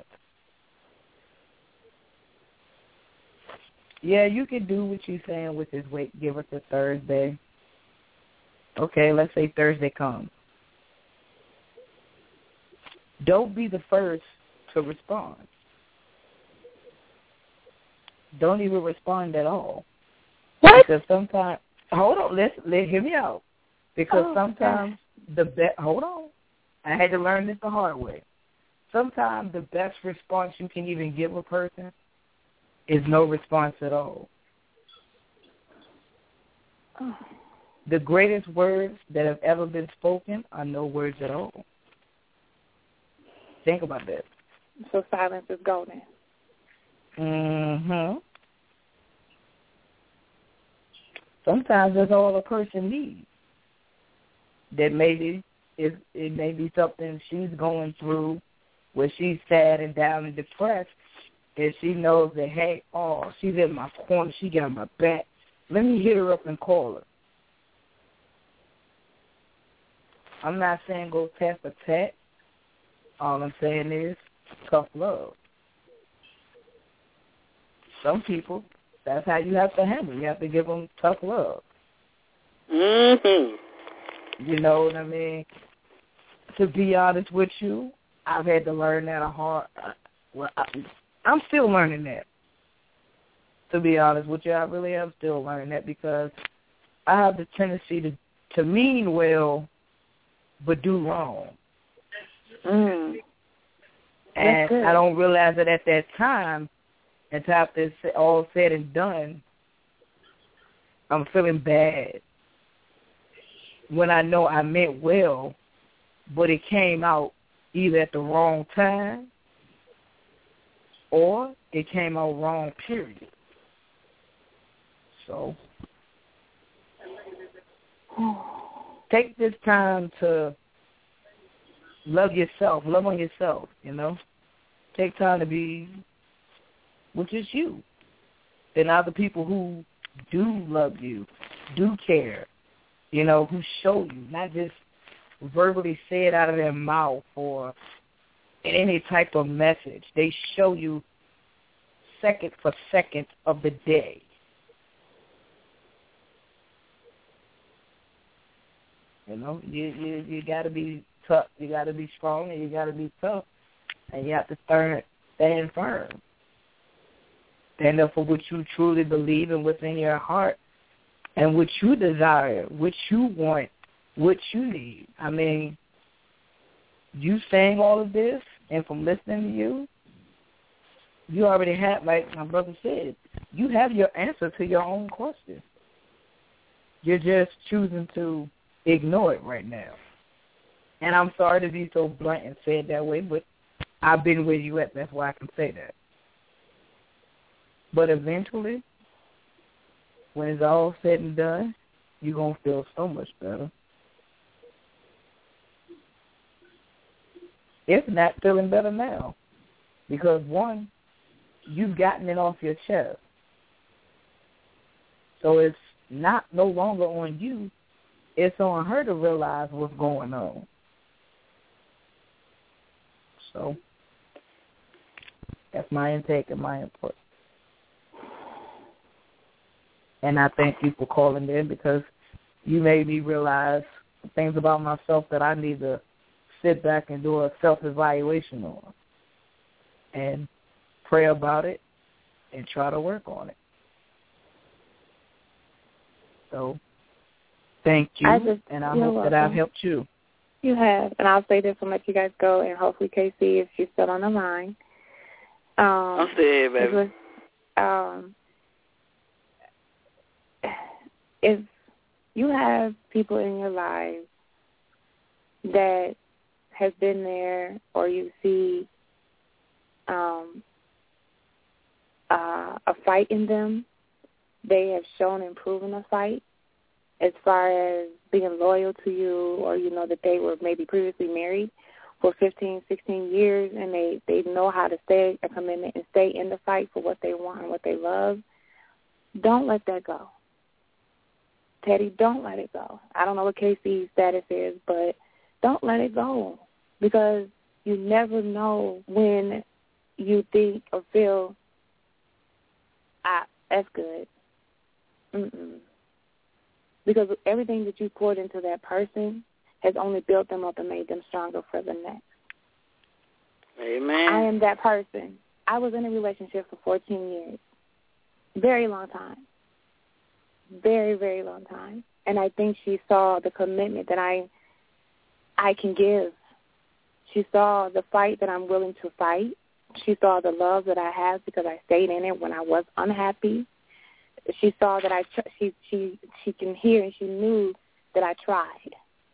Yeah, you can do what you're saying with this wait, give her to Thursday. Okay, let's say Thursday comes. Don't be the first to respond. Don't even respond at all. What? Because sometimes, hold on, hear me out. Because sometimes hold on. I had to learn this the hard way. Sometimes the best response you can even give a person is no response at all. The greatest words that have ever been spoken are no words at all. Think about that. So silence is golden. Mm-hmm. Sometimes that's all a person needs. that maybe it may be something she's going through where she's sad and down and depressed, and she knows that, hey, she's in my corner, she got my back. Let me hit her up and call her. I'm not saying go tat for tat. All I'm saying is tough love. Some people, that's how you have to handle it. You have to give them tough love. Mm-hmm. You know what I mean? To be honest with you, I've had to learn that I'm still learning that. To be honest with you, I really am still learning that because I have the tendency to mean well but do wrong. Mm. And I don't realize it at that time until after it's all said and done. I'm feeling bad when I know I meant well, but it came out either at the wrong time or it came out wrong, period. So take this time to love yourself, love on yourself, you know. Take time to be with just you. Then other people who do love you, do care, you know, who show you, not just verbally say it out of their mouth or in any type of message. They show you second for second of the day. You know, you got to be tough. You got to be strong, and you got to be tough, and you have to stand firm. Stand up for what you truly believe in within your heart, and what you desire, what you want, what you need. I mean, you saying all of this, and from listening to you already have, like my brother said, you have your answer to your own question. You're just choosing to ignore it right now. And I'm sorry to be so blunt and say it that way, but I've been where you at. That's why I can say that. But eventually, when it's all said and done, you're going to feel so much better. If not feeling better now. Because, one, you've gotten it off your chest. So it's no longer on you. It's on her to realize what's going on. So that's my intake and my input. And I thank you for calling in because you made me realize things about myself that I need to sit back and do a self-evaluation on and pray about it and try to work on it. So thank you, and I hope that I've helped you. You have, and I'll say this and let you guys go, and hopefully Casey, if she's still on the line. I'm still here, baby. If you have people in your lives that have been there, or you see a fight in them, they have shown improving a fight as far as being loyal to you, or you know that they were maybe previously married for 15, 16 years, and they know how to stay a commitment and stay in the fight for what they want and what they love. Don't let that go. Teddy, don't let it go. I don't know what Casey's status is, but don't let it go, because you never know when you think or feel, that's good. Because everything that you poured into that person has only built them up and made them stronger for the next. Amen. I am that person. I was in a relationship for 14 years. Very long time. Very, very long time. And I think she saw the commitment that I can give. She saw the fight that I'm willing to fight. She saw the love that I have because I stayed in it when I was unhappy. She saw that she can hear, and she knew that I tried.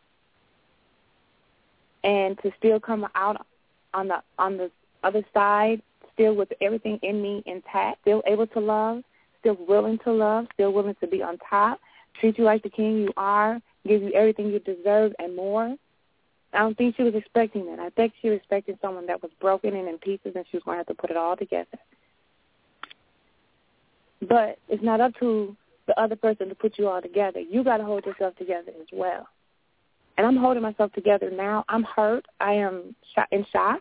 And to still come out on the other side, still with everything in me intact, still able to love, still willing to love, still willing to be on top, treat you like the king you are, give you everything you deserve and more. I don't think she was expecting that. I think she was expecting someone that was broken and in pieces, and she was going to have to put it all together. But it's not up to the other person to put you all together. You got to hold yourself together as well. And I'm holding myself together now. I'm hurt. I am in shock.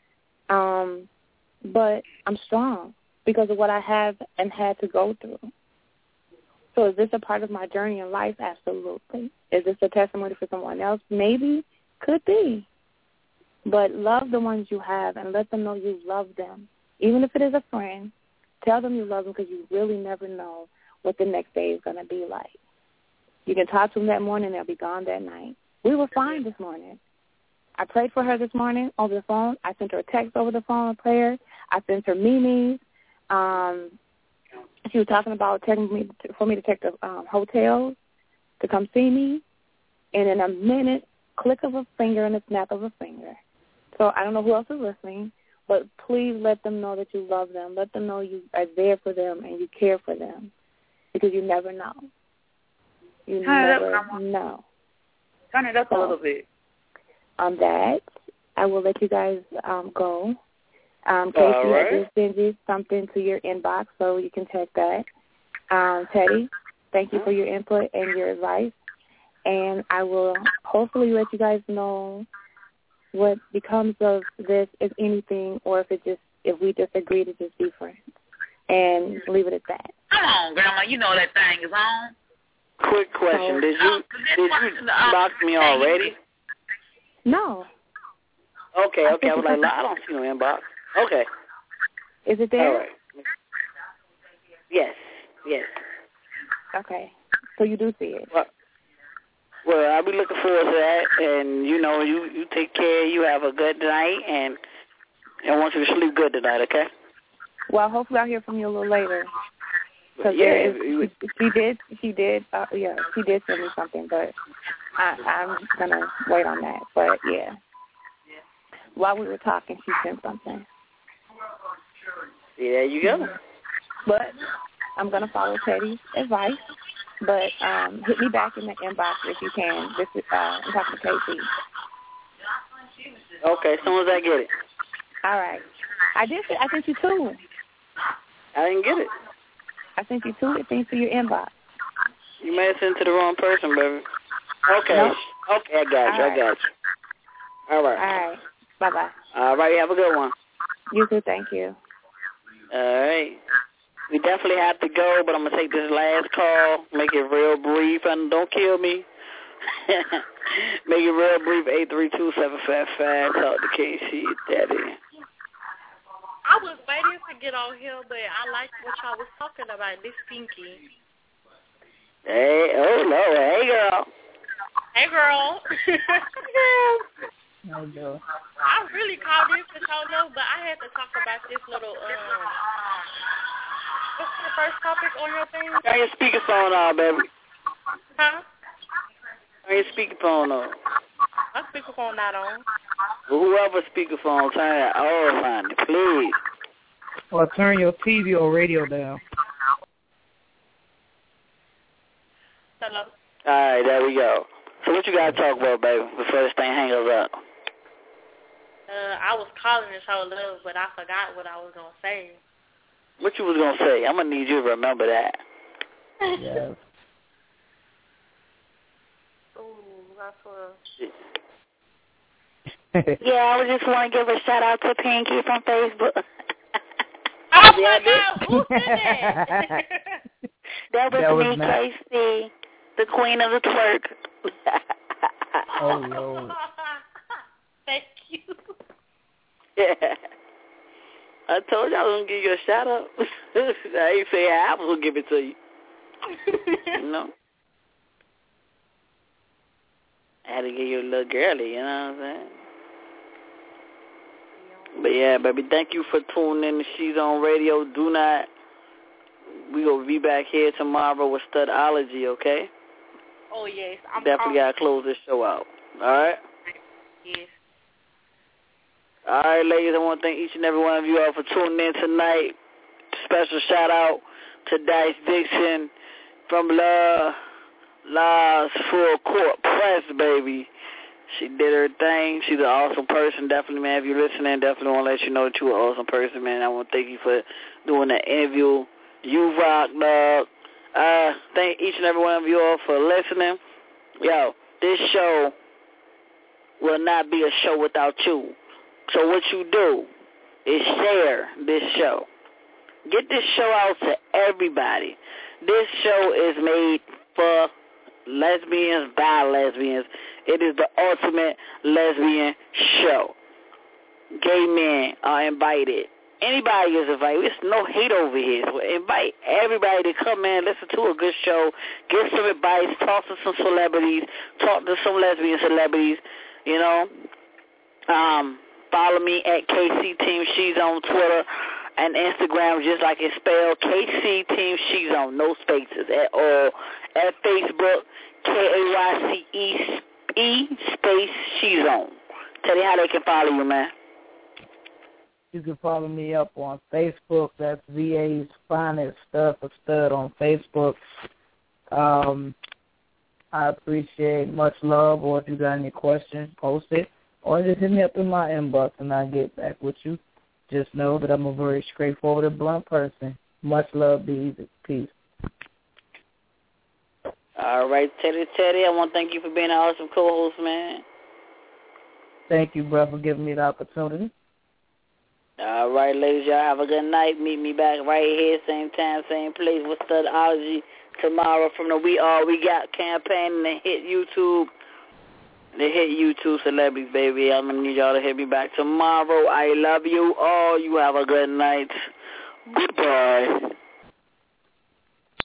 But I'm strong because of what I have and had to go through. So is this a part of my journey in life? Absolutely. Is this a testimony for someone else? Maybe. Could be. But love the ones you have and let them know you love them. Even if it is a friend, tell them you love them because you really never know what the next day is going to be like. You can talk to them that morning, they'll be gone that night. We were fine this morning. I prayed for her this morning over the phone. I sent her a text over the phone, a prayer. I sent her memes. She was talking about for me to check the hotels to come see me. And in a minute, click of a finger and a snap of a finger. So I don't know who else is listening, but please let them know that you love them. Let them know you are there for them and you care for them because you never know. You never know. Turn it up a little bit. On that, I will let you guys go. Casey, right. I just send you something to your inbox so you can check that. Teddy, thank you for your input and your advice. And I will hopefully let you guys know what becomes of this, if anything, or if we just agree to just be friends and leave it at that. Come on, Grandma, you know that thing is on. Quick question: Did you box me already? No. Okay. I was like, I don't see no inbox. Okay. Is it there? All right. Yes. Okay. So you do see it. Well, I'll be looking forward to that, and you take care. You have a good night, and I want you to sleep good tonight. Okay. Well, hopefully I'll hear from you a little later. Cause yeah, she did send me something, but I'm gonna wait on that. But yeah, while we were talking, she sent something. Yeah, there you go. But I'm gonna follow Teddy's advice. But hit me back in the inbox if you can. This is I'm talking to Casey. Okay, as soon as I get it. All right. I sent you two. I didn't get it. I sent you two things to your inbox. You may have sent it to the wrong person, baby. Okay. Nope. Okay, I got you. Right. All right. All right. Bye-bye. All right, have a good one. You too, thank you. All right. We definitely have to go, but I'm going to take this last call, make it real brief, and don't kill me. Make it real brief, 832-755, talk to KC, Daddy. I was waiting to get on here, but I like what y'all was talking about, this Pinky. Hey, oh, Lord, hey, girl. Hey, girl. Hey, girl. I really called in to show love, but I had to talk about this little, what's the first topic on your thing? Turn your speakerphone on, baby. Huh? Turn your speakerphone on. My speakerphone not on. Whoever speakerphone, turn it off, honey, please. Or turn your TV or radio down. Hello? All right, there we go. So what you got to talk about, baby, before this thing hangs up? I was calling to show love, but I forgot what I was going to say. What you was going to say? I'm going to need you to remember that. Yes. Ooh, that's what... Yeah, I would just want to give a shout out to Pinky from Facebook. Oh my God, who did that? That was me, Matt. KC, the queen of the twerk. Oh, Lord. Thank you. Yeah. I told you I was going to give you a shout out. I ain't say I was going to give it to you. You know? I had to give you a little girly, you know what I'm saying? But yeah, baby, thank you for tuning in to She's on Radio. We will be back here tomorrow with Studology, okay? Oh, yes. I'm definitely got to close this show out. All right? Yes. All right, ladies, I want to thank each and every one of you all for tuning in tonight. Special shout out to Dice Dixon from Lives Full Court Press, baby. She did her thing. She's an awesome person. Definitely, man, if you're listening, definitely want to let you know that you're an awesome person, man. I want to thank you for doing that interview. You rock, dog. Thank each and every one of you all for listening. Yo, this show will not be a show without you. So what you do is share this show. Get this show out to everybody. This show is made for lesbians by lesbians. It is the ultimate lesbian show. Gay men are invited. Anybody is invited. There's no hate over here. So invite everybody to come in, listen to a good show, get some advice, talk to some celebrities, talk to some lesbian celebrities, you know. Follow me at KC Team She's on Twitter and Instagram, just like it's spelled, KC Team She's on, no spaces at all. At Facebook, KAYCE space She's on. Tell you how they can follow you, man. You can follow me up on Facebook. That's VA's Finest Stuff or Stud on Facebook. I appreciate much love, or if you got any questions, post it. Or just hit me up in my inbox and I'll get back with you. Just know that I'm a very straightforward and blunt person. Much love, be easy. Peace. All right, Teddy, I want to thank you for being an awesome co-host, man. Thank you, brother, for giving me the opportunity. All right, ladies, y'all have a good night. Meet me back right here, same time, same place with Studology tomorrow from the We All We Got campaign to hit YouTube. Celebrities, baby. I'm going to need y'all to hit me back tomorrow. I love you all. You have a good night. Goodbye.